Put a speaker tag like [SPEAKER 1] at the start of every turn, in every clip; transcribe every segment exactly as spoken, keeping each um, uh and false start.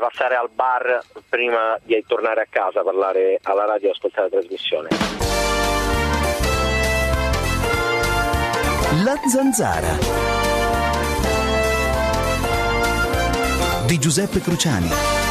[SPEAKER 1] passare al bar prima di tornare a casa, parlare alla radio e ascoltare la trasmissione.
[SPEAKER 2] La Zanzara di Giuseppe Cruciani.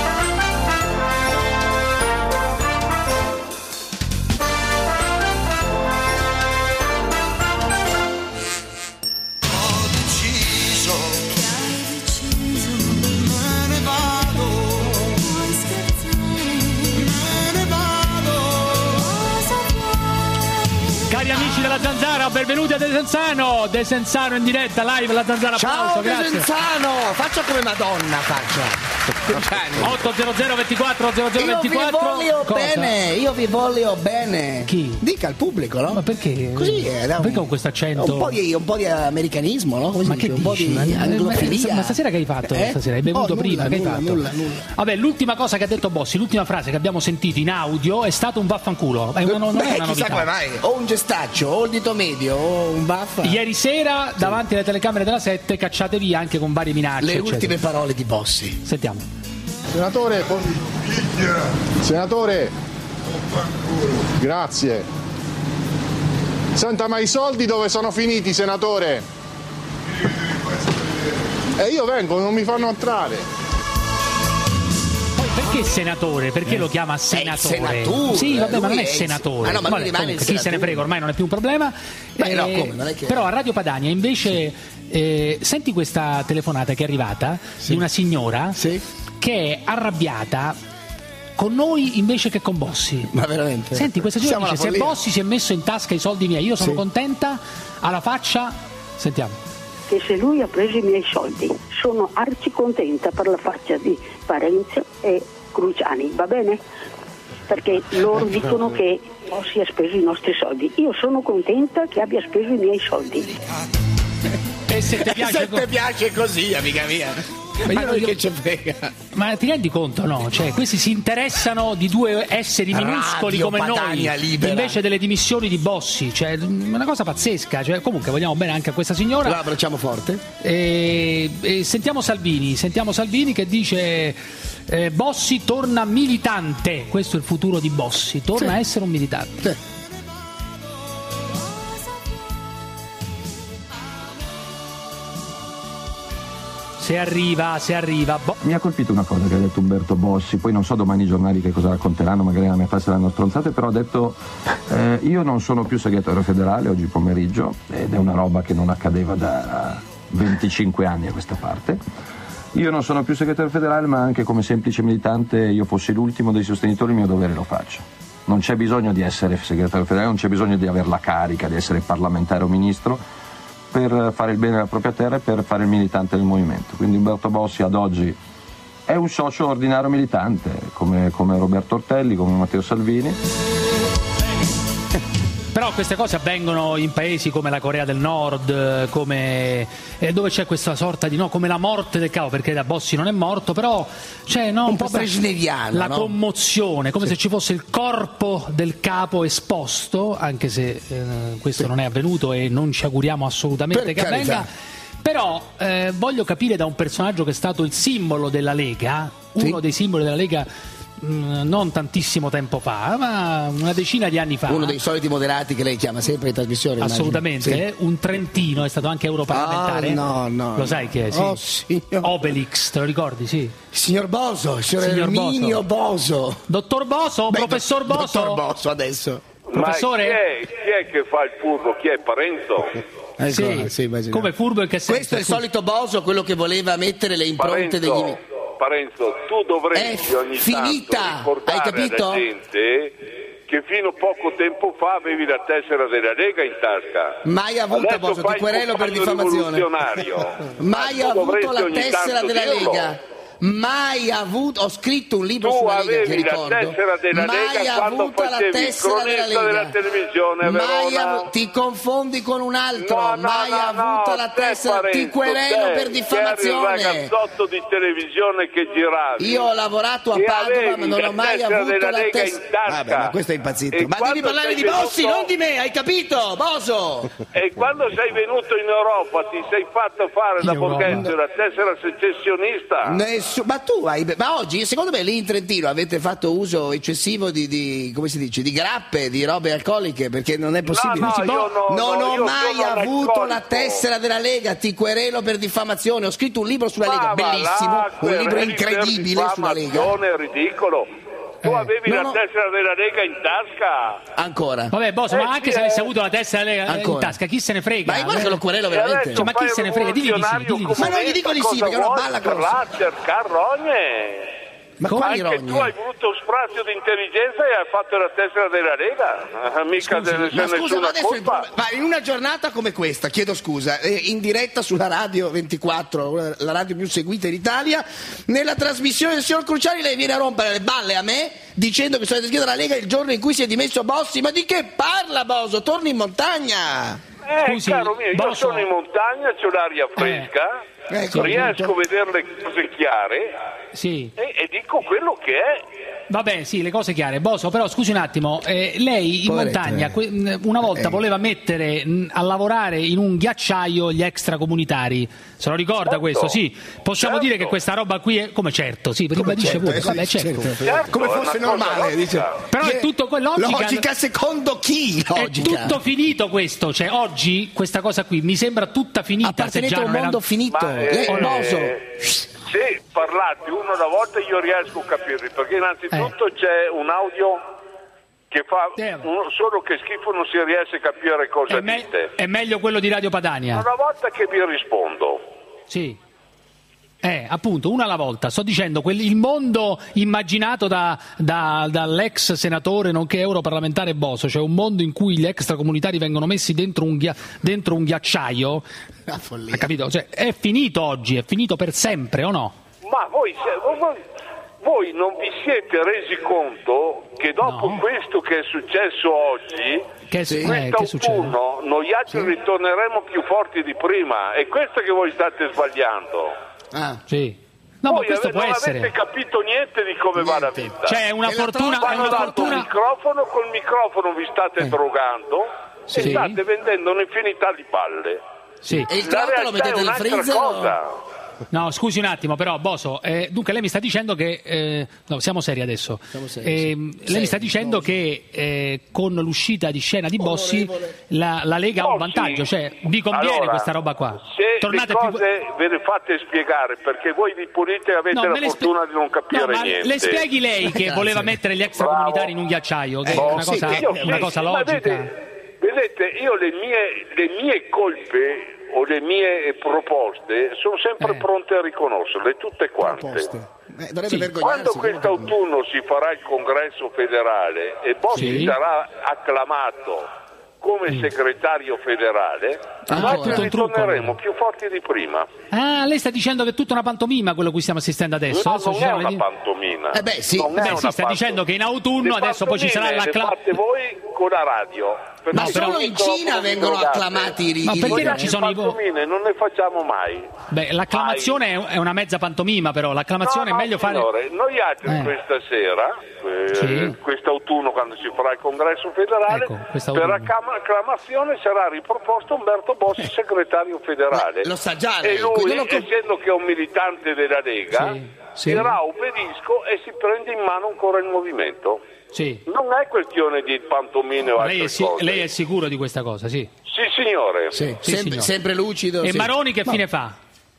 [SPEAKER 3] Cari amici della Zanzara, benvenuti a De Senzano, De Senzano in diretta, live la Zanzara.
[SPEAKER 4] Ciao
[SPEAKER 3] applauso,
[SPEAKER 4] De
[SPEAKER 3] grazie.
[SPEAKER 4] Senzano, faccia come Madonna, faccia.
[SPEAKER 3] otto zero zero ventiquattro zero zero ventiquattro.
[SPEAKER 4] Io vi voglio
[SPEAKER 3] Cosa?
[SPEAKER 4] bene, io vi voglio bene.
[SPEAKER 3] Chi?
[SPEAKER 4] Dica al pubblico, no?
[SPEAKER 3] Ma perché?
[SPEAKER 4] Così è, da un-
[SPEAKER 3] Perché con questo accento?
[SPEAKER 4] Un po' di, un po' di americanismo, no? Come si
[SPEAKER 3] Ma
[SPEAKER 4] dice?
[SPEAKER 3] che
[SPEAKER 4] Un po'
[SPEAKER 3] dici?
[SPEAKER 4] di
[SPEAKER 3] Ma-
[SPEAKER 4] anglofilia.
[SPEAKER 3] Ma stasera che hai fatto?
[SPEAKER 4] Eh?
[SPEAKER 3] Stasera hai bevuto
[SPEAKER 4] Oh,
[SPEAKER 3] prima?
[SPEAKER 4] nulla,
[SPEAKER 3] Che hai
[SPEAKER 4] nulla,
[SPEAKER 3] fatto?
[SPEAKER 4] nulla, nulla.
[SPEAKER 3] Vabbè, l'ultima cosa che ha detto Bossi, l'ultima frase che abbiamo sentito in audio è stato un vaffanculo. È una, non
[SPEAKER 4] Beh,
[SPEAKER 3] è una
[SPEAKER 4] chissà
[SPEAKER 3] novità.
[SPEAKER 4] come mai. O un gestaccio, o il dito medio, o un baffa.
[SPEAKER 3] Ieri sera, davanti alle telecamere della sette, cacciate via anche con varie minacce.
[SPEAKER 4] Le
[SPEAKER 3] eccetera.
[SPEAKER 4] ultime parole di Bossi.
[SPEAKER 3] Sentiamo.
[SPEAKER 5] Senatore, po- senatore, grazie. Senta, ma i soldi dove sono finiti, senatore? E io vengo, non mi fanno entrare.
[SPEAKER 3] Poi perché senatore? Perché lo chiama senatore?
[SPEAKER 4] senatura,
[SPEAKER 3] Sì, vabbè, ma non
[SPEAKER 4] lui
[SPEAKER 3] è
[SPEAKER 4] è il-
[SPEAKER 3] senatore.
[SPEAKER 4] Ma no, ma lui
[SPEAKER 3] Vabbè,
[SPEAKER 4] rimane
[SPEAKER 3] comunque,
[SPEAKER 4] il
[SPEAKER 3] chi se ne
[SPEAKER 4] senatore.
[SPEAKER 3] frega, ormai non è più un problema.
[SPEAKER 4] Beh, no, come, non è che-
[SPEAKER 3] Però a Radio Padania invece eh, senti questa telefonata che è arrivata di una signora
[SPEAKER 4] Sì?
[SPEAKER 3] che è arrabbiata con noi invece che con Bossi.
[SPEAKER 4] Ma veramente?
[SPEAKER 3] Senti, questa signora
[SPEAKER 4] Siamo
[SPEAKER 3] dice: se
[SPEAKER 4] alla follia.
[SPEAKER 3] Bossi si è messo in tasca i soldi miei, io sono
[SPEAKER 4] Sì.
[SPEAKER 3] contenta, alla faccia. Sentiamo.
[SPEAKER 6] Che se lui ha preso i miei soldi sono arcicontenta per la faccia di Parenzo e Cruciani, va bene? Perché loro dicono che Bossi ha speso i nostri soldi. Io sono contenta che abbia speso i miei soldi.
[SPEAKER 3] E se ti piace,
[SPEAKER 4] Se ti piace così, amica mia.
[SPEAKER 3] Ma
[SPEAKER 4] Ma
[SPEAKER 3] io-
[SPEAKER 4] noi
[SPEAKER 3] io-
[SPEAKER 4] che ci frega.
[SPEAKER 3] Ma ti rendi conto, no? Cioè, questi si interessano di due esseri minuscoli
[SPEAKER 4] Radio
[SPEAKER 3] come
[SPEAKER 4] Padania
[SPEAKER 3] noi,
[SPEAKER 4] libera.
[SPEAKER 3] invece delle dimissioni di Bossi. Cioè, una cosa pazzesca. Cioè, comunque, vogliamo bene anche a questa signora.
[SPEAKER 4] La abbracciamo forte.
[SPEAKER 3] E, e sentiamo Salvini, sentiamo Salvini che dice: eh, Bossi torna militante. Questo è il futuro di Bossi, torna
[SPEAKER 4] Sì.
[SPEAKER 3] a essere un militante.
[SPEAKER 4] Sì.
[SPEAKER 3] Se arriva, se arriva. Bo-
[SPEAKER 7] Mi ha colpito una cosa che ha detto Umberto Bossi, poi non so domani i giornali che cosa racconteranno, magari la mia passeranno stronzate, però ha detto eh, io non sono più segretario federale oggi pomeriggio, ed è una roba che non accadeva da venticinque anni a questa parte. Io non sono più segretario federale, ma anche come semplice militante, io fossi l'ultimo dei sostenitori, il mio dovere lo faccio. Non c'è bisogno di essere segretario federale, non c'è bisogno di avere la carica, di essere parlamentare o ministro per fare il bene della propria terra e per fare il militante del movimento. Quindi Umberto Bossi ad oggi è un socio ordinario militante, come, come Roberto Ortelli, come Matteo Salvini.
[SPEAKER 3] Però queste cose avvengono in paesi come la Corea del Nord, come eh, dove c'è questa sorta di no, come la morte del capo, perché da Bossi non è morto, però c'è no,
[SPEAKER 4] Un po'
[SPEAKER 3] questa-
[SPEAKER 4] brezhneviana,
[SPEAKER 3] la
[SPEAKER 4] no?
[SPEAKER 3] commozione, come se ci fosse il corpo del capo esposto, anche se eh, questo non è avvenuto e non ci auguriamo assolutamente
[SPEAKER 4] Per
[SPEAKER 3] che
[SPEAKER 4] carità.
[SPEAKER 3] avvenga. Però eh, voglio capire da un personaggio che è stato il simbolo della Lega, uno
[SPEAKER 4] Sì.
[SPEAKER 3] dei simboli della Lega mh, non tantissimo tempo fa, ma una decina di anni fa.
[SPEAKER 4] Uno dei soliti moderati che lei chiama sempre in trasmissione. immagino.
[SPEAKER 3] Assolutamente,
[SPEAKER 4] Sì.
[SPEAKER 3] eh, un trentino, è stato anche europarlamentare.
[SPEAKER 4] Ah, no, no,
[SPEAKER 3] Lo sai chi è? Sì.
[SPEAKER 4] Oh, signor.
[SPEAKER 3] Obelix, te lo ricordi? Sì.
[SPEAKER 4] Signor Boso, il signor,
[SPEAKER 3] Signor
[SPEAKER 4] Erminio Boso.
[SPEAKER 3] Dottor Boso,
[SPEAKER 4] Beh,
[SPEAKER 3] professor
[SPEAKER 4] do-
[SPEAKER 3] Boso.
[SPEAKER 4] Dottor Boso adesso.
[SPEAKER 3] Professore?
[SPEAKER 8] Ma chi è, chi è che fa il furbo? Chi è Parenzo?
[SPEAKER 4] Ecco,
[SPEAKER 3] Sì.
[SPEAKER 4] sì, immagino.
[SPEAKER 3] Come furbo in che senso?
[SPEAKER 4] Questo è il solito Boso, quello che voleva mettere le impronte
[SPEAKER 8] Parenzo,
[SPEAKER 4] degli...
[SPEAKER 8] Parenzo, tu dovresti
[SPEAKER 4] È
[SPEAKER 8] ogni
[SPEAKER 4] finita,
[SPEAKER 8] tanto ricordare
[SPEAKER 4] hai capito?
[SPEAKER 8] alla gente che fino a poco tempo fa avevi la tessera della Lega in tasca.
[SPEAKER 4] Mai avuta,
[SPEAKER 8] Adesso
[SPEAKER 4] Boso, ti
[SPEAKER 8] fai il
[SPEAKER 4] querelo per
[SPEAKER 8] compagno
[SPEAKER 4] diffamazione.
[SPEAKER 8] rivoluzionario.
[SPEAKER 4] Mai
[SPEAKER 8] Ma tu
[SPEAKER 4] avuto
[SPEAKER 8] dovresti
[SPEAKER 4] la
[SPEAKER 8] ogni
[SPEAKER 4] tessera
[SPEAKER 8] tanto
[SPEAKER 4] della
[SPEAKER 8] dirlo.
[SPEAKER 4] Lega. Mai avuto, ho scritto un libro
[SPEAKER 8] Tu
[SPEAKER 4] sulla Lega, ti
[SPEAKER 8] avevi la
[SPEAKER 4] ricordo.
[SPEAKER 8] tessera della
[SPEAKER 4] Mai
[SPEAKER 8] Lega quando
[SPEAKER 4] avuta la
[SPEAKER 8] facevi il
[SPEAKER 4] tessera della
[SPEAKER 8] cronista
[SPEAKER 4] Lega.
[SPEAKER 8] della televisione a
[SPEAKER 4] Mai
[SPEAKER 8] Verona.
[SPEAKER 4] avu- ti confondi con un altro.
[SPEAKER 8] No, no,
[SPEAKER 4] Mai
[SPEAKER 8] no,
[SPEAKER 4] avuto
[SPEAKER 8] no,
[SPEAKER 4] la
[SPEAKER 8] te,
[SPEAKER 4] tessera, ti
[SPEAKER 8] Parenzo,
[SPEAKER 4] querelo
[SPEAKER 8] te,
[SPEAKER 4] per
[SPEAKER 8] che eri il
[SPEAKER 4] diffamazione.
[SPEAKER 8] ragazzotto di televisione che giravi.
[SPEAKER 4] Io ho lavorato a
[SPEAKER 8] E
[SPEAKER 4] Padova,
[SPEAKER 8] avevi
[SPEAKER 4] ma non
[SPEAKER 8] la
[SPEAKER 4] ho mai
[SPEAKER 8] tessera
[SPEAKER 4] avuto
[SPEAKER 8] della
[SPEAKER 4] la
[SPEAKER 8] Lega in
[SPEAKER 4] tessera.
[SPEAKER 8] tasca.
[SPEAKER 4] Vabbè, ma questo è impazzito.
[SPEAKER 8] E
[SPEAKER 4] Ma devi
[SPEAKER 8] quando
[SPEAKER 4] parlare
[SPEAKER 8] sei
[SPEAKER 4] di Bossi,
[SPEAKER 8] venuto-
[SPEAKER 4] non di me, hai capito? Boso!
[SPEAKER 8] E quando sei venuto in Europa ti sei fatto fare da
[SPEAKER 3] In Europa?
[SPEAKER 8] Borghese la tessera secessionista.
[SPEAKER 4] su, ma tu hai, ma oggi secondo me lì in Trentino avete fatto uso eccessivo di, di come si dice, di grappe, di robe alcoliche, perché non è possibile.
[SPEAKER 8] No, no, io no,
[SPEAKER 4] non
[SPEAKER 8] no,
[SPEAKER 4] ho
[SPEAKER 8] io
[SPEAKER 4] mai
[SPEAKER 8] sono
[SPEAKER 4] avuto la
[SPEAKER 8] alcolico.
[SPEAKER 4] tessera della Lega, ti querelo per diffamazione, ho scritto un libro sulla
[SPEAKER 8] Ma
[SPEAKER 4] Lega,
[SPEAKER 8] va
[SPEAKER 4] bellissimo,
[SPEAKER 8] là,
[SPEAKER 4] un libro
[SPEAKER 8] quereli
[SPEAKER 4] incredibile
[SPEAKER 8] per
[SPEAKER 4] sulla Lega.
[SPEAKER 8] diffamazione, è ridicolo. Tu
[SPEAKER 3] Eh,
[SPEAKER 8] avevi
[SPEAKER 4] no,
[SPEAKER 8] la
[SPEAKER 4] no.
[SPEAKER 8] tessera della Lega in tasca.
[SPEAKER 4] Ancora.
[SPEAKER 3] Vabbè, Boso,
[SPEAKER 8] Eh,
[SPEAKER 3] ma anche
[SPEAKER 8] sì,
[SPEAKER 3] se avesse
[SPEAKER 8] eh.
[SPEAKER 3] avuto la testa in
[SPEAKER 4] Ancora.
[SPEAKER 3] tasca, chi se ne frega?
[SPEAKER 4] Ma guarda che lo querelo
[SPEAKER 8] E
[SPEAKER 4] veramente.
[SPEAKER 8] adesso
[SPEAKER 3] Ma chi
[SPEAKER 8] fai
[SPEAKER 3] se ne frega? Digli di sì,
[SPEAKER 8] rivoluzionario
[SPEAKER 3] digli di sì.
[SPEAKER 4] Ma non gli dico di sì,
[SPEAKER 8] cosa
[SPEAKER 4] perché è una
[SPEAKER 8] vuoi
[SPEAKER 4] balla
[SPEAKER 8] per
[SPEAKER 4] grossa.
[SPEAKER 8] là cercar rogne.
[SPEAKER 4] Ma quali
[SPEAKER 8] Anche tu
[SPEAKER 4] rogne?
[SPEAKER 8] hai avuto un sprazio di intelligenza e hai fatto la tessera della Lega. Mica
[SPEAKER 3] Scusi,
[SPEAKER 8] deve
[SPEAKER 4] Ma
[SPEAKER 8] essere
[SPEAKER 4] scusa, ma
[SPEAKER 8] nessuna
[SPEAKER 4] adesso il
[SPEAKER 8] colpa.
[SPEAKER 4] pro- ma in una giornata come questa, chiedo scusa, eh, in diretta sulla Radio ventiquattro, una- la radio più seguita in Italia, nella trasmissione del signor Cruciani lei viene a rompere le balle a me dicendo che sono iscritto alla Lega il giorno in cui si è dimesso Bossi. Ma di che parla Boso? Torni in montagna!
[SPEAKER 8] Eh,
[SPEAKER 3] Scusi,
[SPEAKER 8] caro mio, io
[SPEAKER 3] Boso.
[SPEAKER 8] sono in montagna, c'ho l'aria fresca,
[SPEAKER 4] Eh, ecco,
[SPEAKER 8] riesco
[SPEAKER 4] appunto.
[SPEAKER 8] a vedere le cose chiare
[SPEAKER 3] Sì.
[SPEAKER 8] e, e dico quello che è.
[SPEAKER 3] Vabbè, sì, le cose chiare. Boso, però scusi un attimo, eh, lei in
[SPEAKER 4] Poveretto,
[SPEAKER 3] montagna
[SPEAKER 4] eh.
[SPEAKER 3] que- mh, una volta
[SPEAKER 4] Eh.
[SPEAKER 3] voleva mettere mh, a lavorare in un ghiacciaio gli extracomunitari. Se lo ricorda
[SPEAKER 8] Certo.
[SPEAKER 3] questo? Sì. Possiamo
[SPEAKER 8] Certo.
[SPEAKER 3] dire che questa roba qui è come certo, sì, ribadisce
[SPEAKER 4] certo,
[SPEAKER 3] pure.
[SPEAKER 4] eh,
[SPEAKER 3] Vabbè,
[SPEAKER 4] sì,
[SPEAKER 3] certo.
[SPEAKER 4] certo.
[SPEAKER 8] Certo,
[SPEAKER 4] Come
[SPEAKER 8] è
[SPEAKER 4] fosse
[SPEAKER 8] una cosa
[SPEAKER 4] normale, dice.
[SPEAKER 8] logica.
[SPEAKER 3] Però è
[SPEAKER 4] Eh,
[SPEAKER 3] tutto que- logica-
[SPEAKER 4] logica secondo chi?
[SPEAKER 3] È
[SPEAKER 4] Logica.
[SPEAKER 3] tutto finito questo, cioè oggi questa cosa qui mi sembra tutta finita. se
[SPEAKER 4] Appartenete
[SPEAKER 3] già
[SPEAKER 4] a un
[SPEAKER 3] non era-
[SPEAKER 4] mondo finito.
[SPEAKER 8] Ma, eh,
[SPEAKER 4] Lei, Boso.
[SPEAKER 8] se parlate uno alla volta io riesco a capirvi, perché innanzitutto c'è un audio che fa
[SPEAKER 3] Eh.
[SPEAKER 8] uno solo che schifo, non si riesce a capire cosa
[SPEAKER 3] È, me-
[SPEAKER 8] dite.
[SPEAKER 3] è meglio quello di Radio Padania.
[SPEAKER 8] Una volta che vi rispondo.
[SPEAKER 3] Sì. Eh, appunto, una alla volta. Sto dicendo, quel- il mondo immaginato da, da- dall'ex senatore nonché europarlamentare Boso, cioè un mondo in cui gli extracomunitari vengono messi dentro un, ghia- dentro un ghiacciaio,
[SPEAKER 4] Ah, follia.
[SPEAKER 3] ha capito? Cioè, è finito oggi, è finito per sempre, o no?
[SPEAKER 8] Ma voi, se- voi, voi non vi siete resi conto che dopo
[SPEAKER 3] No.
[SPEAKER 8] questo che è successo oggi,
[SPEAKER 3] Che,
[SPEAKER 4] Sì.
[SPEAKER 3] eh, che succede?
[SPEAKER 8] quest'autunno, noi altri ritorneremo più forti di prima. E questo che voi state sbagliando.
[SPEAKER 4] Ah.
[SPEAKER 3] Sì. No, ma
[SPEAKER 8] Voi
[SPEAKER 3] questo
[SPEAKER 8] ave-
[SPEAKER 3] può
[SPEAKER 8] non
[SPEAKER 3] essere.
[SPEAKER 8] avete capito niente di come va la
[SPEAKER 4] Niente.
[SPEAKER 8] vita.
[SPEAKER 3] Cioè, è una
[SPEAKER 4] E la
[SPEAKER 3] fortuna,
[SPEAKER 4] tromba
[SPEAKER 3] è
[SPEAKER 8] Hanno
[SPEAKER 3] una
[SPEAKER 8] dato un
[SPEAKER 3] fortuna.
[SPEAKER 8] microfono, col microfono vi state
[SPEAKER 4] Eh.
[SPEAKER 8] drogando
[SPEAKER 3] Sì.
[SPEAKER 8] e state vendendo un'infinità di palle.
[SPEAKER 3] Sì.
[SPEAKER 4] E il
[SPEAKER 8] La
[SPEAKER 4] trotto lo
[SPEAKER 8] realtà
[SPEAKER 4] mettete
[SPEAKER 8] è
[SPEAKER 4] nel
[SPEAKER 8] un'altra
[SPEAKER 4] freezer? o-
[SPEAKER 8] cosa.
[SPEAKER 3] No, scusi un attimo, però, Boso, eh, dunque lei mi sta dicendo che. Eh, no, siamo seri adesso.
[SPEAKER 4] Siamo seri,
[SPEAKER 3] Eh,
[SPEAKER 4] sì.
[SPEAKER 3] lei mi sta
[SPEAKER 4] Seri,
[SPEAKER 3] dicendo
[SPEAKER 4] Boso.
[SPEAKER 3] che eh, con l'uscita di scena di Bossi
[SPEAKER 4] Onorevole.
[SPEAKER 3] la, la Lega ha un
[SPEAKER 8] Bossi,
[SPEAKER 3] vantaggio, cioè vi conviene
[SPEAKER 8] allora,
[SPEAKER 3] questa roba qua.
[SPEAKER 8] Se
[SPEAKER 3] Tornate
[SPEAKER 8] le
[SPEAKER 3] più.
[SPEAKER 8] cose ve le fate spiegare, perché voi vi pulite e avete
[SPEAKER 3] No,
[SPEAKER 8] la
[SPEAKER 3] me le spie-
[SPEAKER 8] fortuna di non capire
[SPEAKER 3] no, ma
[SPEAKER 8] niente.
[SPEAKER 3] le spieghi lei che
[SPEAKER 4] Grazie.
[SPEAKER 3] voleva mettere gli extracomunitari in un ghiacciaio, che è
[SPEAKER 8] Oh,
[SPEAKER 3] una
[SPEAKER 8] sì,
[SPEAKER 3] cosa,
[SPEAKER 8] io-
[SPEAKER 3] una
[SPEAKER 8] sì,
[SPEAKER 3] cosa
[SPEAKER 8] sì, ma
[SPEAKER 3] logica.
[SPEAKER 8] Vedete, vedete, io le mie, le mie colpe o le mie proposte sono sempre
[SPEAKER 3] Eh.
[SPEAKER 8] pronte a riconoscerle, tutte quante.
[SPEAKER 4] Proposte. Eh, dovrebbe
[SPEAKER 3] Sì.
[SPEAKER 4] vergognarsi.
[SPEAKER 8] Quando
[SPEAKER 4] no?
[SPEAKER 8] quest'autunno si farà il congresso federale e Bossi
[SPEAKER 3] Sì.
[SPEAKER 8] sarà acclamato come segretario federale,
[SPEAKER 3] Ah,
[SPEAKER 8] noi
[SPEAKER 3] tutto un trucco,
[SPEAKER 8] ritorneremo
[SPEAKER 3] allora.
[SPEAKER 8] più forti di prima.
[SPEAKER 3] Ah, lei sta dicendo che è tutta una pantomima quello a cui stiamo assistendo adesso?
[SPEAKER 8] No,
[SPEAKER 3] Adesso
[SPEAKER 8] non
[SPEAKER 3] ci
[SPEAKER 8] è
[SPEAKER 3] siamo
[SPEAKER 8] una
[SPEAKER 3] di-
[SPEAKER 8] pantomima.
[SPEAKER 4] Eh beh, sì.
[SPEAKER 8] Non
[SPEAKER 3] Eh
[SPEAKER 8] è
[SPEAKER 3] beh,
[SPEAKER 8] una
[SPEAKER 3] sì, sta
[SPEAKER 8] pantomima.
[SPEAKER 3] dicendo che in autunno
[SPEAKER 8] Le
[SPEAKER 3] adesso poi ci sarà
[SPEAKER 8] pantomime
[SPEAKER 3] l'accla-
[SPEAKER 8] le fate voi con la radio. Per
[SPEAKER 4] Ma
[SPEAKER 8] cui
[SPEAKER 4] solo
[SPEAKER 8] non
[SPEAKER 4] in
[SPEAKER 8] dicono
[SPEAKER 4] Cina
[SPEAKER 8] come
[SPEAKER 4] vengono
[SPEAKER 8] drogate.
[SPEAKER 4] acclamati i
[SPEAKER 3] Ma
[SPEAKER 4] i-
[SPEAKER 3] perché
[SPEAKER 8] Noi
[SPEAKER 3] non
[SPEAKER 8] le
[SPEAKER 3] ci sono i vo-
[SPEAKER 8] pantomime non ne facciamo mai.
[SPEAKER 3] Beh, l'acclamazione è è una mezza pantomima, però l'acclamazione
[SPEAKER 8] No, no,
[SPEAKER 3] è meglio fare.
[SPEAKER 8] signore, noi altri
[SPEAKER 3] Eh.
[SPEAKER 8] questa sera, eh,
[SPEAKER 3] Sì.
[SPEAKER 8] quest'autunno quando si farà il congresso federale,
[SPEAKER 3] Ecco,
[SPEAKER 8] per
[SPEAKER 3] quest'autunno.
[SPEAKER 8] acclama- acclamazione sarà riproposto Umberto Bossi segretario federale.
[SPEAKER 4] Ma lo sa già lei,
[SPEAKER 8] e lui,
[SPEAKER 4] quindi non lo-
[SPEAKER 8] essendo che è un militante della Lega,
[SPEAKER 3] Sì, sì.
[SPEAKER 8] dirà obbedisco e si prende in mano ancora il movimento.
[SPEAKER 3] Sì.
[SPEAKER 8] Non è questione di pantomime o
[SPEAKER 3] Ma
[SPEAKER 8] altre
[SPEAKER 3] lei è, si-
[SPEAKER 8] cose.
[SPEAKER 3] lei è sicuro di questa cosa, sì.
[SPEAKER 8] Sì, signore.
[SPEAKER 4] Sì,
[SPEAKER 3] Sì,
[SPEAKER 4] sempre,
[SPEAKER 3] signor.
[SPEAKER 4] sempre lucido.
[SPEAKER 3] E
[SPEAKER 4] sì.
[SPEAKER 3] Maroni che
[SPEAKER 4] No.
[SPEAKER 3] fine fa?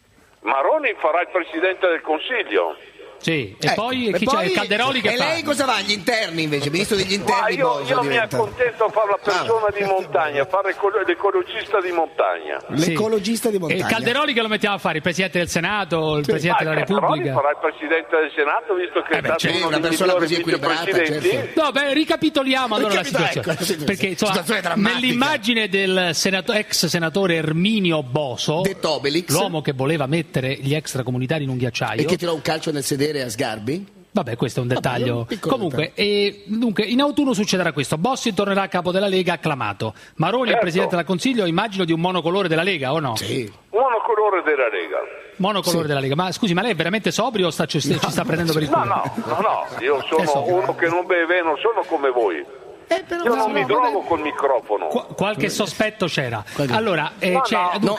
[SPEAKER 8] Maroni farà il presidente del Consiglio.
[SPEAKER 3] Sì. E
[SPEAKER 4] Ecco,
[SPEAKER 3] poi
[SPEAKER 4] e
[SPEAKER 3] chi c'è?
[SPEAKER 4] poi-
[SPEAKER 3] Il Calderoli che
[SPEAKER 4] e
[SPEAKER 3] fa?
[SPEAKER 4] lei cosa va? Gli interni invece, ministro degli
[SPEAKER 8] Ma
[SPEAKER 4] interni.
[SPEAKER 8] io,
[SPEAKER 4] Boso
[SPEAKER 8] io mi
[SPEAKER 4] diventa.
[SPEAKER 8] accontento a fare la persona
[SPEAKER 4] Ah.
[SPEAKER 8] di montagna, fare l'eco- l'ecologista di montagna.
[SPEAKER 3] Sì.
[SPEAKER 4] L'ecologista di
[SPEAKER 3] E
[SPEAKER 4] montagna.
[SPEAKER 3] il Calderoli che lo mettiamo a fare? Il Presidente del Senato, il
[SPEAKER 4] Sì.
[SPEAKER 3] Presidente
[SPEAKER 8] Ah,
[SPEAKER 3] della
[SPEAKER 8] Calderoli
[SPEAKER 3] Repubblica?
[SPEAKER 8] farà il presidente del Senato, visto che
[SPEAKER 3] Eh
[SPEAKER 8] è
[SPEAKER 3] beh,
[SPEAKER 8] stato
[SPEAKER 3] certo,
[SPEAKER 8] uno
[SPEAKER 4] una
[SPEAKER 8] dei
[SPEAKER 4] persona
[SPEAKER 8] migliori
[SPEAKER 4] così equilibrata,
[SPEAKER 8] vicepresidenti.
[SPEAKER 4] certo.
[SPEAKER 3] No, beh, ricapitoliamo allora la
[SPEAKER 4] Ricapito-
[SPEAKER 3] situazione.
[SPEAKER 4] ecco, la situazione.
[SPEAKER 3] Perché insomma,
[SPEAKER 4] Situazione drammatica.
[SPEAKER 3] nell'immagine del senato- ex senatore Erminio Boso,
[SPEAKER 4] Detto Obelix.
[SPEAKER 3] l'uomo che voleva mettere gli extracomunitari in un ghiacciaio,
[SPEAKER 4] E che tirò un calcio nel sedere a Sgarbi?
[SPEAKER 3] vabbè, questo è un dettaglio.
[SPEAKER 4] un piccolo
[SPEAKER 3] Comunque, eh, dunque, in autunno succederà questo. Bossi tornerà a capo della Lega acclamato. Maroni è
[SPEAKER 8] Certo.
[SPEAKER 3] Presidente del Consiglio, immagino di un monocolore della Lega, o no?
[SPEAKER 4] Sì.
[SPEAKER 8] Monocolore della Lega.
[SPEAKER 3] Monocolore
[SPEAKER 4] Sì.
[SPEAKER 3] della Lega. Ma scusi, ma lei è veramente sobrio o sta, ci, ci sta prendendo per il
[SPEAKER 8] No,
[SPEAKER 3] culo?
[SPEAKER 8] no, no, no, io
[SPEAKER 3] Che
[SPEAKER 8] sono
[SPEAKER 3] so.
[SPEAKER 8] uno che non beve, non sono come voi.
[SPEAKER 4] Eh, però,
[SPEAKER 8] Io non
[SPEAKER 4] no,
[SPEAKER 8] mi
[SPEAKER 4] no,
[SPEAKER 8] drogo
[SPEAKER 4] vabbè.
[SPEAKER 8] col microfono.
[SPEAKER 3] Qua- qualche sospetto c'era.
[SPEAKER 4] Qualche-
[SPEAKER 3] Allora, eh,
[SPEAKER 8] No,
[SPEAKER 3] c'è,
[SPEAKER 8] no.
[SPEAKER 3] dunque,
[SPEAKER 4] No.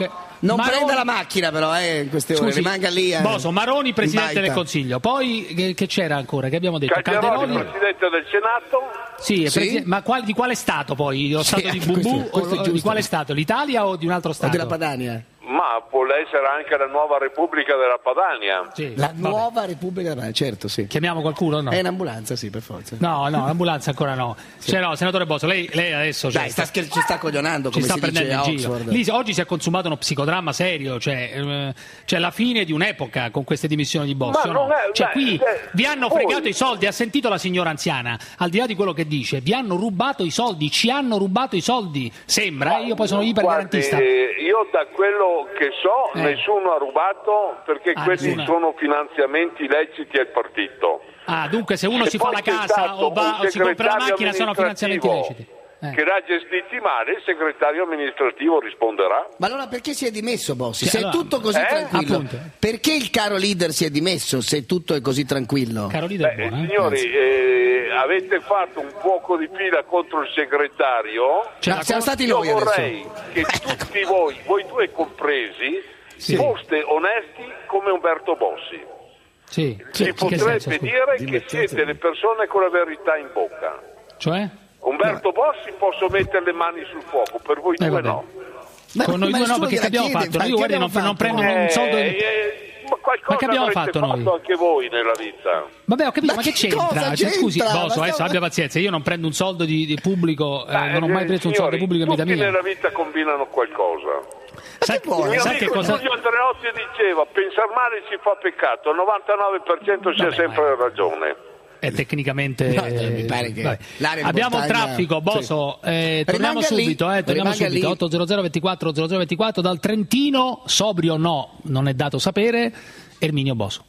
[SPEAKER 4] Non
[SPEAKER 3] Maroni...
[SPEAKER 4] prenda la macchina però, eh, in queste ore,
[SPEAKER 3] Scusi,
[SPEAKER 4] rimanga lì. Eh,
[SPEAKER 3] Boso, Maroni, Presidente del Consiglio. Poi che, che c'era ancora? Che abbiamo detto?
[SPEAKER 8] Calderoli,
[SPEAKER 3] Calderoli,
[SPEAKER 8] Presidente del Senato.
[SPEAKER 3] Sì,
[SPEAKER 4] Sì?
[SPEAKER 3] presi... ma qual, di quale Stato poi? Lo Stato
[SPEAKER 4] Sì,
[SPEAKER 3] di Bubù?
[SPEAKER 4] questo- questo è
[SPEAKER 3] o,
[SPEAKER 4] giusto.
[SPEAKER 3] di quale Stato? L'Italia o di un altro
[SPEAKER 4] o
[SPEAKER 3] Stato?
[SPEAKER 4] della Padania.
[SPEAKER 8] Ma può essere anche la nuova Repubblica della Padania.
[SPEAKER 3] Sì,
[SPEAKER 4] La
[SPEAKER 3] vabbè.
[SPEAKER 4] nuova Repubblica della Padania, certo, sì.
[SPEAKER 3] Chiamiamo qualcuno? No.
[SPEAKER 4] È in ambulanza, sì, per forza.
[SPEAKER 3] No, no, l'ambulanza ancora no. Cioè, no, senatore Boso, lei, lei adesso
[SPEAKER 4] Dai,
[SPEAKER 3] cioè,
[SPEAKER 4] sta scher- ci sta coglionando,
[SPEAKER 3] ci
[SPEAKER 4] come
[SPEAKER 3] sta
[SPEAKER 4] si dice
[SPEAKER 3] prendendo
[SPEAKER 4] a
[SPEAKER 3] in giro.
[SPEAKER 4] Oxford.
[SPEAKER 3] Lì oggi si è consumato uno psicodramma serio, cioè, eh, cioè la fine di un'epoca con queste dimissioni di Bossi.
[SPEAKER 8] Ma
[SPEAKER 3] o no?
[SPEAKER 8] non è-
[SPEAKER 3] Cioè,
[SPEAKER 8] beh,
[SPEAKER 3] qui
[SPEAKER 8] eh,
[SPEAKER 3] vi hanno
[SPEAKER 8] voi-
[SPEAKER 3] fregato i soldi, ha sentito la signora anziana, al di là di quello che dice, vi hanno rubato i soldi, ci hanno rubato i soldi. Sembra, eh, io poi sono ipergarantista.
[SPEAKER 8] Guardi, eh, io da quello che so,
[SPEAKER 3] Eh.
[SPEAKER 8] nessuno ha rubato perché
[SPEAKER 3] Ah,
[SPEAKER 8] quelli
[SPEAKER 3] nessuno.
[SPEAKER 8] sono finanziamenti leciti al partito.
[SPEAKER 3] Ah, dunque se uno
[SPEAKER 8] E
[SPEAKER 3] si fa
[SPEAKER 8] poi
[SPEAKER 3] la
[SPEAKER 8] c'è
[SPEAKER 3] casa
[SPEAKER 8] stato
[SPEAKER 3] o, va,
[SPEAKER 8] un
[SPEAKER 3] o si compra la
[SPEAKER 8] segretario
[SPEAKER 3] macchina sono finanziamenti
[SPEAKER 8] amministrativo
[SPEAKER 3] leciti. Eh.
[SPEAKER 8] che l'ha gestiti male, il segretario amministrativo risponderà.
[SPEAKER 4] Ma allora perché si è dimesso Bossi?
[SPEAKER 3] Sì,
[SPEAKER 4] Se
[SPEAKER 3] allora-
[SPEAKER 4] è tutto così
[SPEAKER 8] Eh?
[SPEAKER 4] tranquillo,
[SPEAKER 3] Appunto.
[SPEAKER 4] perché il caro leader si è dimesso se tutto è così tranquillo?
[SPEAKER 3] Caro leader,
[SPEAKER 8] Beh,
[SPEAKER 3] buona, eh?
[SPEAKER 8] signori, eh, avete fatto un fuoco di fila contro il segretario.
[SPEAKER 3] Cioè,
[SPEAKER 4] No,
[SPEAKER 3] la
[SPEAKER 4] siamo
[SPEAKER 3] cosa-
[SPEAKER 4] stati
[SPEAKER 8] Io
[SPEAKER 4] noi adesso.
[SPEAKER 8] vorrei che tutti voi, voi due compresi,
[SPEAKER 3] Sì.
[SPEAKER 8] foste onesti come Umberto Bossi.
[SPEAKER 3] Sì.
[SPEAKER 8] Si
[SPEAKER 3] In che
[SPEAKER 8] potrebbe
[SPEAKER 3] senso, scusi?
[SPEAKER 8] dire che siete le persone con la verità in bocca.
[SPEAKER 3] Cioè?
[SPEAKER 8] Umberto Bossi posso mettere le mani sul fuoco, per voi
[SPEAKER 3] Eh,
[SPEAKER 8] due
[SPEAKER 3] vabbè.
[SPEAKER 8] no.
[SPEAKER 4] Ma-
[SPEAKER 3] Con noi
[SPEAKER 4] ma
[SPEAKER 3] due no,
[SPEAKER 4] nessuno
[SPEAKER 3] perché che
[SPEAKER 4] gliela
[SPEAKER 3] abbiamo
[SPEAKER 4] chiede,
[SPEAKER 3] fatto?
[SPEAKER 4] infatti,
[SPEAKER 3] Io
[SPEAKER 4] che
[SPEAKER 3] guardi, non,
[SPEAKER 4] abbiamo
[SPEAKER 3] non
[SPEAKER 4] fatto?
[SPEAKER 3] prendo un soldo.
[SPEAKER 8] Eh, eh, ma qualcosa
[SPEAKER 3] Ma che abbiamo
[SPEAKER 8] avrete
[SPEAKER 3] fatto noi?
[SPEAKER 8] anche voi nella vita.
[SPEAKER 3] Vabbè, ho capito,
[SPEAKER 4] Ma
[SPEAKER 3] ma, che
[SPEAKER 4] che
[SPEAKER 3] c'entra?
[SPEAKER 4] cosa
[SPEAKER 3] Cioè, scusi,
[SPEAKER 4] c'entra?
[SPEAKER 3] Boso,
[SPEAKER 4] Ma
[SPEAKER 3] adesso
[SPEAKER 4] stiamo-
[SPEAKER 3] abbia pazienza, io non prendo un soldo di, di pubblico, eh,
[SPEAKER 8] Eh,
[SPEAKER 3] non ho mai
[SPEAKER 8] eh,
[SPEAKER 3] preso un soldo
[SPEAKER 8] signori,
[SPEAKER 3] di pubblico in vita
[SPEAKER 8] tutti
[SPEAKER 3] mia.
[SPEAKER 8] nella vita combinano qualcosa.
[SPEAKER 3] Sai,
[SPEAKER 4] che vuoi?
[SPEAKER 8] Il mio
[SPEAKER 3] sai che
[SPEAKER 8] amico
[SPEAKER 3] cosa...
[SPEAKER 8] Giulio Andreotti diceva: pensare male si fa peccato, al novantanove per cento c'è
[SPEAKER 3] Vabbè,
[SPEAKER 8] sempre
[SPEAKER 3] ma-
[SPEAKER 8] ragione.
[SPEAKER 3] È tecnicamente
[SPEAKER 4] No, eh, mi pare che
[SPEAKER 3] vabbè.
[SPEAKER 4] l'area di
[SPEAKER 3] abbiamo il
[SPEAKER 4] montagna-
[SPEAKER 3] traffico, Boso, eh, torniamo
[SPEAKER 4] Rimanga lì,
[SPEAKER 3] subito, eh, torniamo
[SPEAKER 4] rimanga
[SPEAKER 3] subito
[SPEAKER 4] lì.
[SPEAKER 3] otto zero zero ventiquattro zero zero ventiquattro dal Trentino, sobrio no, non è dato sapere, Erminio Boso.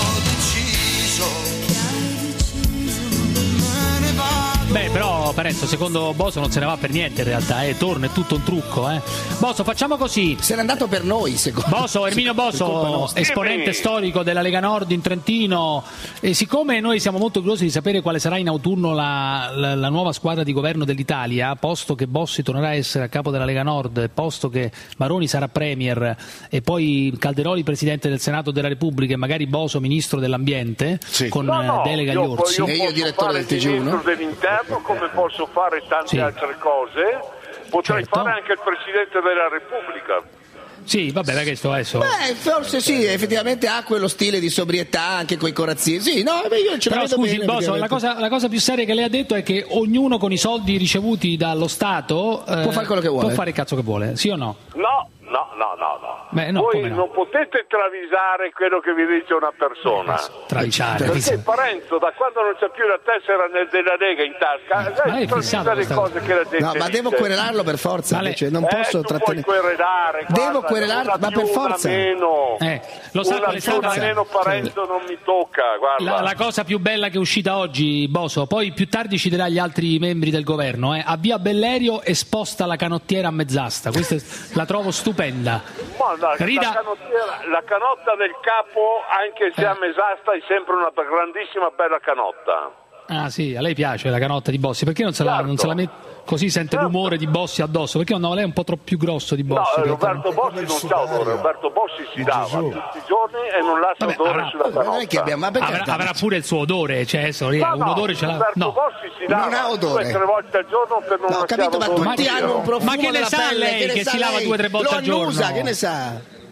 [SPEAKER 3] Beh, però Parenzo, secondo Boso non se ne va per niente in realtà, eh, torna, è tutto un trucco, eh. Boso, facciamo così.
[SPEAKER 4] Se n'è andato per noi, secondo
[SPEAKER 3] Boso, Erminio
[SPEAKER 4] per colpa
[SPEAKER 3] Boso,
[SPEAKER 4] nostra.
[SPEAKER 3] esponente
[SPEAKER 8] Dimmi.
[SPEAKER 3] storico della Lega Nord in Trentino, e siccome noi siamo molto curiosi di sapere quale sarà in autunno la, la, la nuova squadra di governo dell'Italia, posto che Bossi tornerà a essere a capo della Lega Nord, posto che Maroni sarà premier e poi Calderoli presidente del Senato della Repubblica e magari Boso ministro dell'ambiente
[SPEAKER 4] Sì.
[SPEAKER 3] con
[SPEAKER 8] No, no,
[SPEAKER 3] eh, delega agli
[SPEAKER 8] io,
[SPEAKER 3] orsi.
[SPEAKER 8] io
[SPEAKER 4] E io
[SPEAKER 8] posso
[SPEAKER 4] direttore
[SPEAKER 8] fare
[SPEAKER 4] del
[SPEAKER 8] il
[SPEAKER 4] T G uno.
[SPEAKER 8] ministro dell'interno come posso fare tante
[SPEAKER 3] Sì.
[SPEAKER 8] altre cose, potrei
[SPEAKER 3] Certo.
[SPEAKER 8] fare anche il Presidente della Repubblica.
[SPEAKER 3] Sì, vabbè, perché sto adesso...
[SPEAKER 4] Beh, forse sì, effettivamente ha quello stile di sobrietà anche coi corazzini. Sì, no, beh, io ce la
[SPEAKER 3] Però
[SPEAKER 4] vedo
[SPEAKER 3] scusi,
[SPEAKER 4] bene.
[SPEAKER 3] Boso, la
[SPEAKER 4] effettivamente.
[SPEAKER 3] cosa, la cosa più seria che lei ha detto è che ognuno con i soldi ricevuti dallo Stato eh,
[SPEAKER 4] Può fare quello che vuole.
[SPEAKER 3] Può fare il cazzo che vuole, sì o no?
[SPEAKER 8] No, no, no, no, no.
[SPEAKER 3] Beh, no,
[SPEAKER 8] Voi
[SPEAKER 3] come no?
[SPEAKER 8] non potete travisare quello che vi dice una persona.
[SPEAKER 3] Travisare.
[SPEAKER 8] Perché Parenzo, da quando non c'è più la tessera nel- della Lega in tasca,
[SPEAKER 3] Ma lei è
[SPEAKER 8] travisa
[SPEAKER 3] fissato
[SPEAKER 8] le
[SPEAKER 3] questa
[SPEAKER 8] cose che la gente
[SPEAKER 4] No, ma devo
[SPEAKER 8] dice.
[SPEAKER 4] querelarlo per forza,
[SPEAKER 3] Ma lei-
[SPEAKER 4] invece, non
[SPEAKER 8] Eh,
[SPEAKER 4] posso
[SPEAKER 8] tu
[SPEAKER 4] trattenere.
[SPEAKER 8] puoi querelare,
[SPEAKER 4] Devo
[SPEAKER 8] guarda,
[SPEAKER 4] querelarlo,
[SPEAKER 8] una
[SPEAKER 4] ma
[SPEAKER 8] più,
[SPEAKER 4] per
[SPEAKER 8] una
[SPEAKER 4] forza.
[SPEAKER 8] meno.
[SPEAKER 3] Eh, lo sa
[SPEAKER 8] una
[SPEAKER 3] qual è
[SPEAKER 8] più, una
[SPEAKER 3] stata-
[SPEAKER 8] meno Parenzo non mi tocca, guarda.
[SPEAKER 3] La, la cosa più bella che è uscita oggi, Boso, poi più tardi ci dirà agli altri membri del governo, eh, a via Bellerio e sposta la canottiera a mezz'asta, questa è- la trovo stupenda.
[SPEAKER 8] Ma la,
[SPEAKER 3] Rida-
[SPEAKER 8] la canottiera- la canotta del capo, anche se
[SPEAKER 3] Eh.
[SPEAKER 8] a mesasta, è sempre una grandissima bella canotta.
[SPEAKER 3] Ah sì, a lei piace la canotta di Bossi, perché non se la,
[SPEAKER 8] Certo.
[SPEAKER 3] non se la mette così, sente
[SPEAKER 8] Certo.
[SPEAKER 3] l'umore di Bossi addosso, perché no, lei è un po' troppo più grosso di Bossi.
[SPEAKER 8] No,
[SPEAKER 3] in realtà.
[SPEAKER 8] Roberto Bossi non c'ha odore, Roberto Bossi si dava tutti i giorni e non lascia
[SPEAKER 3] Vabbè,
[SPEAKER 8] odore
[SPEAKER 3] avrà-
[SPEAKER 8] sulla
[SPEAKER 4] Ma non è
[SPEAKER 8] canotta.
[SPEAKER 4] che abbiamo, ma perché
[SPEAKER 3] avrà, avrà pure il suo odore, cioè adesso, lì,
[SPEAKER 8] No,
[SPEAKER 3] un
[SPEAKER 8] no,
[SPEAKER 3] odore ce l'ha.
[SPEAKER 8] Roberto
[SPEAKER 3] No.
[SPEAKER 8] Bossi si dava
[SPEAKER 4] Non ha odore.
[SPEAKER 8] due o tre volte al giorno per non
[SPEAKER 4] No, ho
[SPEAKER 8] lasciare
[SPEAKER 4] capito, ma
[SPEAKER 8] odore.
[SPEAKER 4] tutti
[SPEAKER 8] in
[SPEAKER 4] hanno
[SPEAKER 8] giro.
[SPEAKER 4] un profumo
[SPEAKER 3] Ma che ne
[SPEAKER 4] della
[SPEAKER 3] sa
[SPEAKER 4] pelle,
[SPEAKER 3] lei
[SPEAKER 4] ne
[SPEAKER 3] che
[SPEAKER 4] sa
[SPEAKER 3] si lava
[SPEAKER 4] lei?
[SPEAKER 3] due o tre volte
[SPEAKER 4] Lo
[SPEAKER 3] al giorno?
[SPEAKER 4] annusa, che ne sa?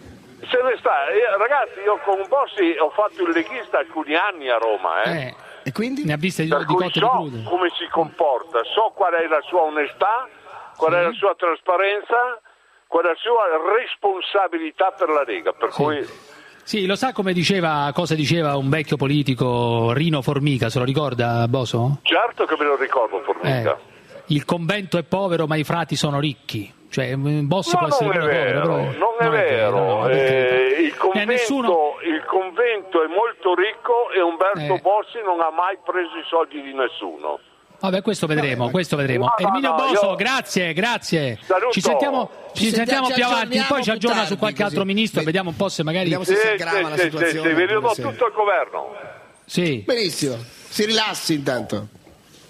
[SPEAKER 8] Se ne sta, eh, ragazzi, io con Bossi ho fatto il leghista alcuni anni a Roma, eh.
[SPEAKER 3] Eh,
[SPEAKER 4] E quindi?
[SPEAKER 3] ne ha viste di,
[SPEAKER 8] Per
[SPEAKER 3] di
[SPEAKER 8] cui
[SPEAKER 3] cotte e di
[SPEAKER 8] so
[SPEAKER 3] crude.
[SPEAKER 8] come si comporta, so qual è la sua onestà, qual è la sua trasparenza, qual è la sua responsabilità per la Lega, per
[SPEAKER 3] Sì.
[SPEAKER 8] cui
[SPEAKER 3] Sì, lo sa come diceva, cosa diceva un vecchio politico, Rino Formica, se lo ricorda Boso?
[SPEAKER 8] certo che me lo ricordo, Formica.
[SPEAKER 3] Eh, il convento è povero ma i frati sono ricchi. Cioè, Bossi
[SPEAKER 8] No,
[SPEAKER 3] può essere
[SPEAKER 8] non è
[SPEAKER 3] pure
[SPEAKER 8] vero,
[SPEAKER 3] povero, però
[SPEAKER 8] non è vero.
[SPEAKER 3] no, per carità.
[SPEAKER 8] Eh, il,
[SPEAKER 3] Eh,
[SPEAKER 8] convento,
[SPEAKER 3] nessuno...
[SPEAKER 8] il convento è molto ricco e Umberto
[SPEAKER 3] Eh.
[SPEAKER 8] Bossi non ha mai preso i soldi di nessuno.
[SPEAKER 3] Vabbè, questo vedremo, questo vedremo.
[SPEAKER 8] No, no,
[SPEAKER 3] Erminio
[SPEAKER 8] no,
[SPEAKER 3] Boso,
[SPEAKER 8] io-
[SPEAKER 3] grazie, grazie.
[SPEAKER 8] Saluto.
[SPEAKER 3] Ci sentiamo, ci
[SPEAKER 4] Ci
[SPEAKER 3] sentiamo
[SPEAKER 4] sentiamo,
[SPEAKER 3] più
[SPEAKER 4] ci
[SPEAKER 3] avanti, poi ci
[SPEAKER 4] aggiorniamo
[SPEAKER 3] aggiorna
[SPEAKER 4] più
[SPEAKER 3] su
[SPEAKER 4] tardi,
[SPEAKER 3] qualche altro
[SPEAKER 4] così.
[SPEAKER 3] ministro,
[SPEAKER 4] Beh,
[SPEAKER 3] vediamo un po' se magari...
[SPEAKER 4] vediamo se
[SPEAKER 8] Sì,
[SPEAKER 4] si
[SPEAKER 8] sì,
[SPEAKER 4] aggrava la
[SPEAKER 8] sì,
[SPEAKER 4] situazione.
[SPEAKER 8] sì, sì, vi do
[SPEAKER 4] Sì.
[SPEAKER 8] tutto il governo.
[SPEAKER 3] Sì.
[SPEAKER 4] Benissimo, si rilassi intanto.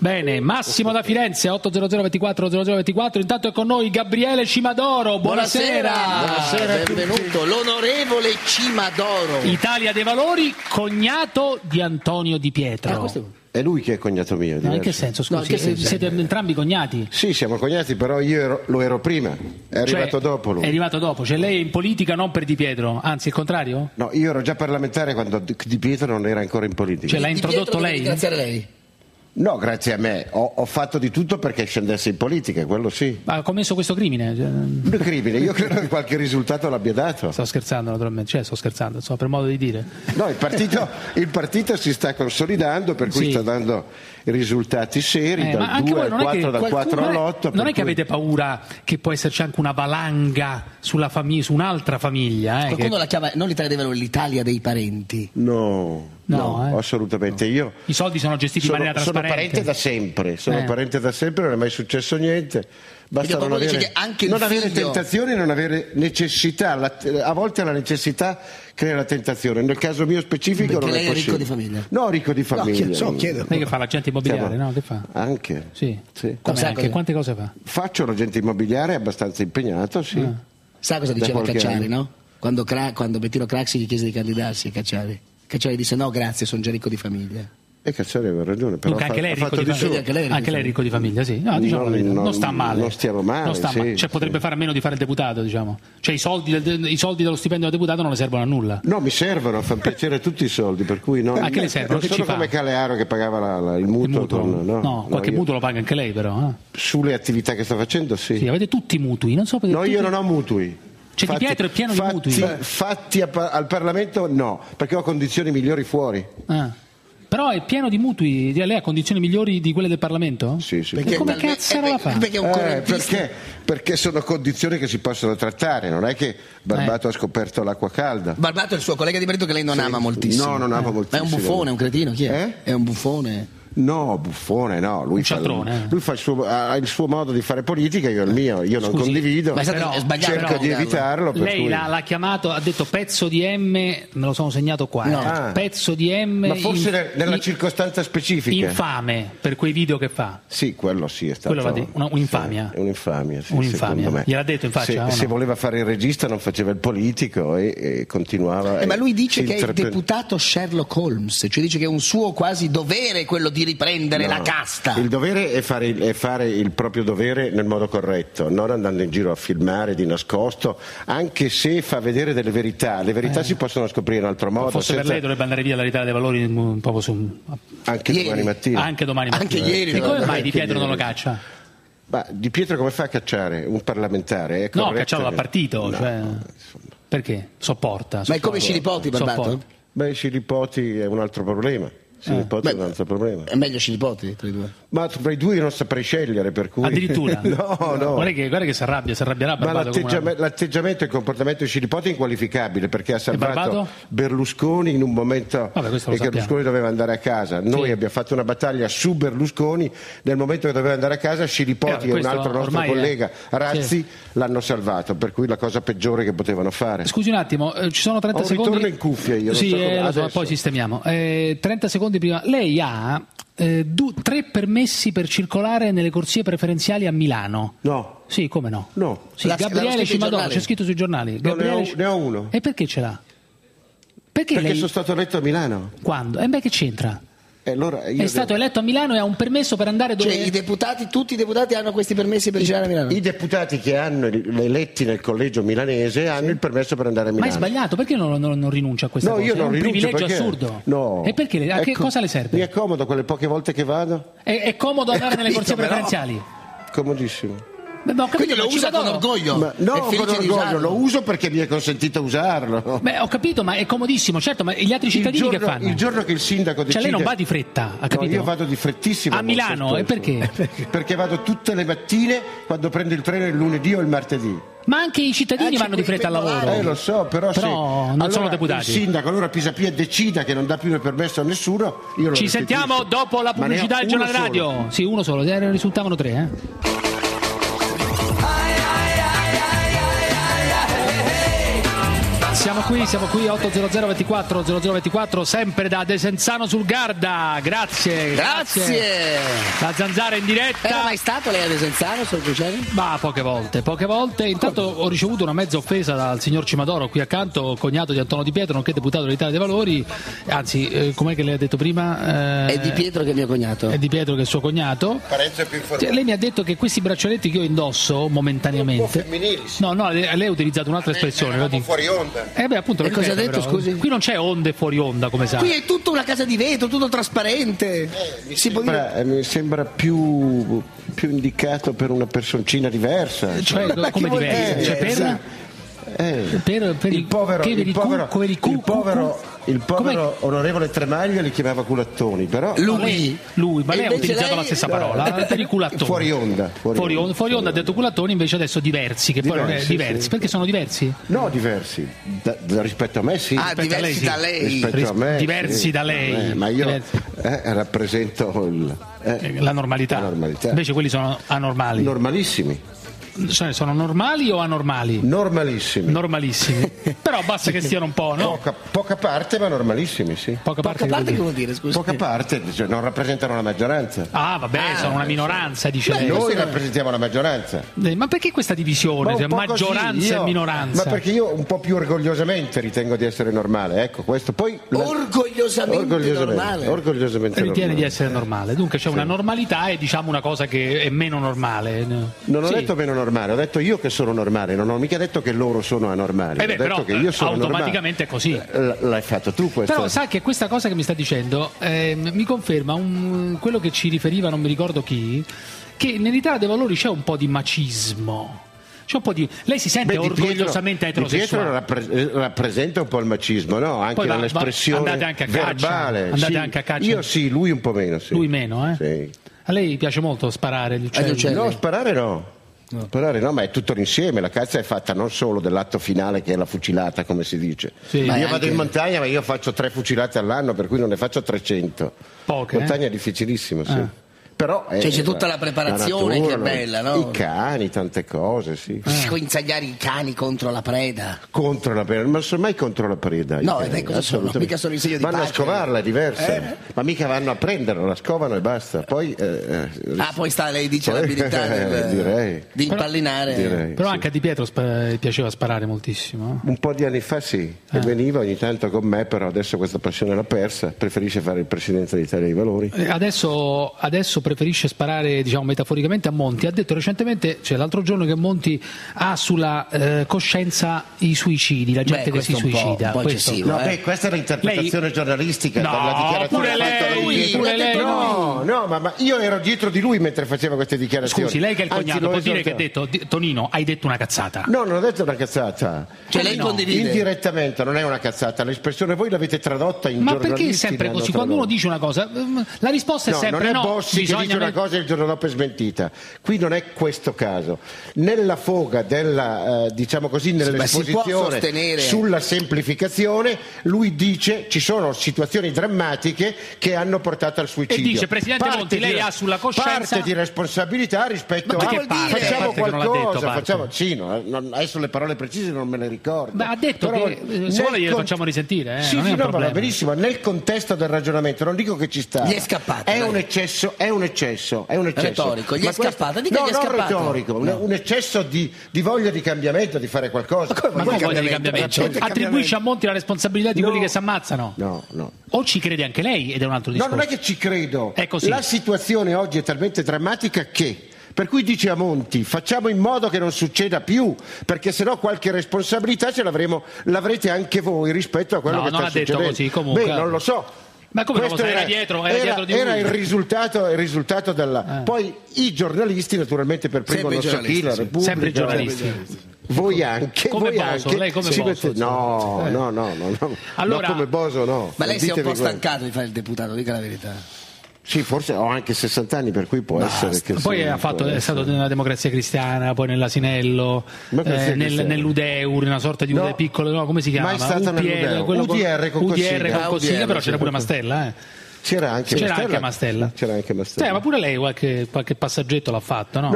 [SPEAKER 3] Bene, Massimo da Firenze, otto zero zero ventiquattro zero zero ventiquattro. Intanto è con noi Gabriele Cimadoro. Buonasera.
[SPEAKER 4] Buonasera, benvenuto. L'onorevole Cimadoro.
[SPEAKER 3] Italia dei Valori, cognato di Antonio Di Pietro.
[SPEAKER 4] Ah, questo...
[SPEAKER 9] È lui che è cognato mio.
[SPEAKER 3] No, in che senso? Scusi,
[SPEAKER 4] no, in che senso?
[SPEAKER 3] Siete entrambi cognati?
[SPEAKER 9] Sì, siamo cognati, però io ero, lo ero prima. È arrivato
[SPEAKER 3] cioè,
[SPEAKER 9] dopo lui.
[SPEAKER 3] È arrivato dopo, cioè lei è in politica non per Di Pietro, anzi il contrario?
[SPEAKER 9] No, io ero già parlamentare quando Di Pietro non era ancora in politica.
[SPEAKER 3] Cioè l'ha
[SPEAKER 4] Di
[SPEAKER 3] introdotto
[SPEAKER 4] Pietro
[SPEAKER 3] lei?
[SPEAKER 4] deve ringraziare lei.
[SPEAKER 9] No, grazie a me. Ho, ho fatto di tutto perché scendesse in politica, quello sì.
[SPEAKER 3] Ha commesso questo crimine?
[SPEAKER 9] Un crimine, io credo che qualche risultato l'abbia dato.
[SPEAKER 3] Sto scherzando naturalmente, cioè sto scherzando, insomma, per modo di dire.
[SPEAKER 9] No, il partito, il partito si sta consolidando, per cui
[SPEAKER 3] Sì.
[SPEAKER 9] sta dando risultati seri,
[SPEAKER 3] Eh, ma
[SPEAKER 9] dal
[SPEAKER 3] anche
[SPEAKER 9] due
[SPEAKER 3] voi
[SPEAKER 9] al
[SPEAKER 3] non è che
[SPEAKER 9] quattro, dal
[SPEAKER 3] qualcuno-
[SPEAKER 9] quattro
[SPEAKER 3] non è-
[SPEAKER 9] all'otto.
[SPEAKER 3] Non è
[SPEAKER 9] per
[SPEAKER 3] che
[SPEAKER 9] cui-
[SPEAKER 3] avete paura che può esserci anche una valanga sulla famiglia, su un'altra famiglia? Eh,
[SPEAKER 4] Qualcuno
[SPEAKER 3] che-
[SPEAKER 4] la chiama, non l'Italia dei Valori, l'Italia dei parenti.
[SPEAKER 9] No,
[SPEAKER 3] No,
[SPEAKER 9] no,
[SPEAKER 3] eh.
[SPEAKER 9] assolutamente. Io
[SPEAKER 3] I soldi sono gestiti
[SPEAKER 9] sono,
[SPEAKER 3] in maniera
[SPEAKER 9] sono
[SPEAKER 3] trasparente.
[SPEAKER 9] parente da sempre, sono
[SPEAKER 3] Eh.
[SPEAKER 9] parente da sempre, non è mai successo niente. Basta
[SPEAKER 4] Quindi
[SPEAKER 9] non
[SPEAKER 4] proprio
[SPEAKER 9] avere,
[SPEAKER 4] dice che anche il
[SPEAKER 9] non avere
[SPEAKER 4] figlio-
[SPEAKER 9] tentazioni, non avere necessità. La- a volte la necessità crea la tentazione. Nel caso mio specifico
[SPEAKER 4] Perché
[SPEAKER 9] non è
[SPEAKER 4] lei è ricco
[SPEAKER 9] possibile.
[SPEAKER 4] di famiglia?
[SPEAKER 9] No, ricco di famiglia.
[SPEAKER 4] chiedo, so, chiedo.
[SPEAKER 3] Lei che fa l'agente immobiliare,
[SPEAKER 9] Siamo-
[SPEAKER 3] no? Che fa?
[SPEAKER 9] Anche.
[SPEAKER 3] Sì.
[SPEAKER 9] Sì.
[SPEAKER 3] Come
[SPEAKER 4] Sa
[SPEAKER 3] anche?
[SPEAKER 4] cosa-
[SPEAKER 3] Quante cose fa?
[SPEAKER 9] Faccio l'agente immobiliare abbastanza impegnato, sì.
[SPEAKER 3] Ah.
[SPEAKER 4] Sa cosa
[SPEAKER 9] Da
[SPEAKER 4] diceva
[SPEAKER 9] qualche
[SPEAKER 4] Cacciari,
[SPEAKER 9] anno.
[SPEAKER 4] no? Quando, Cra- quando Bettino Craxi gli chiese di candidarsi, Cacciari. Cacciari disse no, grazie, sono già ricco di famiglia.
[SPEAKER 9] E Cacciari aveva ragione, però
[SPEAKER 3] Dunque
[SPEAKER 9] ha
[SPEAKER 3] anche
[SPEAKER 9] fa-
[SPEAKER 3] lei è
[SPEAKER 9] ha
[SPEAKER 3] ricco
[SPEAKER 9] fatto
[SPEAKER 3] di
[SPEAKER 9] di
[SPEAKER 3] famiglia.
[SPEAKER 9] suo.
[SPEAKER 4] Anche lei è ricco
[SPEAKER 3] Anche
[SPEAKER 4] di
[SPEAKER 3] lei è ricco di famiglia, sì. No, diciamo
[SPEAKER 9] Non-
[SPEAKER 3] la verità.
[SPEAKER 9] non-
[SPEAKER 3] Non sta male.
[SPEAKER 9] non stiamo male,
[SPEAKER 3] Non sta
[SPEAKER 9] sì,
[SPEAKER 3] male. Cioè potrebbe
[SPEAKER 9] sì.
[SPEAKER 3] fare a meno di fare il deputato, diciamo. Cioè i soldi, del, i soldi dello stipendio da deputato non le servono a nulla.
[SPEAKER 9] No, mi servono, fanno piacere tutti i soldi, per cui non,
[SPEAKER 3] A che le servono?
[SPEAKER 9] non
[SPEAKER 3] Che
[SPEAKER 9] sono
[SPEAKER 3] ci fa?
[SPEAKER 9] come Calearo che pagava la- la- il mutuo.
[SPEAKER 3] Il mutuo?
[SPEAKER 9] con- no,
[SPEAKER 3] no, qualche
[SPEAKER 9] io-
[SPEAKER 3] mutuo lo paga anche lei però. Eh?
[SPEAKER 9] Sulle attività che sto facendo, sì.
[SPEAKER 3] Sì, avete tutti i mutui, non so perché
[SPEAKER 9] No,
[SPEAKER 3] tutti-
[SPEAKER 9] io non ho mutui.
[SPEAKER 3] Cioè, Di Pietro è pieno di
[SPEAKER 9] fatti,
[SPEAKER 3] mutui.
[SPEAKER 9] Fatti a pa- al Parlamento no, perché ho condizioni migliori fuori.
[SPEAKER 3] Ah. Però è pieno di mutui, lei ha condizioni migliori di quelle del Parlamento?
[SPEAKER 9] Sì, sì.
[SPEAKER 3] E come
[SPEAKER 4] talmente-
[SPEAKER 3] cazzo
[SPEAKER 4] eh,
[SPEAKER 3] la fa?
[SPEAKER 4] Perché è un
[SPEAKER 9] Eh,
[SPEAKER 4] correntista.
[SPEAKER 9] perché, perché sono condizioni che si possono trattare, non è che Barbato
[SPEAKER 3] Eh.
[SPEAKER 9] ha scoperto l'acqua calda.
[SPEAKER 4] Barbato è il suo collega di partito che lei non
[SPEAKER 9] Sì.
[SPEAKER 4] ama moltissimo.
[SPEAKER 9] No, non amo
[SPEAKER 4] Ma è
[SPEAKER 9] moltissimo.
[SPEAKER 4] un buffone, un cretino, chi è?
[SPEAKER 9] Eh?
[SPEAKER 4] È un buffone.
[SPEAKER 9] No, buffone, no. Lui,
[SPEAKER 3] Un
[SPEAKER 9] fa,
[SPEAKER 3] cialtrone, eh.
[SPEAKER 9] lui fa il suo, ha il suo modo di fare politica, io il mio, io non
[SPEAKER 3] Scusi,
[SPEAKER 9] condivido,
[SPEAKER 4] Ma è stato
[SPEAKER 3] Però-
[SPEAKER 4] è sbagliato.
[SPEAKER 9] cerco
[SPEAKER 4] no,
[SPEAKER 9] di
[SPEAKER 4] Carlo?
[SPEAKER 9] evitarlo. Per
[SPEAKER 3] Lei
[SPEAKER 9] cui...
[SPEAKER 3] l'ha, l'ha chiamato, ha detto pezzo di M, me lo sono segnato qua.
[SPEAKER 4] No.
[SPEAKER 3] eh.
[SPEAKER 9] Ah.
[SPEAKER 3] Pezzo di M.
[SPEAKER 9] Ma forse
[SPEAKER 3] in-
[SPEAKER 9] ne- nella
[SPEAKER 3] in-
[SPEAKER 9] circostanza specifica.
[SPEAKER 3] infame per quei video che fa.
[SPEAKER 9] Sì, quello sì è stato
[SPEAKER 3] Quello va di- una- un'infamia.
[SPEAKER 9] Sì, è un'infamia, sì,
[SPEAKER 3] Un'infamia.
[SPEAKER 9] secondo me.
[SPEAKER 3] Gliel'ha detto in faccia,
[SPEAKER 9] Se,
[SPEAKER 3] o no?
[SPEAKER 9] se voleva fare il regista non faceva il politico e, e continuava.
[SPEAKER 4] Eh,
[SPEAKER 9] e
[SPEAKER 4] ma lui dice
[SPEAKER 9] si
[SPEAKER 4] che è il
[SPEAKER 9] intraprende-
[SPEAKER 4] deputato Sherlock Holmes, cioè dice che è un suo quasi dovere quello di riprendere
[SPEAKER 9] No,
[SPEAKER 4] la casta.
[SPEAKER 9] Il dovere è fare, il- è fare il proprio dovere nel modo corretto, non andando in giro a filmare di nascosto, anche se fa vedere delle verità. Le verità si possono scoprire in altro modo.
[SPEAKER 3] Forse per
[SPEAKER 9] senza-
[SPEAKER 3] lei dovrebbe andare via dall'Italia dei Valori un proprio su.
[SPEAKER 9] Anche
[SPEAKER 4] Ieri.
[SPEAKER 9] domani mattina.
[SPEAKER 3] Anche domani
[SPEAKER 4] Anche
[SPEAKER 3] mattina.
[SPEAKER 4] ieri,
[SPEAKER 3] E come
[SPEAKER 4] no,
[SPEAKER 3] mai
[SPEAKER 9] anche
[SPEAKER 3] Di Pietro non lo
[SPEAKER 9] ieri.
[SPEAKER 3] caccia?
[SPEAKER 9] Ma Di Pietro come fa a cacciare un parlamentare? È
[SPEAKER 3] No,
[SPEAKER 9] corretto
[SPEAKER 3] cacciarlo dal
[SPEAKER 9] che-
[SPEAKER 3] partito.
[SPEAKER 9] No,
[SPEAKER 3] cioè,
[SPEAKER 9] insomma.
[SPEAKER 3] perché? Sopporta.
[SPEAKER 4] Ma è come
[SPEAKER 3] sopporta.
[SPEAKER 4] Scilipoti, Barbato?
[SPEAKER 3] Sopporta.
[SPEAKER 9] Beh, Scilipoti è un altro problema. Scilipoti
[SPEAKER 4] Beh,
[SPEAKER 9] è un altro problema.
[SPEAKER 4] È meglio Scilipoti tra i due.
[SPEAKER 9] Ma tra i due io non saprei scegliere, per cui...
[SPEAKER 3] Addirittura?
[SPEAKER 9] no, no.
[SPEAKER 3] Guarda che, guarda che si arrabbia, si arrabbierà
[SPEAKER 9] Ma
[SPEAKER 3] Barbato come
[SPEAKER 9] l'atteggiame-
[SPEAKER 3] una-
[SPEAKER 9] l'atteggiamento e il comportamento di Scilipoti è inqualificabile perché ha
[SPEAKER 3] Barbato?
[SPEAKER 9] salvato Berlusconi in un momento
[SPEAKER 3] Vabbè, questo lo
[SPEAKER 9] in che
[SPEAKER 3] sappiamo.
[SPEAKER 9] Berlusconi doveva andare a casa. Noi
[SPEAKER 3] Sì.
[SPEAKER 9] abbiamo fatto una battaglia su Berlusconi, nel momento che doveva andare a casa Scilipoti
[SPEAKER 3] Eh,
[SPEAKER 9] e un
[SPEAKER 3] questo
[SPEAKER 9] altro nostro
[SPEAKER 3] ormai è-
[SPEAKER 9] collega Razzi
[SPEAKER 3] Sì.
[SPEAKER 9] l'hanno salvato, per cui la cosa peggiore che potevano fare.
[SPEAKER 3] Scusi un attimo, eh, ci sono trenta
[SPEAKER 9] Ho un
[SPEAKER 3] secondi.
[SPEAKER 9] ritorno in cuffia io, non
[SPEAKER 3] Sì,
[SPEAKER 9] so come-
[SPEAKER 3] eh, lo so,
[SPEAKER 9] adesso.
[SPEAKER 3] poi sistemiamo. Eh, trenta secondi prima. Lei ha eh, du- tre permessi per circolare nelle corsie preferenziali a Milano.
[SPEAKER 9] No.
[SPEAKER 3] Sì, come no?
[SPEAKER 9] No.
[SPEAKER 3] Sì,
[SPEAKER 4] L'ha-
[SPEAKER 3] Gabriele
[SPEAKER 4] l'hanno scritto i
[SPEAKER 3] Cimadoro,
[SPEAKER 4] giornali?
[SPEAKER 3] c'è scritto sui giornali.
[SPEAKER 9] No, ne
[SPEAKER 3] Gabriele
[SPEAKER 9] ho-
[SPEAKER 3] Ci-
[SPEAKER 9] ne ho uno.
[SPEAKER 3] E perché ce l'ha? Perché,
[SPEAKER 9] Perché
[SPEAKER 3] lei
[SPEAKER 9] sono stato eletto a Milano.
[SPEAKER 3] quando? E beh, che c'entra?
[SPEAKER 9] E allora io
[SPEAKER 3] È
[SPEAKER 9] devo-
[SPEAKER 3] stato eletto a Milano e ha un permesso per andare dove
[SPEAKER 4] Cioè i deputati, tutti i deputati hanno questi permessi per girare a Milano?
[SPEAKER 9] I deputati che hanno il- eletti nel collegio milanese hanno il permesso per andare a
[SPEAKER 3] Ma è
[SPEAKER 9] Milano.
[SPEAKER 3] sbagliato, perché non, non- non rinuncia a questa
[SPEAKER 9] No,
[SPEAKER 3] cosa?
[SPEAKER 9] io
[SPEAKER 3] È
[SPEAKER 9] non
[SPEAKER 3] un
[SPEAKER 9] rinuncio
[SPEAKER 3] privilegio
[SPEAKER 9] perché...
[SPEAKER 3] assurdo.
[SPEAKER 9] No.
[SPEAKER 3] E perché le- a che
[SPEAKER 9] Ecco,
[SPEAKER 3] cosa le
[SPEAKER 9] Mi
[SPEAKER 3] serve?
[SPEAKER 9] è comodo quelle poche volte che vado,
[SPEAKER 3] È, è comodo andare
[SPEAKER 4] Ho
[SPEAKER 3] nelle
[SPEAKER 4] capito,
[SPEAKER 3] corsie
[SPEAKER 4] però.
[SPEAKER 3] preferenziali.
[SPEAKER 9] comodissimo.
[SPEAKER 3] Beh, ma ho capito,
[SPEAKER 4] Quindi lo
[SPEAKER 3] ma ci
[SPEAKER 4] usa
[SPEAKER 3] vado-
[SPEAKER 4] con orgoglio.
[SPEAKER 9] Ma, no,
[SPEAKER 4] è
[SPEAKER 9] con
[SPEAKER 4] felice di
[SPEAKER 9] orgoglio,
[SPEAKER 4] usarlo.
[SPEAKER 9] lo uso perché mi è consentito usarlo.
[SPEAKER 3] Beh, ho capito, ma è comodissimo, certo, ma gli altri
[SPEAKER 9] Il
[SPEAKER 3] cittadini
[SPEAKER 9] giorno,
[SPEAKER 3] che fanno?
[SPEAKER 9] il giorno che il sindaco decide...
[SPEAKER 3] Cioè lei non va di fretta, ha
[SPEAKER 9] No,
[SPEAKER 3] capito?
[SPEAKER 9] io vado di frettissimo.
[SPEAKER 3] A Milano,
[SPEAKER 9] molto
[SPEAKER 3] e
[SPEAKER 9] spesso.
[SPEAKER 3] perché?
[SPEAKER 9] Perché vado tutte le mattine quando prendo il treno il lunedì o il martedì.
[SPEAKER 3] Ma anche i cittadini
[SPEAKER 4] Eh,
[SPEAKER 3] vanno di fretta al lavoro.
[SPEAKER 9] Eh, lo so, però, se
[SPEAKER 3] Però non
[SPEAKER 9] allora
[SPEAKER 3] sono deputati.
[SPEAKER 9] il sindaco, allora Pisapia decida che non dà più il permesso a nessuno, io lo
[SPEAKER 3] Ci
[SPEAKER 9] restituisco.
[SPEAKER 3] sentiamo dopo la
[SPEAKER 9] Ma ne ho
[SPEAKER 3] pubblicità del
[SPEAKER 9] uno
[SPEAKER 3] giornale
[SPEAKER 9] solo.
[SPEAKER 3] radio. Sì, uno solo, eh, risultavano tre, eh. Siamo qui, siamo qui, otto zero zero ventiquattro zero zero ventiquattro, sempre da Desenzano sul Garda. Grazie,
[SPEAKER 4] grazie.
[SPEAKER 3] grazie. La Zanzara in diretta.
[SPEAKER 4] Era mai stato lei a Desenzano, signor Cruciani?
[SPEAKER 3] Ma poche volte, poche volte. Intanto ho ricevuto una mezza offesa dal signor Cimadoro qui accanto, cognato di Antonio Di Pietro, nonché deputato dell'Italia dei Valori. Anzi, eh, com'è che lei ha detto prima? Eh,
[SPEAKER 4] è Di Pietro che è mio cognato.
[SPEAKER 3] È Di Pietro che è suo cognato.
[SPEAKER 9] Parenzo è più informato.
[SPEAKER 3] Lei mi ha detto che questi braccialetti che io indosso momentaneamente.
[SPEAKER 9] Un po' femminili, sì.
[SPEAKER 3] No, no, lei, lei ha utilizzato un'altra espressione.
[SPEAKER 9] Eravamo fuori onda.
[SPEAKER 3] Eh beh, appunto,
[SPEAKER 4] e cosa ha detto,
[SPEAKER 3] però.
[SPEAKER 4] scusi?
[SPEAKER 3] Qui non c'è onde fuori onda, come sa.
[SPEAKER 4] Qui è tutta una casa di vetro, tutto trasparente.
[SPEAKER 9] Eh, mi,
[SPEAKER 4] si
[SPEAKER 9] sembra,
[SPEAKER 4] può dire...
[SPEAKER 9] eh, mi sembra più, più indicato per una personcina diversa.
[SPEAKER 3] Cioè,
[SPEAKER 4] Ma
[SPEAKER 3] come diversa? Cioè, per...
[SPEAKER 9] Eh,
[SPEAKER 3] per, per
[SPEAKER 9] il povero,
[SPEAKER 3] che
[SPEAKER 9] il povero,
[SPEAKER 3] cu,
[SPEAKER 9] il
[SPEAKER 3] cu, cu,
[SPEAKER 9] povero,
[SPEAKER 3] cu,
[SPEAKER 9] il povero onorevole Tremaglia li chiamava culattoni, però
[SPEAKER 4] lui,
[SPEAKER 3] lui ma
[SPEAKER 4] e
[SPEAKER 3] lei ha utilizzato
[SPEAKER 4] lei...
[SPEAKER 3] la stessa parola,
[SPEAKER 9] no,
[SPEAKER 3] per i culattoni.
[SPEAKER 9] Fuori onda, fuori,
[SPEAKER 3] fuori onda, fuori onda ha detto culattoni, invece adesso diversi, che poi non è diversi,
[SPEAKER 9] sì.
[SPEAKER 3] Perché sono diversi?
[SPEAKER 9] No, diversi. Da, da, rispetto a me sì.
[SPEAKER 4] Ah,
[SPEAKER 3] rispetto
[SPEAKER 4] diversi
[SPEAKER 3] a
[SPEAKER 4] da lei.
[SPEAKER 9] Rispetto
[SPEAKER 3] Ris-
[SPEAKER 9] a me,
[SPEAKER 3] diversi
[SPEAKER 9] sì.
[SPEAKER 3] da lei.
[SPEAKER 9] Eh, ma io eh, rappresento il, eh,
[SPEAKER 3] la, normalità.
[SPEAKER 9] la normalità.
[SPEAKER 3] Invece quelli sono anormali.
[SPEAKER 9] Normalissimi.
[SPEAKER 3] Cioè, sono normali o anormali?
[SPEAKER 9] Normalissimi.
[SPEAKER 3] Normalissimi. Però basta che stiano un po', no?
[SPEAKER 9] Poca, poca parte, ma normalissimi, sì.
[SPEAKER 3] Poca parte,
[SPEAKER 4] Poca parte
[SPEAKER 3] che
[SPEAKER 4] che vuol dire, scusi?
[SPEAKER 9] Poca parte, cioè, non rappresentano la maggioranza.
[SPEAKER 3] Ah, vabbè,
[SPEAKER 4] Ah,
[SPEAKER 3] sono una minoranza, dice lei.
[SPEAKER 9] Noi rappresentiamo la maggioranza.
[SPEAKER 3] Eh, Ma perché questa divisione?
[SPEAKER 9] Ma
[SPEAKER 3] Cioè,
[SPEAKER 9] un po'
[SPEAKER 3] maggioranza
[SPEAKER 9] così, io-
[SPEAKER 3] e minoranza?
[SPEAKER 9] Ma perché io un po' più orgogliosamente ritengo di essere normale, ecco questo. Poi la-
[SPEAKER 4] Orgogliosamente normale.
[SPEAKER 9] orgogliosamente
[SPEAKER 3] Ritiene
[SPEAKER 9] normale.
[SPEAKER 3] di essere normale. Dunque c'è una normalità e diciamo una cosa che è meno normale.
[SPEAKER 9] Non ho
[SPEAKER 3] Sì.
[SPEAKER 9] detto meno normale, ho detto io che sono normale, non ho mica detto che loro sono anormali.
[SPEAKER 3] Eh beh,
[SPEAKER 9] ho detto
[SPEAKER 3] però,
[SPEAKER 9] che io sono
[SPEAKER 3] automaticamente è così.
[SPEAKER 9] normale. L- l'hai fatto tu questo.
[SPEAKER 3] Però sa che questa cosa che mi sta dicendo eh, mi conferma un- quello che ci riferiva, non mi ricordo chi, che nell'Italia dei Valori c'è un po' di macismo. C'è un po' di... Lei si sente
[SPEAKER 9] Beh, Di
[SPEAKER 3] orgogliosamente
[SPEAKER 9] Pietro, Di Pietro
[SPEAKER 3] eterosessuale.
[SPEAKER 9] rappre- rappresenta un po' il macismo, no? Anche
[SPEAKER 3] Poi va- va-
[SPEAKER 9] nell'espressione
[SPEAKER 3] andate anche a caccia?
[SPEAKER 9] verbale.
[SPEAKER 3] Andate
[SPEAKER 9] sì.
[SPEAKER 3] anche a caccia?
[SPEAKER 9] Io sì, lui un po' meno. Sì.
[SPEAKER 3] Lui meno, eh?
[SPEAKER 9] Sì.
[SPEAKER 3] A lei piace molto sparare gli uccelli?
[SPEAKER 4] Agli uccelli.
[SPEAKER 9] No, sparare no. Sparare no, ma è tutto l'insieme. La caccia è fatta non solo dell'atto finale che è la fucilata, come si dice.
[SPEAKER 3] Sì.
[SPEAKER 9] Io
[SPEAKER 3] Ma
[SPEAKER 9] vado
[SPEAKER 4] anche-
[SPEAKER 9] in montagna, ma io faccio tre fucilate all'anno, per cui non ne faccio trecento.
[SPEAKER 3] Poche,
[SPEAKER 9] Montagna
[SPEAKER 3] eh?
[SPEAKER 9] è difficilissimo, sì.
[SPEAKER 3] Ah.
[SPEAKER 9] Però è-
[SPEAKER 4] Cioè, c'è tutta la preparazione
[SPEAKER 9] natura,
[SPEAKER 4] che è bella, no?
[SPEAKER 9] I cani, tante cose, sì.
[SPEAKER 4] Si può inzagliare i cani contro la preda.
[SPEAKER 9] Contro la preda, ma non sono mai contro la preda. i
[SPEAKER 4] No,
[SPEAKER 9] cani,
[SPEAKER 4] e beh, cosa sono?
[SPEAKER 9] assolutamente.
[SPEAKER 4] Mica sono in segno di
[SPEAKER 9] vanno
[SPEAKER 4] pace.
[SPEAKER 9] a scovarla, è diversa.
[SPEAKER 4] Eh?
[SPEAKER 9] Ma mica vanno a prenderla, la scovano e basta. Poi, eh, eh,
[SPEAKER 4] Ah, poi sta, lei dice
[SPEAKER 9] poi-
[SPEAKER 4] l'abilità del-
[SPEAKER 9] direi.
[SPEAKER 4] di impallinare.
[SPEAKER 9] Direi,
[SPEAKER 3] Però
[SPEAKER 9] sì.
[SPEAKER 3] anche a Di Pietro sp- piaceva sparare moltissimo.
[SPEAKER 9] Un po' di anni fa sì, e veniva ogni tanto con me, però adesso questa passione l'ha persa, preferisce fare il presidente dell'Italia dei Valori.
[SPEAKER 3] Eh, Adesso, adesso preferisce sparare, diciamo, metaforicamente a Monti. Ha detto recentemente, cioè l'altro giorno, che Monti ha sulla eh, coscienza i suicidi, la gente
[SPEAKER 4] Beh,
[SPEAKER 3] che si
[SPEAKER 4] questo un po',
[SPEAKER 3] suicida.
[SPEAKER 4] un po'
[SPEAKER 3] Questo-
[SPEAKER 4] eccessivo.
[SPEAKER 9] No,
[SPEAKER 4] eh.
[SPEAKER 9] beh, questa è l'interpretazione
[SPEAKER 3] Lei-
[SPEAKER 9] giornalistica
[SPEAKER 3] No,
[SPEAKER 9] della dichiarazione
[SPEAKER 3] pure
[SPEAKER 9] fatta da
[SPEAKER 3] lei,
[SPEAKER 9] Di Pietro.
[SPEAKER 3] pure lei.
[SPEAKER 9] No, no, ma, ma io ero dietro di lui mentre faceva queste dichiarazioni.
[SPEAKER 3] Scusi, lei che è il
[SPEAKER 9] Anzi,
[SPEAKER 3] cognato
[SPEAKER 9] lo
[SPEAKER 3] può dire che ha
[SPEAKER 9] esortavo.
[SPEAKER 3] detto, di- Tonino, hai detto una cazzata.
[SPEAKER 9] No, non ho detto una cazzata.
[SPEAKER 4] Cioè, lei
[SPEAKER 3] no?
[SPEAKER 4] condivide.
[SPEAKER 9] Indirettamente, non è una cazzata, l'espressione voi l'avete tradotta in
[SPEAKER 3] Ma
[SPEAKER 9] giornalisti.
[SPEAKER 3] perché è sempre
[SPEAKER 9] l'hanno
[SPEAKER 3] così? Quando uno
[SPEAKER 9] tradotta.
[SPEAKER 3] dice una cosa, ehm, la risposta è
[SPEAKER 9] No,
[SPEAKER 3] sempre
[SPEAKER 9] non è
[SPEAKER 3] no.
[SPEAKER 9] Bossi che
[SPEAKER 3] bisogna
[SPEAKER 9] dice una
[SPEAKER 3] met-
[SPEAKER 9] cosa e il giorno dopo è smentita. Qui non è questo caso. Nella foga della, eh, diciamo così,
[SPEAKER 4] ma si può
[SPEAKER 9] nell'esposizione
[SPEAKER 4] sostenere-
[SPEAKER 9] sulla semplificazione, lui dice ci sono situazioni drammatiche che hanno portato al suicidio.
[SPEAKER 3] E dice, Presidente
[SPEAKER 9] Parte
[SPEAKER 3] Monti, lei
[SPEAKER 9] di-
[SPEAKER 3] ha sulla coscienza-
[SPEAKER 9] parte di responsabilità rispetto
[SPEAKER 4] Ma
[SPEAKER 9] a
[SPEAKER 4] che vuol dire?
[SPEAKER 9] facciamo
[SPEAKER 3] Parte che non l'ha
[SPEAKER 9] qualcosa,
[SPEAKER 3] detto, parte.
[SPEAKER 9] facciamo sì, no, non- adesso le parole precise non me le ricordo.
[SPEAKER 3] Beh, ha detto
[SPEAKER 9] Però
[SPEAKER 3] che, eh, se
[SPEAKER 9] nel
[SPEAKER 3] vuole gliele
[SPEAKER 9] con-
[SPEAKER 3] facciamo risentire, eh,
[SPEAKER 9] sì,
[SPEAKER 3] non è
[SPEAKER 9] sì,
[SPEAKER 3] un
[SPEAKER 9] no, ma va
[SPEAKER 3] problema.
[SPEAKER 9] benissimo, nel contesto del ragionamento non dico che ci sta.
[SPEAKER 4] Gli è scappato,
[SPEAKER 9] È
[SPEAKER 4] dai.
[SPEAKER 9] un eccesso, è un eccesso, è un eccesso.
[SPEAKER 4] Retorico, gli
[SPEAKER 9] Ma
[SPEAKER 4] è scappato, dica
[SPEAKER 9] no,
[SPEAKER 4] gli è
[SPEAKER 9] non
[SPEAKER 4] scappato.
[SPEAKER 9] retorico, un-
[SPEAKER 4] No.
[SPEAKER 9] un eccesso di, di voglia di cambiamento, di fare qualcosa.
[SPEAKER 4] Ma come
[SPEAKER 3] Ma come voglia di
[SPEAKER 4] cambiamento?
[SPEAKER 3] cambiamento?
[SPEAKER 4] Certo,
[SPEAKER 3] Attribuisce a Monti la responsabilità di
[SPEAKER 9] No.
[SPEAKER 3] quelli che si ammazzano?
[SPEAKER 9] No, no.
[SPEAKER 3] O ci crede anche lei ed è un altro
[SPEAKER 9] No,
[SPEAKER 3] discorso?
[SPEAKER 9] non è che ci credo.
[SPEAKER 3] È così.
[SPEAKER 9] La situazione oggi è talmente drammatica che per cui dice a Monti facciamo in modo che non succeda più, perché sennò qualche responsabilità ce l'avremo, l'avrete anche voi rispetto a quello
[SPEAKER 3] No,
[SPEAKER 9] che
[SPEAKER 3] non
[SPEAKER 9] sta
[SPEAKER 3] ha detto
[SPEAKER 9] succedendo.
[SPEAKER 3] così, comunque.
[SPEAKER 9] Beh, non lo so.
[SPEAKER 3] Ma come
[SPEAKER 9] Questo
[SPEAKER 3] non lo sa? Era dietro- era
[SPEAKER 9] era-
[SPEAKER 3] dietro di
[SPEAKER 9] era
[SPEAKER 3] lui.
[SPEAKER 9] il risultato, il risultato della.
[SPEAKER 3] Eh.
[SPEAKER 9] Poi i giornalisti, naturalmente, per primo
[SPEAKER 4] Sempre
[SPEAKER 9] non so chi, la
[SPEAKER 4] giornalisti, sì.
[SPEAKER 9] Repubblica.
[SPEAKER 3] Sempre giornalisti.
[SPEAKER 9] Voi anche,
[SPEAKER 3] Come
[SPEAKER 9] voi
[SPEAKER 3] Boso,
[SPEAKER 9] anche.
[SPEAKER 3] lei come
[SPEAKER 9] si
[SPEAKER 3] Boso,
[SPEAKER 9] mette- no,
[SPEAKER 3] insomma. Eh.
[SPEAKER 9] no, no, no, no.
[SPEAKER 3] Allora-
[SPEAKER 9] No, come Boso no.
[SPEAKER 4] Ma lei si è un po'
[SPEAKER 9] Ditevi quello.
[SPEAKER 4] stancato di fare il deputato, dica la verità.
[SPEAKER 9] Sì, forse ho anche sessanta anni, per cui può essere che
[SPEAKER 3] Poi
[SPEAKER 9] sì,
[SPEAKER 3] ha fatto,
[SPEAKER 9] può
[SPEAKER 3] è stato
[SPEAKER 9] essere.
[SPEAKER 3] nella Democrazia Cristiana, poi nell'Asinello,
[SPEAKER 9] Democrazia
[SPEAKER 3] eh, nel,
[SPEAKER 9] Cristiana.
[SPEAKER 3] nell'Udeur, una sorta di
[SPEAKER 9] No,
[SPEAKER 3] Udeur piccolo, no, come si chiama?
[SPEAKER 9] mai stato
[SPEAKER 3] U P R,
[SPEAKER 9] nell'Udeur.
[SPEAKER 3] quello con-
[SPEAKER 9] U D R con
[SPEAKER 3] U D R
[SPEAKER 9] Cossiga.
[SPEAKER 3] con
[SPEAKER 4] Ah,
[SPEAKER 3] Cossiga,
[SPEAKER 4] U D R,
[SPEAKER 3] però
[SPEAKER 4] sì,
[SPEAKER 3] c'era pure
[SPEAKER 4] sì.
[SPEAKER 3] Mastella, eh.
[SPEAKER 9] C'era anche
[SPEAKER 3] C'era
[SPEAKER 9] Mastella.
[SPEAKER 3] anche Mastella.
[SPEAKER 9] C'era anche Mastella.
[SPEAKER 3] Cioè, ma pure lei qualche, qualche passaggetto l'ha fatto, no?
[SPEAKER 9] No,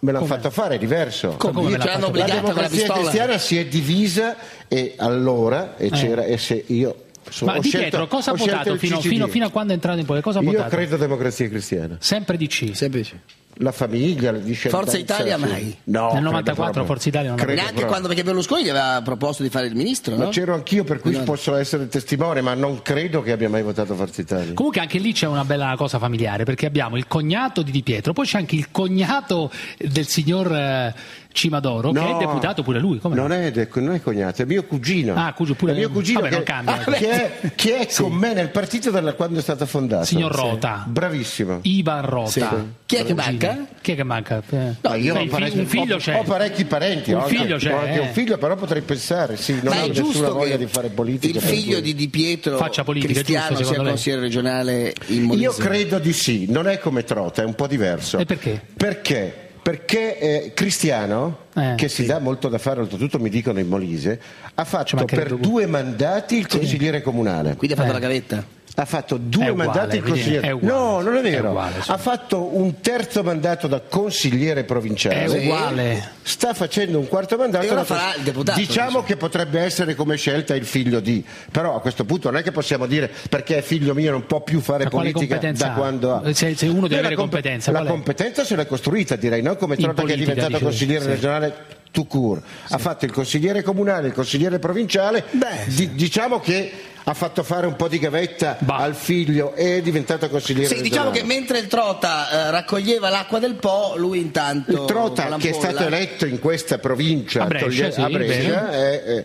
[SPEAKER 9] Me l'hanno
[SPEAKER 3] Come?
[SPEAKER 9] fatto fare, è diverso.
[SPEAKER 3] Come, come me l'ha
[SPEAKER 4] Ce l'hanno
[SPEAKER 3] fatto?
[SPEAKER 9] La
[SPEAKER 4] obbligata con la
[SPEAKER 9] democrazia
[SPEAKER 4] pistola.
[SPEAKER 9] cristiana si è divisa e allora e
[SPEAKER 3] Eh.
[SPEAKER 9] c'era e se io sono,
[SPEAKER 3] Ma
[SPEAKER 9] ho
[SPEAKER 3] Di
[SPEAKER 9] scelto,
[SPEAKER 3] Pietro cosa ha
[SPEAKER 9] ho scelto
[SPEAKER 3] votato
[SPEAKER 9] il
[SPEAKER 3] fino,
[SPEAKER 9] C C D.
[SPEAKER 3] fino, fino a quando è entrato in politica? Cosa ha
[SPEAKER 9] Io
[SPEAKER 3] votato?
[SPEAKER 9] credo democrazia cristiana.
[SPEAKER 3] Sempre D C.
[SPEAKER 4] Semplice.
[SPEAKER 9] La famiglia, la discendenza,
[SPEAKER 4] Forza Italia
[SPEAKER 9] sì.
[SPEAKER 4] mai?
[SPEAKER 9] No,
[SPEAKER 3] Nel
[SPEAKER 9] credo
[SPEAKER 3] novantaquattro
[SPEAKER 9] proprio.
[SPEAKER 3] Forza Italia non
[SPEAKER 9] Credo
[SPEAKER 3] aveva.
[SPEAKER 4] Neanche
[SPEAKER 9] proprio.
[SPEAKER 4] quando, perché Berlusconi gli aveva proposto di fare il ministro,
[SPEAKER 9] Ma
[SPEAKER 4] no?
[SPEAKER 9] c'ero anch'io, per cui
[SPEAKER 4] No.
[SPEAKER 9] posso essere testimone, ma non credo che abbia mai votato Forza Italia.
[SPEAKER 3] Comunque anche lì c'è una bella cosa familiare, perché abbiamo il cognato di Di Pietro, poi c'è anche il cognato del signor eh, Cimadoro, che
[SPEAKER 9] No,
[SPEAKER 3] è deputato pure lui. Come no?
[SPEAKER 9] non, è, de- non è cognato, è mio cugino.
[SPEAKER 3] Ah, cugino, pure
[SPEAKER 9] è mio
[SPEAKER 3] lei.
[SPEAKER 9] cugino
[SPEAKER 3] Vabbè,
[SPEAKER 9] che,
[SPEAKER 3] non cambia.
[SPEAKER 9] che è, che è con me nel partito da quando è stata fondata.
[SPEAKER 3] Signor Rota.
[SPEAKER 9] Bravissimo.
[SPEAKER 3] Ivan Rota.
[SPEAKER 4] Sì. Chi è che
[SPEAKER 3] Cugino.
[SPEAKER 4] manca?
[SPEAKER 3] Chi è che manca? Eh.
[SPEAKER 9] No, io
[SPEAKER 3] Beh,
[SPEAKER 9] ho
[SPEAKER 3] il fi-
[SPEAKER 9] parecchi-
[SPEAKER 3] un figlio
[SPEAKER 9] ho,
[SPEAKER 3] c'è.
[SPEAKER 9] ho parecchi parenti,
[SPEAKER 3] Un
[SPEAKER 9] ho
[SPEAKER 3] figlio
[SPEAKER 9] anche,
[SPEAKER 3] c'è,
[SPEAKER 9] ho anche
[SPEAKER 3] eh.
[SPEAKER 9] un figlio, però potrei pensare, sì, non
[SPEAKER 4] Ma
[SPEAKER 9] ho
[SPEAKER 4] è
[SPEAKER 9] nessuna
[SPEAKER 4] giusto
[SPEAKER 9] voglia
[SPEAKER 4] che
[SPEAKER 9] di fare politica.
[SPEAKER 4] il
[SPEAKER 9] per
[SPEAKER 4] figlio
[SPEAKER 9] cui-
[SPEAKER 4] di Di Pietro
[SPEAKER 3] Faccia politica,
[SPEAKER 4] Cristiano
[SPEAKER 3] giusto,
[SPEAKER 4] sia
[SPEAKER 3] secondo lei?
[SPEAKER 4] consigliere regionale in Molise?
[SPEAKER 9] Io credo di sì, non è come Trota, è un po' diverso.
[SPEAKER 3] E perché?
[SPEAKER 9] Perché? Perché eh, Cristiano,
[SPEAKER 3] Eh,
[SPEAKER 9] che si dà molto da fare, oltretutto mi dicono in Molise, ha fatto
[SPEAKER 3] mancherebbe
[SPEAKER 9] per
[SPEAKER 3] due.
[SPEAKER 9] due mandati il consigliere comunale.
[SPEAKER 4] Quindi ha fatto
[SPEAKER 3] Eh.
[SPEAKER 4] la gavetta?
[SPEAKER 9] Ha fatto
[SPEAKER 3] È
[SPEAKER 9] due
[SPEAKER 3] uguale,
[SPEAKER 9] mandati il
[SPEAKER 3] vedi,
[SPEAKER 9] consigliere.
[SPEAKER 3] è uguale,
[SPEAKER 9] no, non è
[SPEAKER 3] è
[SPEAKER 9] vero.
[SPEAKER 3] uguale, sì.
[SPEAKER 9] Ha fatto un terzo mandato da consigliere provinciale.
[SPEAKER 3] È uguale.
[SPEAKER 9] Sta facendo un quarto mandato.
[SPEAKER 4] E ora
[SPEAKER 9] da-
[SPEAKER 4] farà il deputato,
[SPEAKER 9] Diciamo
[SPEAKER 4] diciamo.
[SPEAKER 9] che potrebbe essere come scelta il figlio di. Però a questo punto non è che possiamo dire perché è figlio mio non può più fare
[SPEAKER 3] Ma quale
[SPEAKER 9] politica
[SPEAKER 3] competenza
[SPEAKER 9] da
[SPEAKER 3] ha?
[SPEAKER 9] quando ha.
[SPEAKER 3] Se- se uno deve
[SPEAKER 9] Beh,
[SPEAKER 3] avere
[SPEAKER 9] la compe-
[SPEAKER 3] competenza,
[SPEAKER 9] La
[SPEAKER 3] qual è?
[SPEAKER 9] competenza se l'è costruita, direi, non come
[SPEAKER 3] In
[SPEAKER 9] Trota che è
[SPEAKER 3] politica,
[SPEAKER 9] diventato
[SPEAKER 3] dice,
[SPEAKER 9] consigliere
[SPEAKER 3] sì.
[SPEAKER 9] regionale tout court. Ha fatto il consigliere comunale, il consigliere provinciale.
[SPEAKER 4] Beh,
[SPEAKER 9] Di- diciamo che ha fatto fare un po' di gavetta
[SPEAKER 3] Bah.
[SPEAKER 9] al figlio e è diventato consigliere
[SPEAKER 4] Sì, diciamo
[SPEAKER 9] regionale.
[SPEAKER 4] che mentre il Trota eh, raccoglieva l'acqua del Po, lui intanto
[SPEAKER 9] Il Trota,
[SPEAKER 4] con
[SPEAKER 9] che è
[SPEAKER 4] l'ampolla-
[SPEAKER 9] stato eletto in questa provincia
[SPEAKER 3] A Brescia,
[SPEAKER 9] toglie-
[SPEAKER 3] sì,
[SPEAKER 9] a Brescia,
[SPEAKER 3] bene.
[SPEAKER 9] è- è-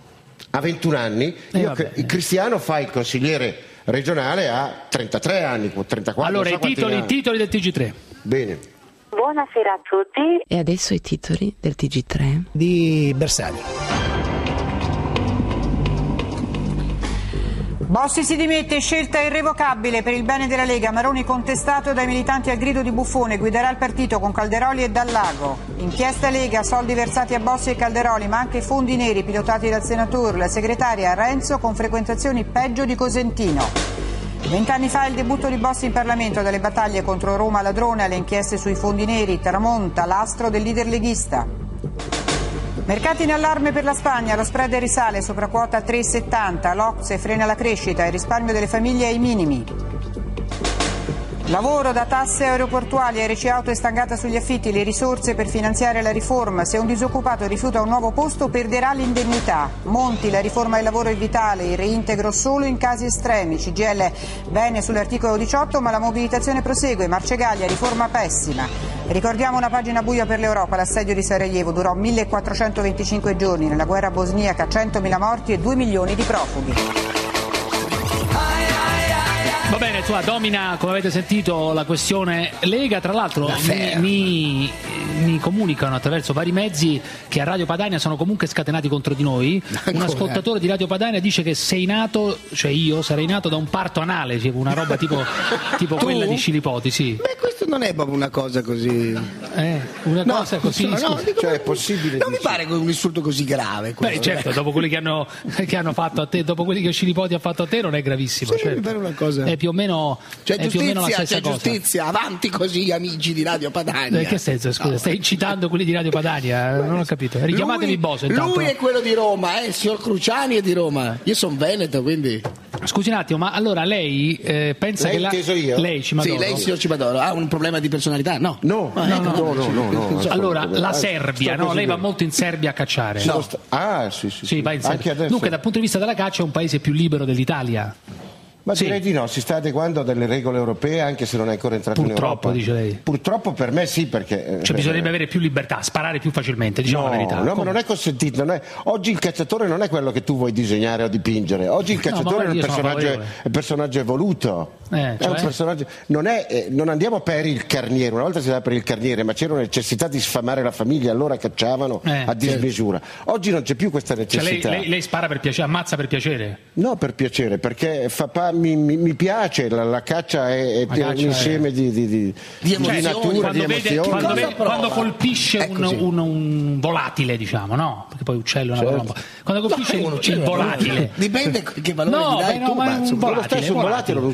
[SPEAKER 9] ha ventuno anni.
[SPEAKER 3] Eh,
[SPEAKER 9] Io
[SPEAKER 3] va
[SPEAKER 9] cre-
[SPEAKER 3] bene.
[SPEAKER 9] il Cristiano fa il consigliere regionale a trentatré anni, trentaquattro.
[SPEAKER 3] Allora,
[SPEAKER 9] non
[SPEAKER 3] i
[SPEAKER 9] so quanti
[SPEAKER 3] titoli,
[SPEAKER 9] ne
[SPEAKER 3] i
[SPEAKER 9] ha.
[SPEAKER 3] titoli del T G tre.
[SPEAKER 9] Bene.
[SPEAKER 10] Buonasera a tutti. E adesso i titoli del T G tre
[SPEAKER 2] di Bersani.
[SPEAKER 11] Bossi si dimette, scelta irrevocabile per il bene della Lega. Maroni contestato dai militanti al grido di Buffone, guiderà il partito con Calderoli e Dallago. Inchiesta Lega, soldi versati a Bossi e Calderoli, ma anche fondi neri pilotati dal senatore, la segretaria Renzo con frequentazioni peggio di Cosentino. Vent'anni fa il debutto di Bossi in Parlamento, dalle battaglie contro Roma ladrone alle inchieste sui fondi neri, tramonta l'astro del leader leghista. Mercati in allarme per la Spagna, lo spread risale sopra quota tre virgola settanta, l'Ocse frena la crescita, il risparmio delle famiglie ai minimi. Lavoro da tasse aeroportuali, R C Auto è stangata sugli affitti, le risorse per finanziare la riforma. Se un disoccupato rifiuta un nuovo posto perderà l'indennità. Monti, la riforma del lavoro è vitale, il reintegro solo in casi estremi. C G I L bene sull'articolo diciotto, ma la mobilitazione prosegue. Marcegaglia, riforma pessima. Ricordiamo una pagina buia per l'Europa, l'assedio di Sarajevo durò millequattrocentoventicinque giorni, nella guerra bosniaca centomila morti e due milioni di profughi.
[SPEAKER 3] Va bene, insomma, domina, come avete sentito, la questione Lega. Tra l'altro mi, mi, mi comunicano attraverso vari mezzi che a Radio Padania sono comunque scatenati contro di noi. Un ascoltatore di Radio Padania dice che sei nato, cioè io sarei nato da un parto anale, cioè una roba tipo, tipo quella di Scilipoti, sì.
[SPEAKER 4] Beh, questo non è proprio una cosa così.
[SPEAKER 3] Eh, una
[SPEAKER 4] No,
[SPEAKER 3] cosa così.
[SPEAKER 4] no, no,
[SPEAKER 3] scusa.
[SPEAKER 4] dico-
[SPEAKER 9] Cioè, è possibile
[SPEAKER 4] Non mi
[SPEAKER 9] dici?
[SPEAKER 4] pare un insulto così grave. quello.
[SPEAKER 3] Beh, certo, dopo quelli che hanno, che hanno fatto a te, dopo quelli che Scilipoti ha fatto a te, non è gravissimo.
[SPEAKER 4] Sì,
[SPEAKER 3] certo.
[SPEAKER 4] mi pare una cosa-
[SPEAKER 3] È più o meno,
[SPEAKER 4] C'è
[SPEAKER 3] è più o meno la
[SPEAKER 4] giustizia,
[SPEAKER 3] stessa
[SPEAKER 4] c'è
[SPEAKER 3] cosa.
[SPEAKER 4] giustizia, avanti così amici di Radio Padania.
[SPEAKER 3] In che senso, scusa? Stai incitando quelli di Radio Padania? Non ho capito. Richiamatevi
[SPEAKER 4] lui,
[SPEAKER 3] Boso intanto.
[SPEAKER 4] Lui è quello di Roma, eh, il signor Cruciani è di Roma. Io sono veneto, quindi.
[SPEAKER 3] Scusi un attimo, ma allora lei eh, pensa
[SPEAKER 9] Lei
[SPEAKER 3] che la...
[SPEAKER 9] inteso io?
[SPEAKER 3] Lei, Cimadoro?
[SPEAKER 4] Sì, lei, signor Cimadoro, ha un problema di personalità? No.
[SPEAKER 9] No,
[SPEAKER 4] Ah,
[SPEAKER 9] no,
[SPEAKER 4] ecco.
[SPEAKER 9] no, no, no, no, no.
[SPEAKER 3] Allora,
[SPEAKER 9] Ascolta,
[SPEAKER 3] la
[SPEAKER 9] eh,
[SPEAKER 3] Serbia,
[SPEAKER 9] sto
[SPEAKER 3] no?
[SPEAKER 9] così
[SPEAKER 3] Lei va
[SPEAKER 9] bene.
[SPEAKER 3] molto in Serbia a cacciare.
[SPEAKER 9] Sono sta- Ah, sì, sì.
[SPEAKER 3] Sì, va in
[SPEAKER 9] Anche
[SPEAKER 3] Serbia.
[SPEAKER 9] adesso.
[SPEAKER 3] Dunque, dal punto di vista della caccia è un paese più libero dell'Italia.
[SPEAKER 9] Ma
[SPEAKER 3] Sì.
[SPEAKER 9] direi di no, si sta adeguando a delle regole europee anche se non è ancora entrato
[SPEAKER 3] Purtroppo,
[SPEAKER 9] in Europa.
[SPEAKER 3] dice lei.
[SPEAKER 9] Purtroppo per me sì, perché...
[SPEAKER 3] Cioè, bisognerebbe avere più libertà, sparare più facilmente, diciamo
[SPEAKER 9] no,
[SPEAKER 3] la verità.
[SPEAKER 9] no, ma
[SPEAKER 3] Come?
[SPEAKER 9] non è consentito. Non è... Oggi il cacciatore non è quello che tu vuoi disegnare o dipingere. Oggi il
[SPEAKER 3] No, ma
[SPEAKER 9] cacciatore è un
[SPEAKER 3] io sono
[SPEAKER 9] personaggio,
[SPEAKER 3] favorevole.
[SPEAKER 9] è un personaggio evoluto.
[SPEAKER 3] Eh,
[SPEAKER 9] È un
[SPEAKER 3] cioè?
[SPEAKER 9] personaggio... non, è, eh, non andiamo per il carniere. Una volta si andava per il carniere, ma c'era una necessità di sfamare la famiglia, allora cacciavano
[SPEAKER 3] Eh,
[SPEAKER 9] a dismisura. Oggi non c'è più questa
[SPEAKER 3] Cioè, lei,
[SPEAKER 9] necessità.
[SPEAKER 3] lei, lei spara per piacere, ammazza per piacere.
[SPEAKER 9] No, per piacere, perché fa pa- mi, mi- mi piace, la, la caccia è, è
[SPEAKER 3] La caccia
[SPEAKER 9] un insieme
[SPEAKER 3] è-
[SPEAKER 9] di, di, di,
[SPEAKER 4] Di emozioni,
[SPEAKER 9] natura, di
[SPEAKER 3] Quando, vede,
[SPEAKER 9] emozioni.
[SPEAKER 3] quando,
[SPEAKER 4] Cosa
[SPEAKER 3] vede-
[SPEAKER 4] prova?
[SPEAKER 3] quando colpisce
[SPEAKER 4] È
[SPEAKER 3] un,
[SPEAKER 4] così.
[SPEAKER 3] un- un volatile, diciamo, no? Perché poi uccello è una
[SPEAKER 9] Certo.
[SPEAKER 3] parola un po'. Quando colpisce
[SPEAKER 4] No,
[SPEAKER 3] il,
[SPEAKER 4] uno
[SPEAKER 3] il
[SPEAKER 4] c'è-
[SPEAKER 3] volatile.
[SPEAKER 4] Dipende che valore
[SPEAKER 3] No,
[SPEAKER 4] gli dai
[SPEAKER 3] beh, no,
[SPEAKER 4] tu,
[SPEAKER 3] ma è
[SPEAKER 4] ma
[SPEAKER 3] un
[SPEAKER 4] insomma,
[SPEAKER 3] volatile,
[SPEAKER 9] stesso un volatile, un uccello,
[SPEAKER 3] Quando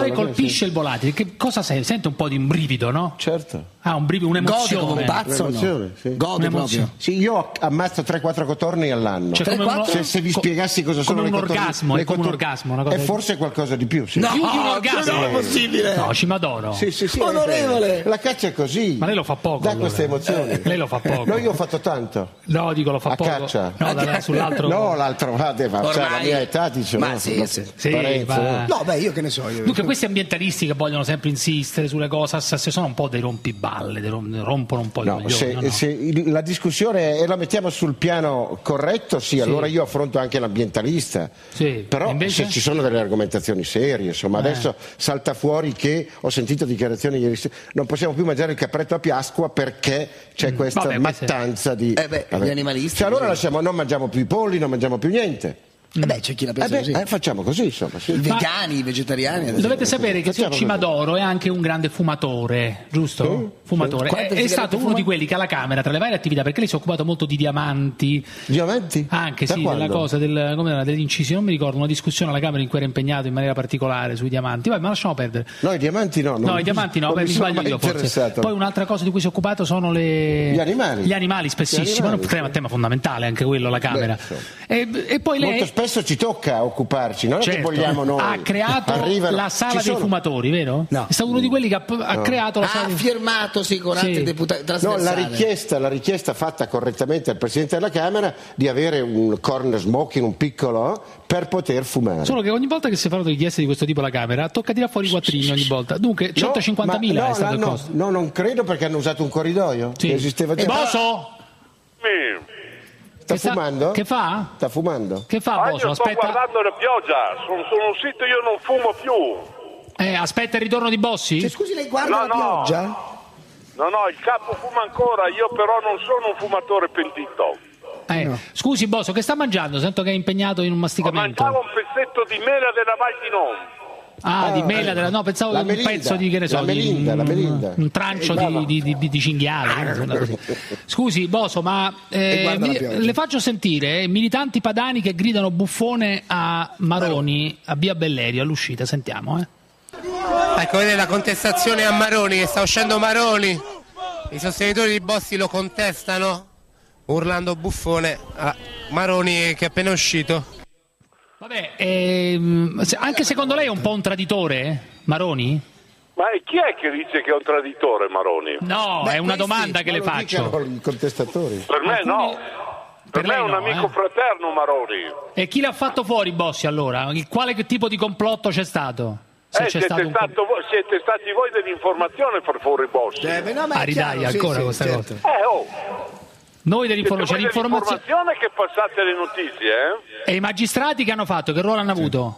[SPEAKER 3] lei colpisce
[SPEAKER 9] sì.
[SPEAKER 3] il volatile, che cosa sente? Sente un po' di un brivido, no?
[SPEAKER 9] Certo.
[SPEAKER 3] Ah, un brivido, un'emozione.
[SPEAKER 4] Gode come un pazzo,
[SPEAKER 9] un'emozione,
[SPEAKER 4] no?
[SPEAKER 9] sì.
[SPEAKER 4] Gode proprio.
[SPEAKER 9] Sì, io ammazzo tre quattro cotorni all'anno.
[SPEAKER 3] Cioè, come uno,
[SPEAKER 9] se, se vi
[SPEAKER 3] co-
[SPEAKER 9] spiegassi cosa sono
[SPEAKER 3] come
[SPEAKER 9] le
[SPEAKER 3] un
[SPEAKER 9] cotorni,
[SPEAKER 3] orgasmo,
[SPEAKER 9] le
[SPEAKER 3] è come un
[SPEAKER 9] cotorni-
[SPEAKER 3] orgasmo, una cosa
[SPEAKER 9] è
[SPEAKER 3] di-
[SPEAKER 9] forse qualcosa di più, sì.
[SPEAKER 4] No,
[SPEAKER 3] più di un orgasmo.
[SPEAKER 4] non è possibile.
[SPEAKER 3] No, ci m'adoro.
[SPEAKER 9] Sì, sì, sì,
[SPEAKER 4] Onorevole.
[SPEAKER 9] eh, la caccia è così.
[SPEAKER 3] Ma lei lo fa poco.
[SPEAKER 9] Dà
[SPEAKER 3] allora.
[SPEAKER 9] queste emozioni.
[SPEAKER 3] Lei lo fa poco.
[SPEAKER 9] No, io ho fatto tanto.
[SPEAKER 3] No, dico lo fa
[SPEAKER 9] A
[SPEAKER 3] poco.
[SPEAKER 9] caccia.
[SPEAKER 3] No, da- sull'altro.
[SPEAKER 9] No, l'altro vade, ma cioè, la
[SPEAKER 4] Ormai-
[SPEAKER 9] mia età dice
[SPEAKER 4] Ma
[SPEAKER 9] no,
[SPEAKER 4] sì,
[SPEAKER 9] no,
[SPEAKER 4] sì.
[SPEAKER 3] Sì,
[SPEAKER 9] Parenzo,
[SPEAKER 3] ma-
[SPEAKER 9] no.
[SPEAKER 4] No, beh, io che ne so. Io.
[SPEAKER 3] Dunque, questi ambientalisti che vogliono sempre insistere sulle cose, se sono un po' dei rompiballe, dei rom- rompono un po' i
[SPEAKER 9] No,
[SPEAKER 3] coglioni.
[SPEAKER 9] se,
[SPEAKER 3] no, no.
[SPEAKER 9] se il- la discussione e la mettiamo sul piano corretto, sì, allora io affronto anche l'ambientalista.
[SPEAKER 3] Sì,
[SPEAKER 9] Però
[SPEAKER 3] invece?
[SPEAKER 9] se ci sono delle argomentazioni serie, insomma,
[SPEAKER 3] Eh.
[SPEAKER 9] adesso salta fuori che ho sentito dichiarazioni ieri sera, non possiamo più mangiare il capretto a Pasqua perché c'è questa
[SPEAKER 3] Vabbè, queste-
[SPEAKER 9] mattanza di
[SPEAKER 4] Eh beh,
[SPEAKER 9] Vabbè.
[SPEAKER 4] gli animalisti,
[SPEAKER 9] Cioè, allora
[SPEAKER 4] così.
[SPEAKER 9] lasciamo, non mangiamo più i polli, non mangiamo più niente.
[SPEAKER 4] Eh beh, c'è chi la
[SPEAKER 9] Eh
[SPEAKER 4] pensa
[SPEAKER 9] beh,
[SPEAKER 4] così.
[SPEAKER 9] eh, facciamo così, insomma. Sì.
[SPEAKER 4] I vegani, i vegetariani. ad
[SPEAKER 3] Dovete
[SPEAKER 4] esempio.
[SPEAKER 3] sapere che il signor
[SPEAKER 9] Facciamo
[SPEAKER 3] Cimadoro è anche un grande fumatore, giusto?
[SPEAKER 9] Sì,
[SPEAKER 3] Fumatore.
[SPEAKER 4] sì.
[SPEAKER 3] È,
[SPEAKER 4] Quante
[SPEAKER 3] è stato
[SPEAKER 4] sigarette
[SPEAKER 3] uno
[SPEAKER 4] fuma?
[SPEAKER 3] di quelli che alla Camera, tra le varie attività, perché lei si è occupato molto di diamanti,
[SPEAKER 9] Diamanti?
[SPEAKER 3] anche
[SPEAKER 9] Da
[SPEAKER 3] sì,
[SPEAKER 9] quando?
[SPEAKER 3] della cosa, del, come era, dell'incisione, non mi ricordo, una discussione alla Camera in cui era impegnato in maniera particolare sui diamanti. Vabbè, ma lasciamo perdere.
[SPEAKER 9] No, i diamanti no.
[SPEAKER 3] No,
[SPEAKER 9] non-
[SPEAKER 3] i diamanti no,
[SPEAKER 9] non
[SPEAKER 3] beh, mi
[SPEAKER 9] mi sono
[SPEAKER 3] sbaglio
[SPEAKER 9] mai
[SPEAKER 3] io forse.
[SPEAKER 9] interessato.
[SPEAKER 3] Poi un'altra cosa di cui si è occupato sono le...
[SPEAKER 9] Gli animali.
[SPEAKER 3] Gli animali, spessissimo,
[SPEAKER 9] Gli animali,
[SPEAKER 3] un tema,
[SPEAKER 9] sì.
[SPEAKER 3] tema fondamentale anche quello alla Camera.
[SPEAKER 9] insomma.
[SPEAKER 3] e, e poi lei...
[SPEAKER 9] Molto spesso ci tocca occuparci, non è che
[SPEAKER 3] Certo.
[SPEAKER 9] vogliamo noi.
[SPEAKER 3] Ha creato
[SPEAKER 9] Arrivano-
[SPEAKER 3] la sala
[SPEAKER 9] ci
[SPEAKER 3] dei
[SPEAKER 9] sono-
[SPEAKER 3] fumatori, vero?
[SPEAKER 4] No.
[SPEAKER 3] È stato uno di quelli che ha, ha creato la sala
[SPEAKER 4] Ha
[SPEAKER 3] dei
[SPEAKER 4] firmato, sì, con
[SPEAKER 3] Sì.
[SPEAKER 4] altri deputati
[SPEAKER 9] No, la
[SPEAKER 4] trasversali.
[SPEAKER 9] richiesta, la richiesta fatta correttamente al Presidente della Camera di avere un corner smoking, un piccolo, per poter fumare.
[SPEAKER 3] Solo che ogni volta che si fanno richieste di questo tipo alla Camera tocca tirare fuori i quattrini ogni volta. Dunque
[SPEAKER 9] No,
[SPEAKER 3] centocinquantamila
[SPEAKER 9] ma- no,
[SPEAKER 3] è stato il
[SPEAKER 9] no,
[SPEAKER 3] costo.
[SPEAKER 9] no, non credo perché hanno usato un corridoio
[SPEAKER 3] Sì.
[SPEAKER 9] che esisteva già.
[SPEAKER 3] E Boso?
[SPEAKER 8] Mi.
[SPEAKER 9] Sta
[SPEAKER 3] Che sta-
[SPEAKER 9] fumando?
[SPEAKER 3] che fa?
[SPEAKER 9] Sta fumando?
[SPEAKER 3] Che fa
[SPEAKER 8] Ah, io
[SPEAKER 3] Boso?
[SPEAKER 8] sto
[SPEAKER 3] Aspetta,
[SPEAKER 8] guardando la pioggia, sono su un sito, io non fumo più.
[SPEAKER 3] eh, aspetta il ritorno di Bossi?
[SPEAKER 4] Cioè, scusi, lei guarda
[SPEAKER 8] No,
[SPEAKER 4] la
[SPEAKER 8] no.
[SPEAKER 4] pioggia?
[SPEAKER 8] No, no, il capo fuma ancora, io però non sono un fumatore pentito.
[SPEAKER 3] Eh, Scusi Boso, che sta mangiando? Sento che è impegnato in un masticamento.
[SPEAKER 8] Mangiavo un pezzetto di mela della Val di Non.
[SPEAKER 3] Ah, di mela
[SPEAKER 9] eh,
[SPEAKER 3] della... No, pensavo
[SPEAKER 9] la
[SPEAKER 3] un
[SPEAKER 9] melinda,
[SPEAKER 3] pezzo di, che ne so,
[SPEAKER 9] la melinda,
[SPEAKER 3] di,
[SPEAKER 9] la
[SPEAKER 3] un,
[SPEAKER 9] melinda.
[SPEAKER 3] un trancio
[SPEAKER 9] Eh,
[SPEAKER 3] di,
[SPEAKER 9] brava.
[SPEAKER 3] di, di, di cinghiale. una così. Scusi, Boso, ma eh,
[SPEAKER 4] E guarda la
[SPEAKER 3] mi-
[SPEAKER 4] pioggia.
[SPEAKER 3] le faccio sentire eh, militanti padani che gridano buffone a Maroni, a Via Bellerio, all'uscita. Sentiamo, eh.
[SPEAKER 12] Ecco, vedete la contestazione a Maroni, che sta uscendo Maroni. I sostenitori di Bossi lo contestano, urlando buffone a Maroni che è appena uscito.
[SPEAKER 3] Vabbè, ehm, se- anche secondo lei è un po' un traditore, eh, Maroni?
[SPEAKER 8] Ma chi è che dice che è un traditore, Maroni?
[SPEAKER 3] No,
[SPEAKER 4] Beh,
[SPEAKER 3] è una
[SPEAKER 4] questi-
[SPEAKER 3] domanda che
[SPEAKER 9] Ma
[SPEAKER 3] le
[SPEAKER 9] lo
[SPEAKER 3] faccio.
[SPEAKER 9] dicano i contestatori.
[SPEAKER 8] Per me
[SPEAKER 3] Alcuni-
[SPEAKER 8] no. Per,
[SPEAKER 3] per
[SPEAKER 8] me
[SPEAKER 3] lei
[SPEAKER 8] è un
[SPEAKER 3] no,
[SPEAKER 8] amico
[SPEAKER 3] eh.
[SPEAKER 8] fraterno, Maroni.
[SPEAKER 3] E chi l'ha fatto fuori, Bossi, allora? Il- Quale tipo di complotto c'è stato? Se
[SPEAKER 8] Eh,
[SPEAKER 3] c'è
[SPEAKER 8] siete,
[SPEAKER 3] stato un co-
[SPEAKER 8] stato voi, siete stati voi dell'informazione per fuori Bossi.
[SPEAKER 4] Eh, beh, no, ma è
[SPEAKER 3] Ah, ridai
[SPEAKER 4] chiaro, sì,
[SPEAKER 3] ancora
[SPEAKER 4] sì,
[SPEAKER 3] questa
[SPEAKER 4] certo.
[SPEAKER 3] cosa.
[SPEAKER 8] Eh, oh,
[SPEAKER 3] Noi
[SPEAKER 8] siete
[SPEAKER 3] dell'informazione,
[SPEAKER 8] voi
[SPEAKER 3] c'è l'informazione.
[SPEAKER 8] dell'informazione che passate le notizie, eh?
[SPEAKER 3] E i magistrati che hanno fatto? Che ruolo hanno avuto?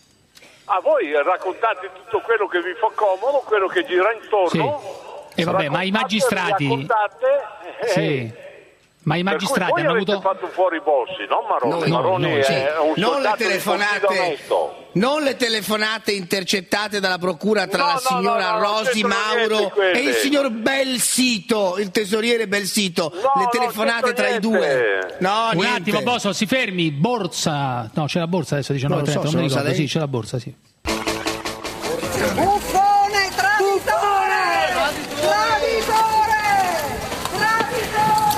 [SPEAKER 8] A voi raccontate tutto quello che vi fa comodo, quello che gira intorno.
[SPEAKER 3] E vabbè, ma i
[SPEAKER 8] Raccontate,
[SPEAKER 3] magistrati...
[SPEAKER 8] raccontate, eh,
[SPEAKER 3] Sì. Ma i
[SPEAKER 8] per
[SPEAKER 3] magistrati
[SPEAKER 8] cui voi
[SPEAKER 3] hanno
[SPEAKER 8] avete
[SPEAKER 3] avuto...
[SPEAKER 8] fatto fuori Bossi, no Maroni?
[SPEAKER 3] No, no,
[SPEAKER 8] Maroni
[SPEAKER 3] no,
[SPEAKER 8] è
[SPEAKER 3] sì.
[SPEAKER 8] un
[SPEAKER 4] Non le
[SPEAKER 8] soldato di partito
[SPEAKER 4] telefonate,
[SPEAKER 8] onesto.
[SPEAKER 4] non le telefonate intercettate dalla procura tra
[SPEAKER 8] No,
[SPEAKER 4] la
[SPEAKER 8] no,
[SPEAKER 4] signora
[SPEAKER 8] no, no, non
[SPEAKER 4] Rosi
[SPEAKER 8] c'entrano
[SPEAKER 4] Mauro
[SPEAKER 8] niente quelle.
[SPEAKER 4] e il signor Belsito, il tesoriere Belsito.
[SPEAKER 8] No,
[SPEAKER 4] le
[SPEAKER 8] non
[SPEAKER 4] telefonate
[SPEAKER 8] c'entra
[SPEAKER 4] tra i
[SPEAKER 8] niente.
[SPEAKER 4] due. No,
[SPEAKER 3] Un
[SPEAKER 4] niente.
[SPEAKER 3] attimo, Bosso, si fermi. Borsa... No, c'è la borsa adesso, diciannove e
[SPEAKER 4] Non lo
[SPEAKER 3] trenta,
[SPEAKER 4] so,
[SPEAKER 3] non mi
[SPEAKER 4] se lo
[SPEAKER 3] ricordo.
[SPEAKER 4] sa lei.
[SPEAKER 3] Sì, c'è la borsa, sì.
[SPEAKER 13] Buffone traditore! Traditore! Traditore!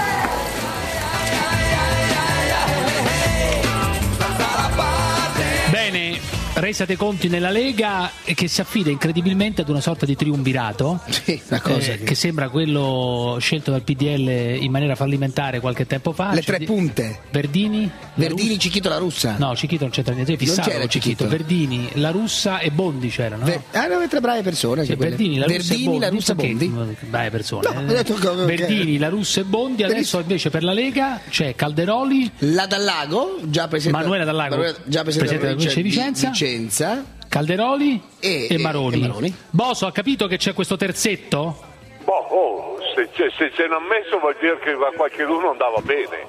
[SPEAKER 3] Bene, resate conti nella Lega e che si affida incredibilmente ad una sorta di triumvirato
[SPEAKER 4] Sì, una cosa
[SPEAKER 3] eh,
[SPEAKER 4] che-
[SPEAKER 3] che sembra quello scelto dal P D L in maniera fallimentare qualche tempo fa.
[SPEAKER 4] Le
[SPEAKER 3] Cioè
[SPEAKER 4] tre
[SPEAKER 3] di-
[SPEAKER 4] punte.
[SPEAKER 3] Verdini,
[SPEAKER 4] Verdini, Cichito, la Russa.
[SPEAKER 3] no, Cichito non c'entra niente,
[SPEAKER 4] Non
[SPEAKER 3] fissato
[SPEAKER 4] c'era
[SPEAKER 3] con Cichito.
[SPEAKER 4] Cichito.
[SPEAKER 3] Verdini, La Russa e Bondi c'erano, no?
[SPEAKER 4] Ver- ah, no, tre brave persone.
[SPEAKER 3] Sì,
[SPEAKER 4] anche quelle.
[SPEAKER 3] Verdini, La Russa e
[SPEAKER 4] Verdini,
[SPEAKER 3] Bondi.
[SPEAKER 4] la Russa,
[SPEAKER 3] Che-
[SPEAKER 4] Bondi.
[SPEAKER 3] che brave persone.
[SPEAKER 4] No,
[SPEAKER 3] eh.
[SPEAKER 4] ho detto che-
[SPEAKER 3] Verdini, La Russa e Bondi. Adesso
[SPEAKER 4] Benissimo.
[SPEAKER 3] invece per la Lega c'è Calderoli,
[SPEAKER 4] La Dallago, già presidente,
[SPEAKER 3] Manuela Dallago,
[SPEAKER 4] Manuela- già presidente
[SPEAKER 3] presidente della provincia di Vicenza.
[SPEAKER 4] Vicenza.
[SPEAKER 3] Calderoli
[SPEAKER 4] E-
[SPEAKER 3] e,
[SPEAKER 4] e-
[SPEAKER 3] Maroni.
[SPEAKER 4] e Maroni.
[SPEAKER 3] Boso, ha capito che c'è questo terzetto?
[SPEAKER 8] Boh, oh, se, ce- se ce n'ha messo vuol dire che a qualcuno andava bene.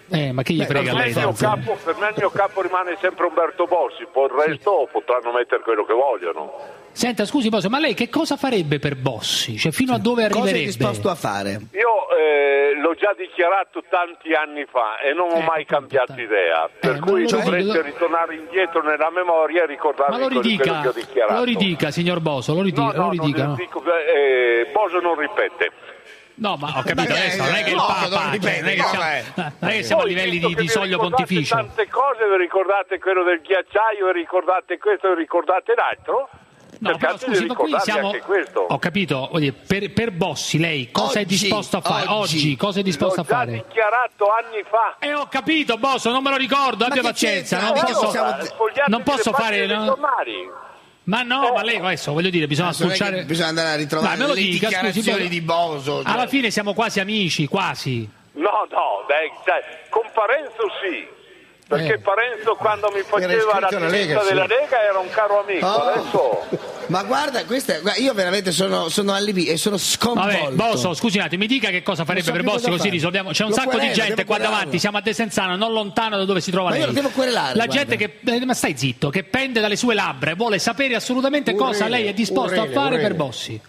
[SPEAKER 3] Eh, ma che gli
[SPEAKER 8] Beh,
[SPEAKER 3] frega
[SPEAKER 8] per,
[SPEAKER 3] lei?
[SPEAKER 8] me il mio
[SPEAKER 3] Zanzara?
[SPEAKER 8] capo, per me il mio capo rimane sempre Umberto Bossi, poi il resto potranno mettere quello che vogliono.
[SPEAKER 3] Senta, scusi Boso, ma lei che cosa farebbe per Bossi? Cioè fino a dove arriverebbe?
[SPEAKER 4] Cosa è disposto a fare?
[SPEAKER 8] Io eh, l'ho già dichiarato tanti anni fa e non ho
[SPEAKER 3] Eh,
[SPEAKER 8] mai cambiato idea, per
[SPEAKER 3] Eh, ma
[SPEAKER 8] cui
[SPEAKER 3] lo
[SPEAKER 8] dovreste
[SPEAKER 3] dico-
[SPEAKER 8] ritornare indietro nella memoria e ricordarvi
[SPEAKER 3] Ma lo
[SPEAKER 8] quello, quello
[SPEAKER 3] ridica,
[SPEAKER 8] che ho dichiarato.
[SPEAKER 3] lo ridica, signor Boso, lo ridica.
[SPEAKER 8] No, no,
[SPEAKER 3] lo ridica
[SPEAKER 8] non
[SPEAKER 3] no.
[SPEAKER 8] dico, eh, Boso non ripete.
[SPEAKER 3] No, ma ho capito
[SPEAKER 4] Ma che-
[SPEAKER 3] adesso, non è che il
[SPEAKER 4] no,
[SPEAKER 3] Papa,
[SPEAKER 4] non
[SPEAKER 3] cioè,
[SPEAKER 4] ripete,
[SPEAKER 3] non è che
[SPEAKER 4] no,
[SPEAKER 3] siamo,
[SPEAKER 4] eh.
[SPEAKER 3] non è che siamo a
[SPEAKER 8] Voi,
[SPEAKER 3] livelli
[SPEAKER 8] visto
[SPEAKER 3] di,
[SPEAKER 8] che
[SPEAKER 3] di
[SPEAKER 8] vi
[SPEAKER 3] soglio
[SPEAKER 8] ricordate
[SPEAKER 3] pontificio.
[SPEAKER 8] tante cose, vi ricordate quello del ghiacciaio, vi ricordate questo, vi ricordate l'altro?
[SPEAKER 3] No, però
[SPEAKER 8] Cercate
[SPEAKER 3] scusi,
[SPEAKER 8] di
[SPEAKER 3] ma qui
[SPEAKER 8] ricordarvi
[SPEAKER 3] siamo.
[SPEAKER 8] anche questo.
[SPEAKER 3] Ho capito, voglio dire, per, per Bossi lei cosa è
[SPEAKER 4] Oggi,
[SPEAKER 3] disposto a fare?
[SPEAKER 4] oggi.
[SPEAKER 3] Oggi, cosa è disposto
[SPEAKER 8] L'ho
[SPEAKER 3] a
[SPEAKER 8] già
[SPEAKER 3] fare?
[SPEAKER 8] dichiarato anni fa.
[SPEAKER 3] E ho capito, Bosso, non me lo ricordo, abbia
[SPEAKER 4] che
[SPEAKER 3] pazienza,
[SPEAKER 4] c'entra?
[SPEAKER 3] non
[SPEAKER 4] Mica
[SPEAKER 3] posso,
[SPEAKER 4] possiamo-
[SPEAKER 8] Sfogliatevi
[SPEAKER 3] non posso
[SPEAKER 8] le pagine
[SPEAKER 3] fare.
[SPEAKER 8] dei
[SPEAKER 3] no?
[SPEAKER 8] giornali.
[SPEAKER 3] Ma no, ma lei adesso voglio dire, bisogna
[SPEAKER 4] Adesso non è che
[SPEAKER 3] spulciare.
[SPEAKER 4] bisogna andare a ritrovare
[SPEAKER 3] Dai, me lo
[SPEAKER 4] le
[SPEAKER 3] dica, scusi,
[SPEAKER 4] dichiarazioni
[SPEAKER 3] poi-
[SPEAKER 4] di Boso. cioè.
[SPEAKER 3] Alla fine siamo quasi amici, quasi.
[SPEAKER 8] No, no, beh, cioè, con Parenzo sì. Perché
[SPEAKER 3] Eh.
[SPEAKER 8] Parenzo quando mi
[SPEAKER 9] Era
[SPEAKER 8] faceva
[SPEAKER 9] iscritto
[SPEAKER 8] la
[SPEAKER 9] alla
[SPEAKER 8] sinistra
[SPEAKER 9] Lega, sì.
[SPEAKER 8] della Lega era un caro amico.
[SPEAKER 4] Oh.
[SPEAKER 8] Adesso
[SPEAKER 4] Ma guarda, questa è- guarda, io veramente sono, sono allibito e sono sconvolto.
[SPEAKER 3] Vabbè, Bosso, scusi un attimo, mi dica che cosa farebbe
[SPEAKER 4] so
[SPEAKER 3] per
[SPEAKER 4] più
[SPEAKER 3] Bossi,
[SPEAKER 4] cosa
[SPEAKER 3] così
[SPEAKER 4] fare.
[SPEAKER 3] risolviamo. C'è un
[SPEAKER 4] Lo
[SPEAKER 3] sacco
[SPEAKER 4] querelo,
[SPEAKER 3] di gente
[SPEAKER 4] devo
[SPEAKER 3] qua
[SPEAKER 4] querelarlo.
[SPEAKER 3] davanti, siamo a Desenzano, non lontano da dove si trova
[SPEAKER 4] Ma io
[SPEAKER 3] lei.
[SPEAKER 4] lo devo querelare,
[SPEAKER 3] La
[SPEAKER 4] guarda.
[SPEAKER 3] gente che eh, ma stai zitto, che pende dalle sue labbra e vuole sapere assolutamente
[SPEAKER 9] Un
[SPEAKER 3] cosa
[SPEAKER 9] rene,
[SPEAKER 3] lei è disposto
[SPEAKER 9] un
[SPEAKER 3] a
[SPEAKER 9] rene,
[SPEAKER 3] fare
[SPEAKER 9] un
[SPEAKER 3] per
[SPEAKER 9] rene.
[SPEAKER 3] Bossi.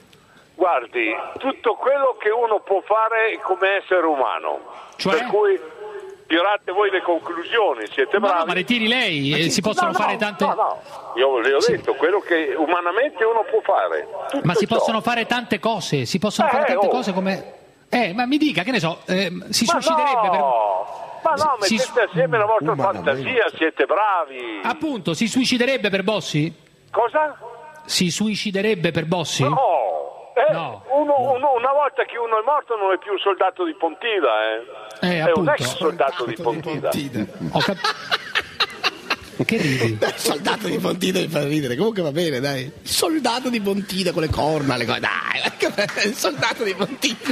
[SPEAKER 8] guardi, tutto quello che uno può fare come essere umano.
[SPEAKER 3] Cioè?
[SPEAKER 8] Per cui tirate voi le conclusioni, siete
[SPEAKER 3] Ma
[SPEAKER 8] bravi.
[SPEAKER 3] no, ma le tiri lei, eh, si possono
[SPEAKER 8] No, no,
[SPEAKER 3] fare tante.
[SPEAKER 8] No, no, io le ho detto quello che umanamente uno può fare. Tutto
[SPEAKER 3] Ma si
[SPEAKER 8] ciò.
[SPEAKER 3] possono fare tante cose, si possono
[SPEAKER 8] Eh,
[SPEAKER 3] fare tante
[SPEAKER 8] oh.
[SPEAKER 3] cose come. Eh, ma mi dica, che ne so, eh, si
[SPEAKER 8] Ma
[SPEAKER 3] suiciderebbe per.
[SPEAKER 8] no, ma no,
[SPEAKER 3] Si-
[SPEAKER 8] mettete assieme la vostra
[SPEAKER 9] Umanamente.
[SPEAKER 8] fantasia, siete bravi.
[SPEAKER 3] Appunto, si suiciderebbe per Bossi?
[SPEAKER 8] Cosa?
[SPEAKER 3] Si suiciderebbe per Bossi?
[SPEAKER 8] No. Eh,
[SPEAKER 3] No.
[SPEAKER 8] uno- uno- una volta che uno è morto non è più un soldato di Pontida, eh.
[SPEAKER 3] Eh,
[SPEAKER 8] è un
[SPEAKER 3] appunto.
[SPEAKER 8] ex soldato di Pontida.
[SPEAKER 3] Ho cap- Che ridi?
[SPEAKER 4] Dai, soldato di Pontida mi fa ridere, comunque va bene, dai. Soldato di Pontida con le corna, le cose. Dai, il soldato di Pontida.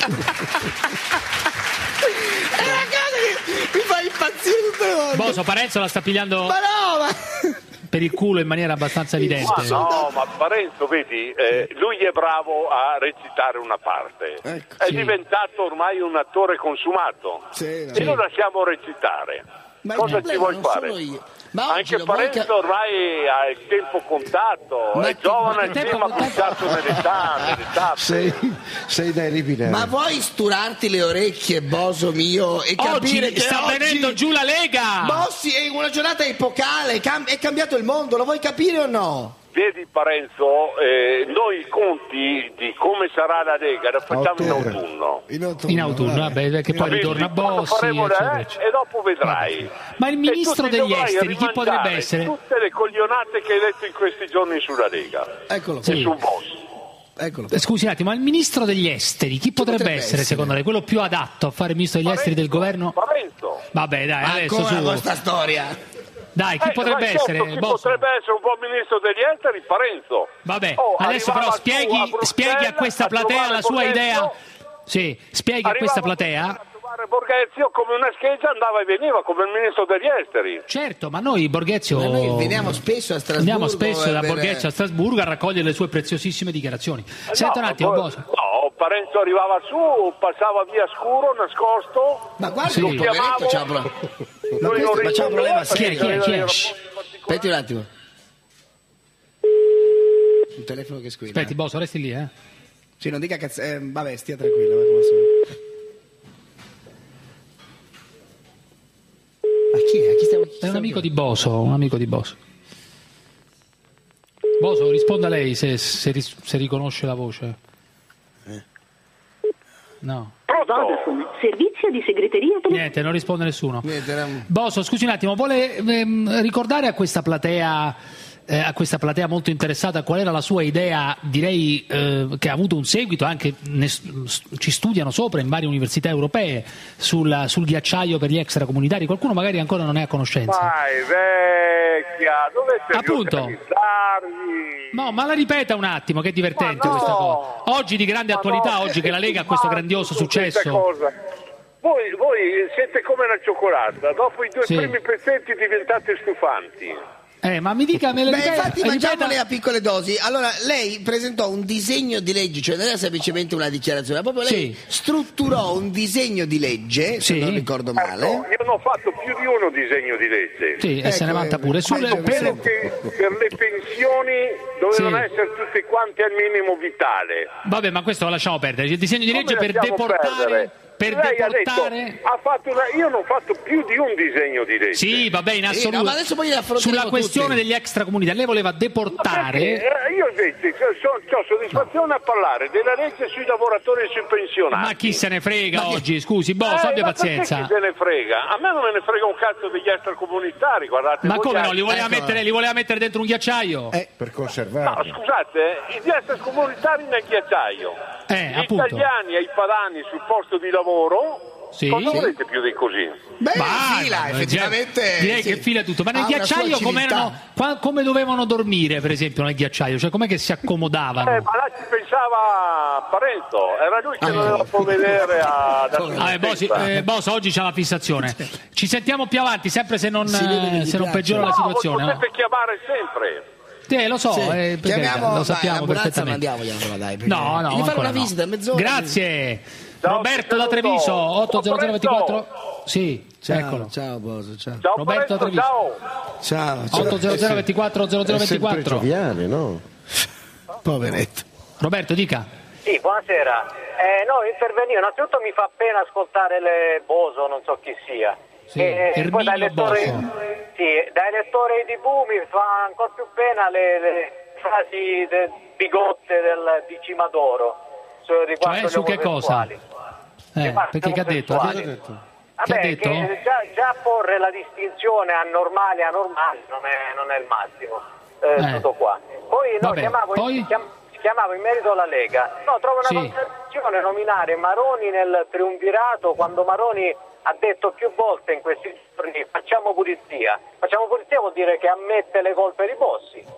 [SPEAKER 4] È una cosa che mi fa impazzire tutte le volte.
[SPEAKER 3] Boso, Parenzo la sta pigliando
[SPEAKER 4] Ma no, ma
[SPEAKER 3] per il culo in maniera abbastanza evidente.
[SPEAKER 8] Ma no, ma Parenzo, vedi, eh, lui è bravo a recitare una parte.
[SPEAKER 4] Ecco.
[SPEAKER 8] È
[SPEAKER 3] Sì.
[SPEAKER 8] diventato ormai un attore consumato.
[SPEAKER 4] Sì,
[SPEAKER 8] e
[SPEAKER 4] sì.
[SPEAKER 8] lo lasciamo recitare.
[SPEAKER 4] Ma il
[SPEAKER 8] Cosa ci
[SPEAKER 4] problema
[SPEAKER 8] vuoi
[SPEAKER 4] non
[SPEAKER 8] fare?
[SPEAKER 4] sono io. Ma oggi
[SPEAKER 8] Anche
[SPEAKER 4] lo vuoi
[SPEAKER 8] Parenzo
[SPEAKER 4] ca-
[SPEAKER 8] ormai ha il tempo contato,
[SPEAKER 4] Ma
[SPEAKER 8] è
[SPEAKER 4] che-
[SPEAKER 8] giovane,
[SPEAKER 3] ma
[SPEAKER 8] il
[SPEAKER 3] che tempo
[SPEAKER 8] tema ha
[SPEAKER 3] contato?
[SPEAKER 8] cominciato nell'età, nell'età.
[SPEAKER 9] Sei, sei da eliminare.
[SPEAKER 4] Ma vuoi sturarti le orecchie, Boso mio, e capire
[SPEAKER 3] Oggi
[SPEAKER 4] che
[SPEAKER 3] sta
[SPEAKER 4] oggi
[SPEAKER 3] venendo giù la Lega!
[SPEAKER 4] Bossi è una giornata epocale, cam- è cambiato il mondo, lo vuoi capire o no?
[SPEAKER 8] Vedi Parenzo, eh, noi i conti di come sarà la Lega la facciamo in
[SPEAKER 9] ottobre.
[SPEAKER 8] autunno.
[SPEAKER 4] In autunno,
[SPEAKER 3] In autunno, vabbè, perché poi
[SPEAKER 8] Capisci?
[SPEAKER 3] ritorna
[SPEAKER 8] Quando
[SPEAKER 3] Bossi,
[SPEAKER 8] faremo le-
[SPEAKER 3] eccetera,
[SPEAKER 8] eh,
[SPEAKER 3] eccetera.
[SPEAKER 8] e dopo vedrai.
[SPEAKER 3] Ma il
[SPEAKER 8] E
[SPEAKER 3] ministro
[SPEAKER 8] tu ti
[SPEAKER 3] degli
[SPEAKER 8] dovrai
[SPEAKER 3] esteri, chi potrebbe
[SPEAKER 8] rimangiare
[SPEAKER 3] essere?
[SPEAKER 8] Tutte le coglionate che hai detto in questi giorni sulla Lega
[SPEAKER 4] Eccolo,
[SPEAKER 8] e
[SPEAKER 3] Sì.
[SPEAKER 8] su Bossi.
[SPEAKER 4] eccolo.
[SPEAKER 3] Eh, Scusi un attimo, ma il ministro degli esteri, chi potrebbe,
[SPEAKER 4] potrebbe
[SPEAKER 3] essere,
[SPEAKER 4] essere?
[SPEAKER 3] secondo lei? Quello più adatto a fare il ministro degli esteri del governo?
[SPEAKER 8] Parenzo.
[SPEAKER 3] Vabbè, dai, adesso
[SPEAKER 4] Ancora
[SPEAKER 3] su.
[SPEAKER 4] questa storia.
[SPEAKER 3] Dai, chi
[SPEAKER 8] Eh,
[SPEAKER 3] potrebbe
[SPEAKER 8] ma certo,
[SPEAKER 3] essere?
[SPEAKER 8] chi
[SPEAKER 3] Bosso?
[SPEAKER 8] potrebbe essere un buon ministro degli esteri? Parenzo.
[SPEAKER 3] Vabbè,
[SPEAKER 8] Oh,
[SPEAKER 3] adesso però
[SPEAKER 8] arrivava su a
[SPEAKER 3] spieghi,
[SPEAKER 8] Bruxelles
[SPEAKER 3] spieghi a questa
[SPEAKER 8] a
[SPEAKER 3] platea
[SPEAKER 8] trovare
[SPEAKER 3] la sua
[SPEAKER 8] Borghezio.
[SPEAKER 3] idea. Sì, spieghi a questa
[SPEAKER 8] Arrivava
[SPEAKER 3] platea.
[SPEAKER 8] a trovare Borghezio come una scheggia, andava e veniva come il ministro degli esteri.
[SPEAKER 3] Certo, ma noi Borghezio
[SPEAKER 4] Ma noi veniamo spesso a Strasburgo.
[SPEAKER 3] andiamo spesso
[SPEAKER 4] eh,
[SPEAKER 3] da
[SPEAKER 4] per-
[SPEAKER 3] Borghezio a Strasburgo a raccogliere le sue preziosissime dichiarazioni. Senta un
[SPEAKER 8] No,
[SPEAKER 3] attimo,
[SPEAKER 8] poi-
[SPEAKER 3] Bosso.
[SPEAKER 8] No, Parenzo arrivava su, passava via scuro, nascosto.
[SPEAKER 4] Ma guarda,
[SPEAKER 3] Sì.
[SPEAKER 4] il poveretto
[SPEAKER 8] Chiamavo-
[SPEAKER 4] c'ha un pro- Ma,
[SPEAKER 8] Lui
[SPEAKER 4] questo-
[SPEAKER 8] non
[SPEAKER 4] ma c'ha un problema
[SPEAKER 8] rispondeva,
[SPEAKER 3] Chi è, chi è, chi è?
[SPEAKER 8] era-
[SPEAKER 3] Shh.
[SPEAKER 4] Aspetti un attimo. Un telefono che squilla.
[SPEAKER 3] Aspetti, Bosso, resti lì, eh.
[SPEAKER 4] Sì, non dica cazzo. eh, vabbè, stia tranquillo. eh, come al solito. Ma chi è? A chi stiamo
[SPEAKER 3] È un amico di Boso, un amico di Boso. Boso, risponda lei se, se, ris- se riconosce la voce. No.
[SPEAKER 6] Vodafone, servizio di segreteria telefonica.
[SPEAKER 3] Niente, non risponde nessuno.
[SPEAKER 4] Niente, era un-
[SPEAKER 3] Boso, scusi un attimo, vuole ehm, ricordare a questa platea eh, a questa platea molto interessata qual era la sua idea, direi eh, che ha avuto un seguito, anche ne- ci studiano sopra in varie università europee sul, sul ghiacciaio per gli extracomunitari, qualcuno magari ancora non è a conoscenza.
[SPEAKER 8] Vai, vecchia, dovete
[SPEAKER 3] Appunto.
[SPEAKER 8] organizzarvi.
[SPEAKER 3] No, ma la ripeta un attimo, che è divertente
[SPEAKER 8] Ma no.
[SPEAKER 3] questa cosa. Oggi di grande
[SPEAKER 8] Ma
[SPEAKER 3] attualità,
[SPEAKER 8] no,
[SPEAKER 3] oggi che la Lega ha
[SPEAKER 8] eh,
[SPEAKER 3] questo
[SPEAKER 8] ma
[SPEAKER 3] grandioso
[SPEAKER 8] su questa
[SPEAKER 3] successo.
[SPEAKER 8] cosa. Voi, voi siete come la cioccolata, dopo i due
[SPEAKER 3] Sì.
[SPEAKER 8] primi pezzetti diventate stufanti.
[SPEAKER 3] Eh, ma mi dica, me le
[SPEAKER 4] Beh,
[SPEAKER 3] ripeta-
[SPEAKER 4] infatti
[SPEAKER 3] ripeta-
[SPEAKER 4] mangiamole a piccole dosi. Allora, lei presentò un disegno di legge, cioè non era semplicemente una dichiarazione, ma proprio lei
[SPEAKER 3] Sì.
[SPEAKER 4] strutturò un disegno di legge, se
[SPEAKER 3] Sì.
[SPEAKER 4] non ricordo
[SPEAKER 8] No,
[SPEAKER 4] male.
[SPEAKER 8] io ne ho fatto più di uno disegno di legge.
[SPEAKER 3] Sì, e se ne
[SPEAKER 4] Ecco,
[SPEAKER 3] vanta pure. Sulle-
[SPEAKER 4] meglio
[SPEAKER 3] per-
[SPEAKER 8] Quello che per le pensioni dovevano
[SPEAKER 3] Sì.
[SPEAKER 8] essere tutte quante al minimo vitale.
[SPEAKER 3] Vabbè, ma questo lo lasciamo perdere. Il disegno di
[SPEAKER 8] Come
[SPEAKER 3] legge per
[SPEAKER 8] lasciamo
[SPEAKER 3] deportare.
[SPEAKER 8] perdere?
[SPEAKER 3] Per
[SPEAKER 8] Lei ha
[SPEAKER 3] deportare.
[SPEAKER 8] detto, ha fatto una, io non ho fatto più di un disegno di legge.
[SPEAKER 3] Sì, vabbè, in
[SPEAKER 4] Sì,
[SPEAKER 3] assoluto.
[SPEAKER 4] no, ma adesso poi li affronteremo
[SPEAKER 3] Sulla questione
[SPEAKER 4] tutti.
[SPEAKER 3] degli extracomunitari, lei voleva
[SPEAKER 8] Perché,
[SPEAKER 3] deportare.
[SPEAKER 8] eh, io invece ho soddisfazione a parlare della legge sui lavoratori e sui pensionati.
[SPEAKER 3] Ma chi se ne frega
[SPEAKER 4] Ma che-
[SPEAKER 3] oggi? Scusi, boh,
[SPEAKER 8] Eh,
[SPEAKER 3] abbia
[SPEAKER 8] ma perché
[SPEAKER 3] pazienza.
[SPEAKER 8] chi se ne frega? A me non me ne frega un cazzo degli extracomunitari, guardate.
[SPEAKER 3] Ma
[SPEAKER 8] voi
[SPEAKER 3] come no?
[SPEAKER 8] altri-
[SPEAKER 3] Li voleva,
[SPEAKER 4] Ecco.
[SPEAKER 3] mettere, li voleva mettere dentro un ghiacciaio?
[SPEAKER 4] Eh,
[SPEAKER 9] Per
[SPEAKER 8] No,
[SPEAKER 9] conservarli.
[SPEAKER 8] scusate, gli extracomunitari nel ghiacciaio.
[SPEAKER 3] Eh,
[SPEAKER 8] Gli
[SPEAKER 3] appunto.
[SPEAKER 8] italiani e i padani sul posto di lavoro.
[SPEAKER 3] Sì.
[SPEAKER 8] Cosa
[SPEAKER 3] Sì.
[SPEAKER 8] volete più di così?
[SPEAKER 4] Beh,
[SPEAKER 3] Ma-
[SPEAKER 4] fila,
[SPEAKER 3] ma-
[SPEAKER 4] effettivamente.
[SPEAKER 3] direi
[SPEAKER 4] sì.
[SPEAKER 3] che fila tutto. Ma nel
[SPEAKER 4] Ha una sua
[SPEAKER 3] ghiacciaio come,
[SPEAKER 4] civiltà.
[SPEAKER 3] erano, qua- come dovevano dormire, per esempio, nel ghiacciaio? Cioè, com'è che si accomodavano?
[SPEAKER 8] Eh, ma là ci pensava Parenzo, era lui che doveva provvedere a
[SPEAKER 3] Ah, eh, Bosi, eh, Bosa, oggi c'è la fissazione. Ci sentiamo più avanti, sempre se non,
[SPEAKER 4] Si vede che
[SPEAKER 3] eh,
[SPEAKER 4] gli
[SPEAKER 3] se non
[SPEAKER 4] piace.
[SPEAKER 3] peggiora la
[SPEAKER 8] No, voi
[SPEAKER 3] situazione. no?
[SPEAKER 8] potete chiamare sempre.
[SPEAKER 3] Eh, lo so,
[SPEAKER 4] Sì.
[SPEAKER 3] eh, perché
[SPEAKER 4] Chiamiamo,
[SPEAKER 3] lo
[SPEAKER 4] vai,
[SPEAKER 3] sappiamo
[SPEAKER 4] l'ambulanza,
[SPEAKER 3] perfettamente.
[SPEAKER 4] mandiamogliela, dai. perché-
[SPEAKER 3] No, no,
[SPEAKER 4] Devi fare
[SPEAKER 3] ancora
[SPEAKER 4] una
[SPEAKER 3] no.
[SPEAKER 4] visita, mezz'ora.
[SPEAKER 3] Grazie.
[SPEAKER 8] Ciao,
[SPEAKER 3] Roberto da
[SPEAKER 8] ti saluto.
[SPEAKER 3] Treviso, otto zero zero
[SPEAKER 8] Ciao,
[SPEAKER 3] ventiquattro. Sì,
[SPEAKER 4] Ciao,
[SPEAKER 3] eccolo.
[SPEAKER 4] ciao Boso, ciao.
[SPEAKER 8] Ciao
[SPEAKER 3] Roberto
[SPEAKER 8] Parenzo,
[SPEAKER 3] Treviso.
[SPEAKER 8] ciao.
[SPEAKER 4] Ciao, ciao.
[SPEAKER 3] otto zero zero ventiquattro zero zero
[SPEAKER 9] È sempre
[SPEAKER 3] ventiquattro.
[SPEAKER 9] gioviale, no?
[SPEAKER 4] Poveretto.
[SPEAKER 3] Roberto, dica.
[SPEAKER 14] Sì, buonasera. Eh, no, intervenire. Innanzitutto mi fa pena ascoltare le Boso, non so chi sia.
[SPEAKER 3] Sì,
[SPEAKER 14] E
[SPEAKER 3] Erminio
[SPEAKER 14] poi da elettore,
[SPEAKER 3] Boso.
[SPEAKER 14] sì, da elettore di Bu mi fa ancora più pena le, le frasi de- bigotte del, di Cimadoro su, riguardo
[SPEAKER 3] Cioè, su
[SPEAKER 14] gli
[SPEAKER 3] che cosa?
[SPEAKER 14] omosessuali.
[SPEAKER 3] Eh,
[SPEAKER 14] Riguardo
[SPEAKER 3] perché
[SPEAKER 14] gli
[SPEAKER 3] che ha detto? Ha
[SPEAKER 14] omosessuali.
[SPEAKER 3] detto-
[SPEAKER 14] Vabbè,
[SPEAKER 3] Che ha detto?
[SPEAKER 14] che già, già porre la distinzione a normali e anormali non è, non è il massimo. Eh,
[SPEAKER 3] Eh.
[SPEAKER 14] Tutto qua. Poi no,
[SPEAKER 3] Vabbè,
[SPEAKER 14] chiamavo,
[SPEAKER 3] poi?
[SPEAKER 14] chiam- chiamavo in merito alla Lega. No, trovo una
[SPEAKER 3] Sì.
[SPEAKER 14] contraddizione nominare Maroni nel triumvirato quando Maroni ha detto più volte in questi giorni facciamo pulizia. Facciamo pulizia vuol dire che ammette le colpe di Bossi.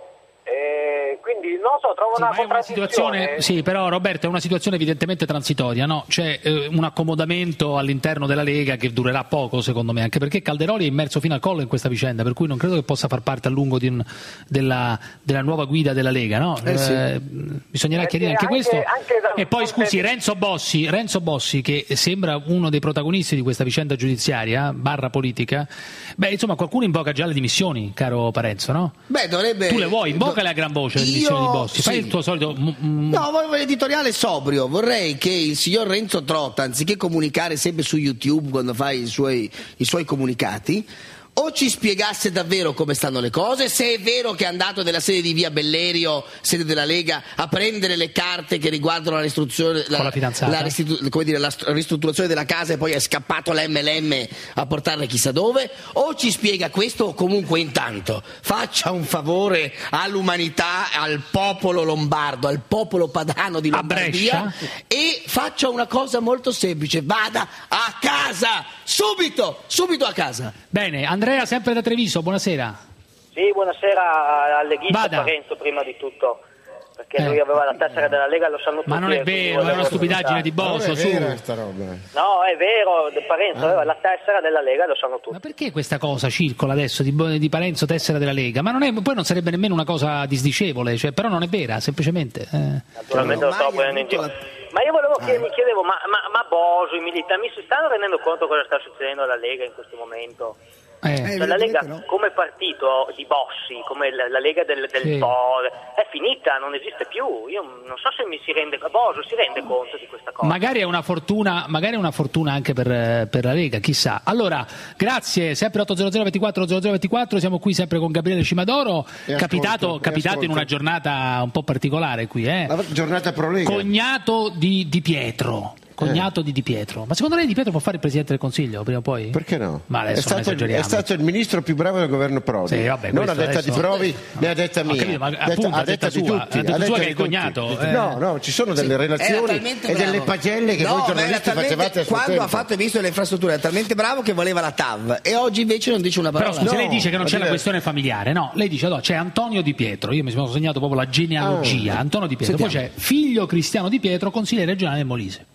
[SPEAKER 14] E quindi non so, trovo
[SPEAKER 3] Sì,
[SPEAKER 14] una
[SPEAKER 3] ma è una
[SPEAKER 14] contraddizione.
[SPEAKER 3] situazione, sì, però Roberto è una situazione evidentemente transitoria, no? C'è eh, un accomodamento all'interno della Lega che durerà poco, secondo me, anche perché Calderoli è immerso fino al collo in questa vicenda, per cui non credo che possa far parte a lungo di un- della, della nuova guida della Lega, no?
[SPEAKER 4] Eh sì.
[SPEAKER 3] Eh, bisognerà
[SPEAKER 14] Eh,
[SPEAKER 3] chiarire
[SPEAKER 14] sì,
[SPEAKER 3] anche,
[SPEAKER 14] anche-
[SPEAKER 3] questo.
[SPEAKER 14] anche dal
[SPEAKER 3] E poi
[SPEAKER 14] punto
[SPEAKER 3] scusi,
[SPEAKER 14] di-
[SPEAKER 3] Renzo Bossi, Renzo Bossi, che sembra uno dei protagonisti di questa vicenda giudiziaria, barra politica, beh, insomma, qualcuno invoca già le dimissioni, caro Parenzo, no?
[SPEAKER 4] Beh, dovrebbe.
[SPEAKER 3] Tu le vuoi, invocale a gran voce le
[SPEAKER 4] Io-
[SPEAKER 3] dimissioni di Bossi, fai
[SPEAKER 4] sì.
[SPEAKER 3] il tuo solito... mm, mm,
[SPEAKER 4] No, voglio un editoriale sobrio. Vorrei che il signor Renzo Trota, anziché comunicare sempre su YouTube quando fa i suoi, i suoi comunicati, o ci spiegasse davvero come stanno le cose, se è vero che è andato nella sede di Via Bellerio, sede della Lega, a prendere le carte che riguardano la, ristruzione,
[SPEAKER 3] Con la fidanzata.
[SPEAKER 4] la ristitu- come dire, la st- ristrutturazione della casa e poi è scappato all'M L M a portarle chissà dove, o ci spiega questo o comunque intanto faccia un favore all'umanità, al popolo lombardo, al popolo padano di
[SPEAKER 3] A
[SPEAKER 4] Lombardia e faccia una cosa molto semplice, vada a casa, subito, subito a casa.
[SPEAKER 3] Bene, Andrea sempre da Treviso, buonasera.
[SPEAKER 14] Sì, buonasera al leghista
[SPEAKER 3] Vada.
[SPEAKER 14] Parenzo prima di tutto, perché
[SPEAKER 3] Eh.
[SPEAKER 14] lui aveva la tessera della Lega, lo sanno tutti.
[SPEAKER 3] Ma non è
[SPEAKER 14] e quindi
[SPEAKER 3] vero, è
[SPEAKER 14] volevo
[SPEAKER 3] una stupidaggine di
[SPEAKER 14] salutare.
[SPEAKER 3] Boso,
[SPEAKER 9] Non è
[SPEAKER 3] su.
[SPEAKER 9] vera sta roba.
[SPEAKER 14] No, è vero, Parenzo aveva la tessera della Lega, lo sanno tutti.
[SPEAKER 3] Ma perché questa cosa circola adesso di, di Parenzo tessera della Lega? Ma non è, poi non sarebbe nemmeno una cosa disdicevole, cioè, però non è vera, semplicemente. eh.
[SPEAKER 14] Naturalmente lo stavo prendendo in giro. Ma io volevo che mi chiedevo, ma, ma, ma Boso, i militari, mi si stanno rendendo conto cosa sta succedendo alla Lega in questo momento?
[SPEAKER 3] Eh.
[SPEAKER 14] Cioè, la Lega come partito di Bossi, come la, la Lega del, del
[SPEAKER 3] Sì.
[SPEAKER 14] Po, è finita, non esiste più. Io non so se mi si rende, Boso si rende conto di questa cosa.
[SPEAKER 3] Magari è una fortuna, magari è una fortuna anche per, eh, per la Lega, chissà. Allora, grazie, sempre otto zero zero ventiquattro zero zero ventiquattro, siamo qui sempre con Gabriele Cimadoro,
[SPEAKER 9] E
[SPEAKER 3] capitato,
[SPEAKER 9] ascolto, e
[SPEAKER 3] capitato in
[SPEAKER 9] ascolto.
[SPEAKER 3] una giornata un po' particolare qui, eh.
[SPEAKER 9] La giornata pro Lega.
[SPEAKER 3] Cognato di Di Pietro. Cognato di Di Pietro. Ma secondo lei Di Pietro può fare il Presidente del Consiglio prima o poi?
[SPEAKER 9] Perché no?
[SPEAKER 3] Ma
[SPEAKER 9] è,
[SPEAKER 3] adesso non
[SPEAKER 9] stato,
[SPEAKER 3] esageriamo.
[SPEAKER 9] è stato il ministro più bravo del governo Prodi.
[SPEAKER 3] Sì, vabbè,
[SPEAKER 9] non a
[SPEAKER 3] questo
[SPEAKER 9] detta di
[SPEAKER 3] adesso-
[SPEAKER 9] Provi né a detta
[SPEAKER 3] Ho
[SPEAKER 9] mia.
[SPEAKER 3] capito, ma
[SPEAKER 9] Detta-
[SPEAKER 3] appunto,
[SPEAKER 9] a
[SPEAKER 3] a
[SPEAKER 9] detta
[SPEAKER 3] detta
[SPEAKER 9] di
[SPEAKER 3] sua,
[SPEAKER 9] tutti.
[SPEAKER 3] a detta
[SPEAKER 9] a
[SPEAKER 3] sua
[SPEAKER 9] detta
[SPEAKER 3] che è
[SPEAKER 9] di
[SPEAKER 3] il
[SPEAKER 9] tutti.
[SPEAKER 3] cognato, eh.
[SPEAKER 9] No, no, ci sono delle
[SPEAKER 4] Era
[SPEAKER 9] relazioni
[SPEAKER 4] talmente
[SPEAKER 9] e delle
[SPEAKER 4] bravo.
[SPEAKER 9] pagelle che
[SPEAKER 4] No,
[SPEAKER 9] voi
[SPEAKER 4] ma era
[SPEAKER 9] giornalisti
[SPEAKER 4] talmente-
[SPEAKER 9] facevate a suo
[SPEAKER 4] quando
[SPEAKER 9] tempo.
[SPEAKER 4] ha fatto il ministro delle infrastrutture era talmente bravo che voleva la T A V e oggi invece non dice una
[SPEAKER 3] Però
[SPEAKER 4] parola.
[SPEAKER 3] scusi,
[SPEAKER 9] No,
[SPEAKER 3] lei dice che non
[SPEAKER 9] ma
[SPEAKER 3] c'è la
[SPEAKER 9] diverso.
[SPEAKER 3] questione familiare, no? Lei dice no, c'è Antonio Di Pietro, io mi sono segnato proprio la genealogia,
[SPEAKER 9] Ah.
[SPEAKER 3] Antonio Di Pietro, poi
[SPEAKER 4] Sentiamo.
[SPEAKER 3] c'è figlio Cristiano Di Pietro, consigliere regionale del Molise.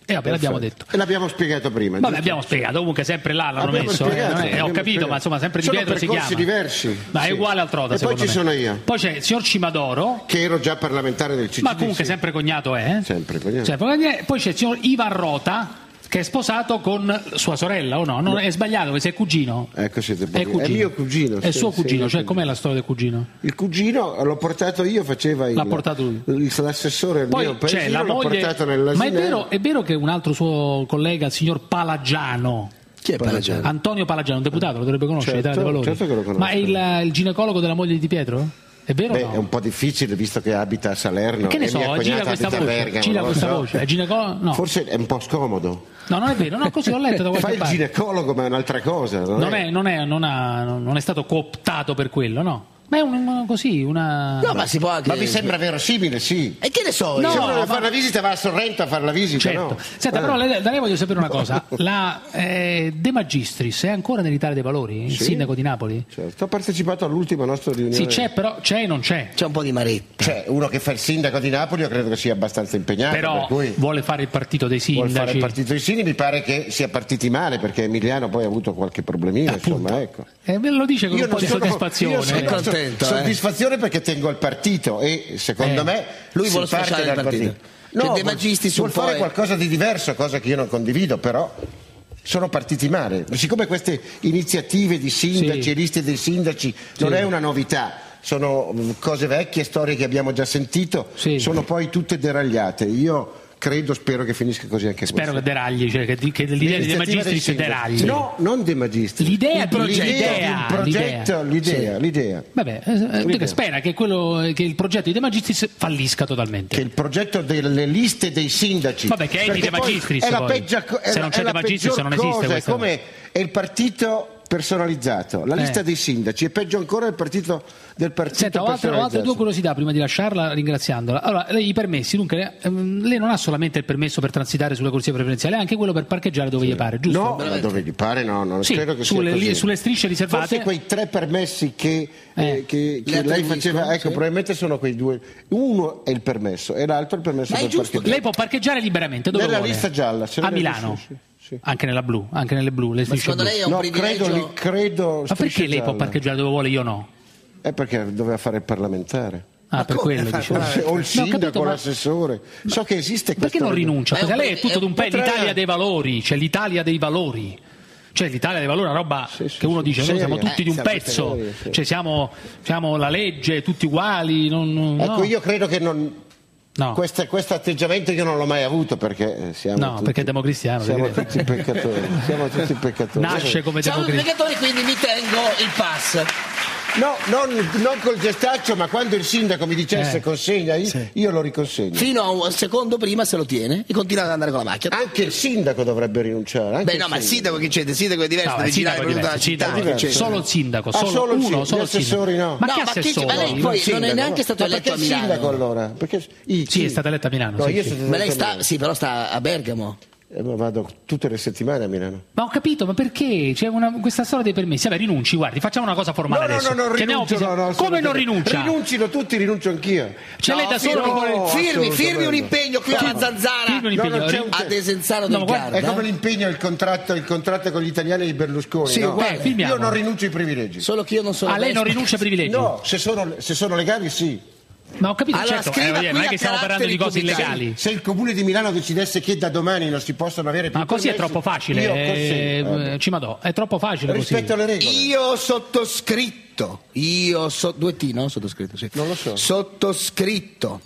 [SPEAKER 3] E vabbè, l'abbiamo detto.
[SPEAKER 9] E l'abbiamo spiegato prima.
[SPEAKER 3] Vabbè, abbiamo spiegato, comunque sempre là l'hanno
[SPEAKER 9] Abbiamo
[SPEAKER 3] messo.
[SPEAKER 9] spiegato,
[SPEAKER 3] eh, non è-
[SPEAKER 9] abbiamo
[SPEAKER 3] ho capito,
[SPEAKER 9] spiegato.
[SPEAKER 3] ma insomma sempre Di
[SPEAKER 9] Sono
[SPEAKER 3] Pietro si
[SPEAKER 9] percorsi
[SPEAKER 3] chiama.
[SPEAKER 9] diversi.
[SPEAKER 3] Ma è
[SPEAKER 9] Sì.
[SPEAKER 3] uguale al Trota,
[SPEAKER 9] E poi
[SPEAKER 3] secondo
[SPEAKER 9] ci
[SPEAKER 3] me.
[SPEAKER 9] sono io.
[SPEAKER 3] Poi c'è il signor Cimadoro,
[SPEAKER 9] che ero già parlamentare del C C D.
[SPEAKER 3] ma comunque sempre cognato è. eh?
[SPEAKER 9] Sempre cognato.
[SPEAKER 3] Cioè, poi c'è il signor Ivan Rota, che è sposato con sua sorella, o no? Non è sbagliato, perché è cugino.
[SPEAKER 9] Ecco, siete
[SPEAKER 3] È
[SPEAKER 9] pochi.
[SPEAKER 3] cugino.
[SPEAKER 9] È mio cugino.
[SPEAKER 3] È
[SPEAKER 9] sì,
[SPEAKER 3] suo
[SPEAKER 9] sì,
[SPEAKER 3] cugino,
[SPEAKER 9] mio
[SPEAKER 3] cioè
[SPEAKER 9] cugino.
[SPEAKER 3] com'è la storia del cugino?
[SPEAKER 9] Il cugino l'ho portato io, faceva il,
[SPEAKER 3] L'ha portato lui.
[SPEAKER 9] il- l'assessore al
[SPEAKER 3] Poi
[SPEAKER 9] mio
[SPEAKER 3] c'è
[SPEAKER 9] paesino,
[SPEAKER 3] la
[SPEAKER 9] l'ho
[SPEAKER 3] moglie.
[SPEAKER 9] portato
[SPEAKER 3] Ma è
[SPEAKER 9] nell'asilo.
[SPEAKER 3] vero, è vero che un altro suo collega, il signor Palagiano.
[SPEAKER 4] Chi è Palagiano?
[SPEAKER 3] Antonio Palagiano, un deputato, lo dovrebbe conoscere,
[SPEAKER 9] Certo,
[SPEAKER 3] Italia dei Valori.
[SPEAKER 9] certo che lo conosco.
[SPEAKER 3] Ma è il, il ginecologo della moglie di Di Pietro? È vero
[SPEAKER 9] Beh,
[SPEAKER 3] o no?
[SPEAKER 9] è un po' difficile visto che abita a Salerno
[SPEAKER 3] Che ne
[SPEAKER 9] e
[SPEAKER 3] so,
[SPEAKER 9] mia
[SPEAKER 3] gira
[SPEAKER 9] cognata
[SPEAKER 3] questa
[SPEAKER 9] abita a
[SPEAKER 3] voce,
[SPEAKER 9] Bergamo,
[SPEAKER 3] gira
[SPEAKER 9] non lo
[SPEAKER 3] questa
[SPEAKER 9] so.
[SPEAKER 3] voce. È ginecologo? No.
[SPEAKER 9] Forse è un po' scomodo.
[SPEAKER 3] No, non è vero, no, così ho letto da qualche
[SPEAKER 9] Fa il
[SPEAKER 3] parte.
[SPEAKER 9] ginecologo, ma è un'altra cosa. Non,
[SPEAKER 3] Non è, non, è, non, ha, non è stato cooptato per quello, no? Ma è un, una- così, una...
[SPEAKER 4] No, ma si può anche.
[SPEAKER 9] Ma mi sembra verosimile, sì.
[SPEAKER 4] E che ne so?
[SPEAKER 3] No,
[SPEAKER 4] io?
[SPEAKER 9] Se uno deve
[SPEAKER 3] ma-
[SPEAKER 9] fare la visita va a Sorrento a fare la visita,
[SPEAKER 3] Certo.
[SPEAKER 9] no?
[SPEAKER 3] Senta,
[SPEAKER 9] Eh.
[SPEAKER 3] però le- da lei voglio sapere una cosa. La eh, De Magistris è ancora nell'Italia dei Valori? Il
[SPEAKER 9] Sì.
[SPEAKER 3] sindaco di Napoli?
[SPEAKER 9] Certo, ho partecipato all'ultima nostra riunione.
[SPEAKER 3] Sì, c'è, però c'è e non c'è.
[SPEAKER 4] C'è un po' di maretta.
[SPEAKER 9] C'è uno che fa il sindaco di Napoli, io credo che sia abbastanza impegnato.
[SPEAKER 3] Però
[SPEAKER 9] per cui
[SPEAKER 3] vuole fare il partito dei
[SPEAKER 9] vuol fare
[SPEAKER 3] sindaci.
[SPEAKER 9] il partito dei sindaci, mi pare che sia partiti male perché Emiliano poi ha avuto qualche problemino, insomma, ecco.
[SPEAKER 3] Eh, me lo dice con
[SPEAKER 9] Io
[SPEAKER 3] un po'
[SPEAKER 9] non
[SPEAKER 3] di
[SPEAKER 9] sono-
[SPEAKER 3] soddisfazione.
[SPEAKER 9] io sono
[SPEAKER 4] È contento,
[SPEAKER 9] so-
[SPEAKER 4] eh.
[SPEAKER 9] soddisfazione perché tengo il partito e secondo
[SPEAKER 3] Eh.
[SPEAKER 9] me
[SPEAKER 4] Lui
[SPEAKER 9] si
[SPEAKER 4] vuole
[SPEAKER 9] parte
[SPEAKER 4] sfasciare il
[SPEAKER 9] dal
[SPEAKER 4] partito. Che
[SPEAKER 9] No,
[SPEAKER 4] De Magistris
[SPEAKER 9] vuol
[SPEAKER 4] un po'
[SPEAKER 9] fare
[SPEAKER 4] è-
[SPEAKER 9] qualcosa di diverso, cosa che io non condivido, però sono partiti male. Siccome queste iniziative di sindaci
[SPEAKER 3] Sì.
[SPEAKER 9] e liste dei sindaci non
[SPEAKER 3] Sì.
[SPEAKER 9] è una novità, sono mm, cose vecchie, storie che abbiamo già sentito,
[SPEAKER 3] Sì.
[SPEAKER 9] sono poi tutte deragliate. Io credo, spero che finisca così anche
[SPEAKER 3] Spero che
[SPEAKER 9] questo.
[SPEAKER 3] deragli, cioè che, di- che l'idea di De
[SPEAKER 9] L'iniziativa dei
[SPEAKER 3] Magistris
[SPEAKER 9] sindaci.
[SPEAKER 3] deragli.
[SPEAKER 9] No, non De Magistris.
[SPEAKER 3] L'idea
[SPEAKER 9] il
[SPEAKER 3] di-
[SPEAKER 9] progetto,
[SPEAKER 3] l'idea,
[SPEAKER 9] il progetto,
[SPEAKER 3] l'idea.
[SPEAKER 9] l'idea,
[SPEAKER 3] Sì.
[SPEAKER 9] l'idea.
[SPEAKER 3] Vabbè, eh,
[SPEAKER 9] L'idea.
[SPEAKER 3] che spera che, quello, che il progetto di De Magistris fallisca totalmente.
[SPEAKER 9] Che il progetto delle liste dei sindaci.
[SPEAKER 3] Vabbè, che è di
[SPEAKER 9] Perché
[SPEAKER 3] De
[SPEAKER 9] poi
[SPEAKER 3] Magistris,
[SPEAKER 9] È la
[SPEAKER 3] poi.
[SPEAKER 9] peggia, co- è
[SPEAKER 3] Se
[SPEAKER 9] la-
[SPEAKER 3] non c'è
[SPEAKER 9] è la
[SPEAKER 3] De Magistris
[SPEAKER 9] peggior
[SPEAKER 3] non esiste
[SPEAKER 9] cosa,
[SPEAKER 3] questa-
[SPEAKER 9] È come è il partito personalizzato, la lista
[SPEAKER 3] Eh.
[SPEAKER 9] dei sindaci, è peggio ancora il partito del partito
[SPEAKER 3] Senta, ho altre, ho altre
[SPEAKER 9] personalizzato.
[SPEAKER 3] due curiosità prima di lasciarla, ringraziandola. Allora, lei i permessi, dunque, ehm, lei non ha solamente il permesso per transitare sulle corsie preferenziali, ha anche quello per parcheggiare dove gli pare, giusto?
[SPEAKER 9] No, ma dove gli pare no, non
[SPEAKER 3] Sì,
[SPEAKER 9] credo che
[SPEAKER 3] sulle,
[SPEAKER 9] sia così.
[SPEAKER 3] li- sulle strisce riservate.
[SPEAKER 9] Forse quei tre permessi che, eh,
[SPEAKER 3] Eh.
[SPEAKER 9] che- che
[SPEAKER 4] Le
[SPEAKER 9] lei
[SPEAKER 4] attribuiscono,
[SPEAKER 9] faceva, ecco,
[SPEAKER 4] sì.
[SPEAKER 9] probabilmente sono quei due. Uno è il permesso e l'altro è il permesso
[SPEAKER 4] Ma è
[SPEAKER 9] per
[SPEAKER 4] giusto
[SPEAKER 9] parcheggiare.
[SPEAKER 3] Lei può parcheggiare liberamente dove
[SPEAKER 9] Nella
[SPEAKER 3] vuole.
[SPEAKER 9] lista gialla, se
[SPEAKER 3] a
[SPEAKER 9] nella
[SPEAKER 3] Milano,
[SPEAKER 9] lista- sì, sì.
[SPEAKER 3] anche nella blu, anche nelle blu, le
[SPEAKER 4] Ma
[SPEAKER 3] strisce
[SPEAKER 4] secondo
[SPEAKER 3] blu.
[SPEAKER 4] lei è un
[SPEAKER 9] No,
[SPEAKER 4] privilegio?
[SPEAKER 9] credo, li- credo
[SPEAKER 3] Ma perché
[SPEAKER 9] strisce
[SPEAKER 3] lei può
[SPEAKER 9] gialla.
[SPEAKER 3] parcheggiare dove vuole, io no?
[SPEAKER 9] È perché doveva fare il parlamentare.
[SPEAKER 3] Ah, per
[SPEAKER 4] come
[SPEAKER 3] quello
[SPEAKER 4] fa-
[SPEAKER 3] dicevo.
[SPEAKER 9] O il
[SPEAKER 3] No, ho
[SPEAKER 9] sindaco,
[SPEAKER 3] capito, ma-
[SPEAKER 9] l'assessore. So che esiste
[SPEAKER 3] Perché
[SPEAKER 9] questo.
[SPEAKER 3] non rinuncia?
[SPEAKER 4] Ma è un
[SPEAKER 3] Perché lei è
[SPEAKER 4] pre-
[SPEAKER 3] tutto
[SPEAKER 4] è-
[SPEAKER 3] d'un pe-
[SPEAKER 9] potrà-
[SPEAKER 3] l'Italia dei valori, c'è l'Italia dei valori. Cioè l'Italia dei valori è una roba
[SPEAKER 9] Sì, sì,
[SPEAKER 3] che uno
[SPEAKER 9] sì.
[SPEAKER 3] dice, noi siamo
[SPEAKER 9] Seria.
[SPEAKER 3] tutti
[SPEAKER 4] Eh,
[SPEAKER 3] di un
[SPEAKER 4] siamo
[SPEAKER 3] pezzo,
[SPEAKER 9] seria, sì.
[SPEAKER 3] cioè siamo, siamo la legge, tutti uguali. Non, non-
[SPEAKER 9] Ecco,
[SPEAKER 3] no.
[SPEAKER 9] io credo che non.
[SPEAKER 3] No.
[SPEAKER 9] Questa- questo atteggiamento io non l'ho mai avuto perché eh, siamo
[SPEAKER 3] No,
[SPEAKER 9] tutti,
[SPEAKER 3] perché è democristiano,
[SPEAKER 9] siamo
[SPEAKER 3] si crede.
[SPEAKER 9] tutti peccatori, siamo tutti peccatori.
[SPEAKER 3] Nasce come
[SPEAKER 4] Siamo tutti
[SPEAKER 3] democristiano.
[SPEAKER 4] peccatori, quindi mi tengo il pass.
[SPEAKER 9] No, non, non col gestaccio, ma quando il sindaco mi dicesse
[SPEAKER 3] Eh.
[SPEAKER 9] consegna, io,
[SPEAKER 4] Sì.
[SPEAKER 9] io lo riconsegno.
[SPEAKER 4] Fino a un secondo prima se lo tiene e continua ad andare con la macchina.
[SPEAKER 9] Anche il sindaco dovrebbe rinunciare. Anche
[SPEAKER 4] Beh, no, ma il sindaco che c'è? Il sindaco è diverso,
[SPEAKER 3] No,
[SPEAKER 4] deve
[SPEAKER 3] il sindaco
[SPEAKER 4] girare
[SPEAKER 3] è
[SPEAKER 4] per tutta la
[SPEAKER 3] diverso,
[SPEAKER 4] città.
[SPEAKER 3] sindaco,
[SPEAKER 9] diverso.
[SPEAKER 4] che c'è?
[SPEAKER 3] solo il sindaco,
[SPEAKER 9] Ah,
[SPEAKER 3] solo,
[SPEAKER 9] solo il
[SPEAKER 3] uno,
[SPEAKER 9] sindaco,
[SPEAKER 3] solo
[SPEAKER 9] gli
[SPEAKER 3] il sindaco.
[SPEAKER 9] assessori no.
[SPEAKER 3] Ma
[SPEAKER 4] No,
[SPEAKER 3] che
[SPEAKER 4] ma chi-
[SPEAKER 3] assessori?
[SPEAKER 4] ma lei poi-
[SPEAKER 9] Il
[SPEAKER 4] non è
[SPEAKER 9] sindaco,
[SPEAKER 4] neanche stato
[SPEAKER 9] ma
[SPEAKER 4] eletto
[SPEAKER 9] perché
[SPEAKER 4] a
[SPEAKER 9] il
[SPEAKER 4] Milano.
[SPEAKER 9] sindaco allora? Perché, i-
[SPEAKER 3] Sì, è stato eletto a Milano.
[SPEAKER 9] No,
[SPEAKER 3] sì,
[SPEAKER 9] io
[SPEAKER 3] sì.
[SPEAKER 9] sono
[SPEAKER 4] Ma lei
[SPEAKER 9] eletto a
[SPEAKER 4] sta,
[SPEAKER 9] Milano.
[SPEAKER 4] sì, però sta a Bergamo.
[SPEAKER 9] Eh, ma vado tutte le settimane a Milano.
[SPEAKER 3] Ma ho capito, ma perché? C'è una, questa storia dei permessi. Vabbè, rinunci, guardi, facciamo una cosa formale
[SPEAKER 9] No, no,
[SPEAKER 3] adesso.
[SPEAKER 9] no, no,
[SPEAKER 3] Che andiamo
[SPEAKER 9] rinuncio,
[SPEAKER 3] a-
[SPEAKER 9] no, no,
[SPEAKER 3] Come non
[SPEAKER 9] assolutamente.
[SPEAKER 3] rinuncia?
[SPEAKER 9] Rinuncino tutti, rinuncio anch'io.
[SPEAKER 3] C'è lei da solo
[SPEAKER 9] no,
[SPEAKER 3] che vuole-
[SPEAKER 9] no,
[SPEAKER 4] Firmi, firmi
[SPEAKER 9] assolutamente.
[SPEAKER 4] un impegno qui alla Zanzara
[SPEAKER 3] Firmi un impegno.
[SPEAKER 9] No, non c'è un-
[SPEAKER 4] a Desenzano
[SPEAKER 3] No,
[SPEAKER 4] del
[SPEAKER 3] guarda,
[SPEAKER 9] È
[SPEAKER 4] Garda.
[SPEAKER 9] come l'impegno, il contratto, il contratto con gli italiani di Berlusconi.
[SPEAKER 4] Sì,
[SPEAKER 9] no?
[SPEAKER 4] guarda,
[SPEAKER 3] Eh, firmiamo.
[SPEAKER 9] Io non rinuncio ai privilegi.
[SPEAKER 4] Solo che io non sono
[SPEAKER 3] Ah, lei non
[SPEAKER 4] destra.
[SPEAKER 3] rinuncia ai privilegi?
[SPEAKER 9] No, se sono, se sono legali sì.
[SPEAKER 3] Ma ho capito,
[SPEAKER 4] Allora,
[SPEAKER 3] certo,
[SPEAKER 4] scriva
[SPEAKER 3] eh, non
[SPEAKER 4] qui
[SPEAKER 3] è
[SPEAKER 4] a
[SPEAKER 3] che stiamo parlando di cose
[SPEAKER 4] caratteri
[SPEAKER 3] illegali.
[SPEAKER 9] Se il comune di Milano decidesse che da domani non si possono avere più
[SPEAKER 3] Ma così è
[SPEAKER 9] permessi,
[SPEAKER 3] troppo facile,
[SPEAKER 9] io
[SPEAKER 3] eh,
[SPEAKER 9] consegno.
[SPEAKER 3] eh, Cimadò, è troppo facile così.
[SPEAKER 9] Rispetto alle regole.
[SPEAKER 4] Io sottoscritto, io so, due T, no? Sottoscritto, sì.
[SPEAKER 9] Non lo so.
[SPEAKER 4] Sottoscritto,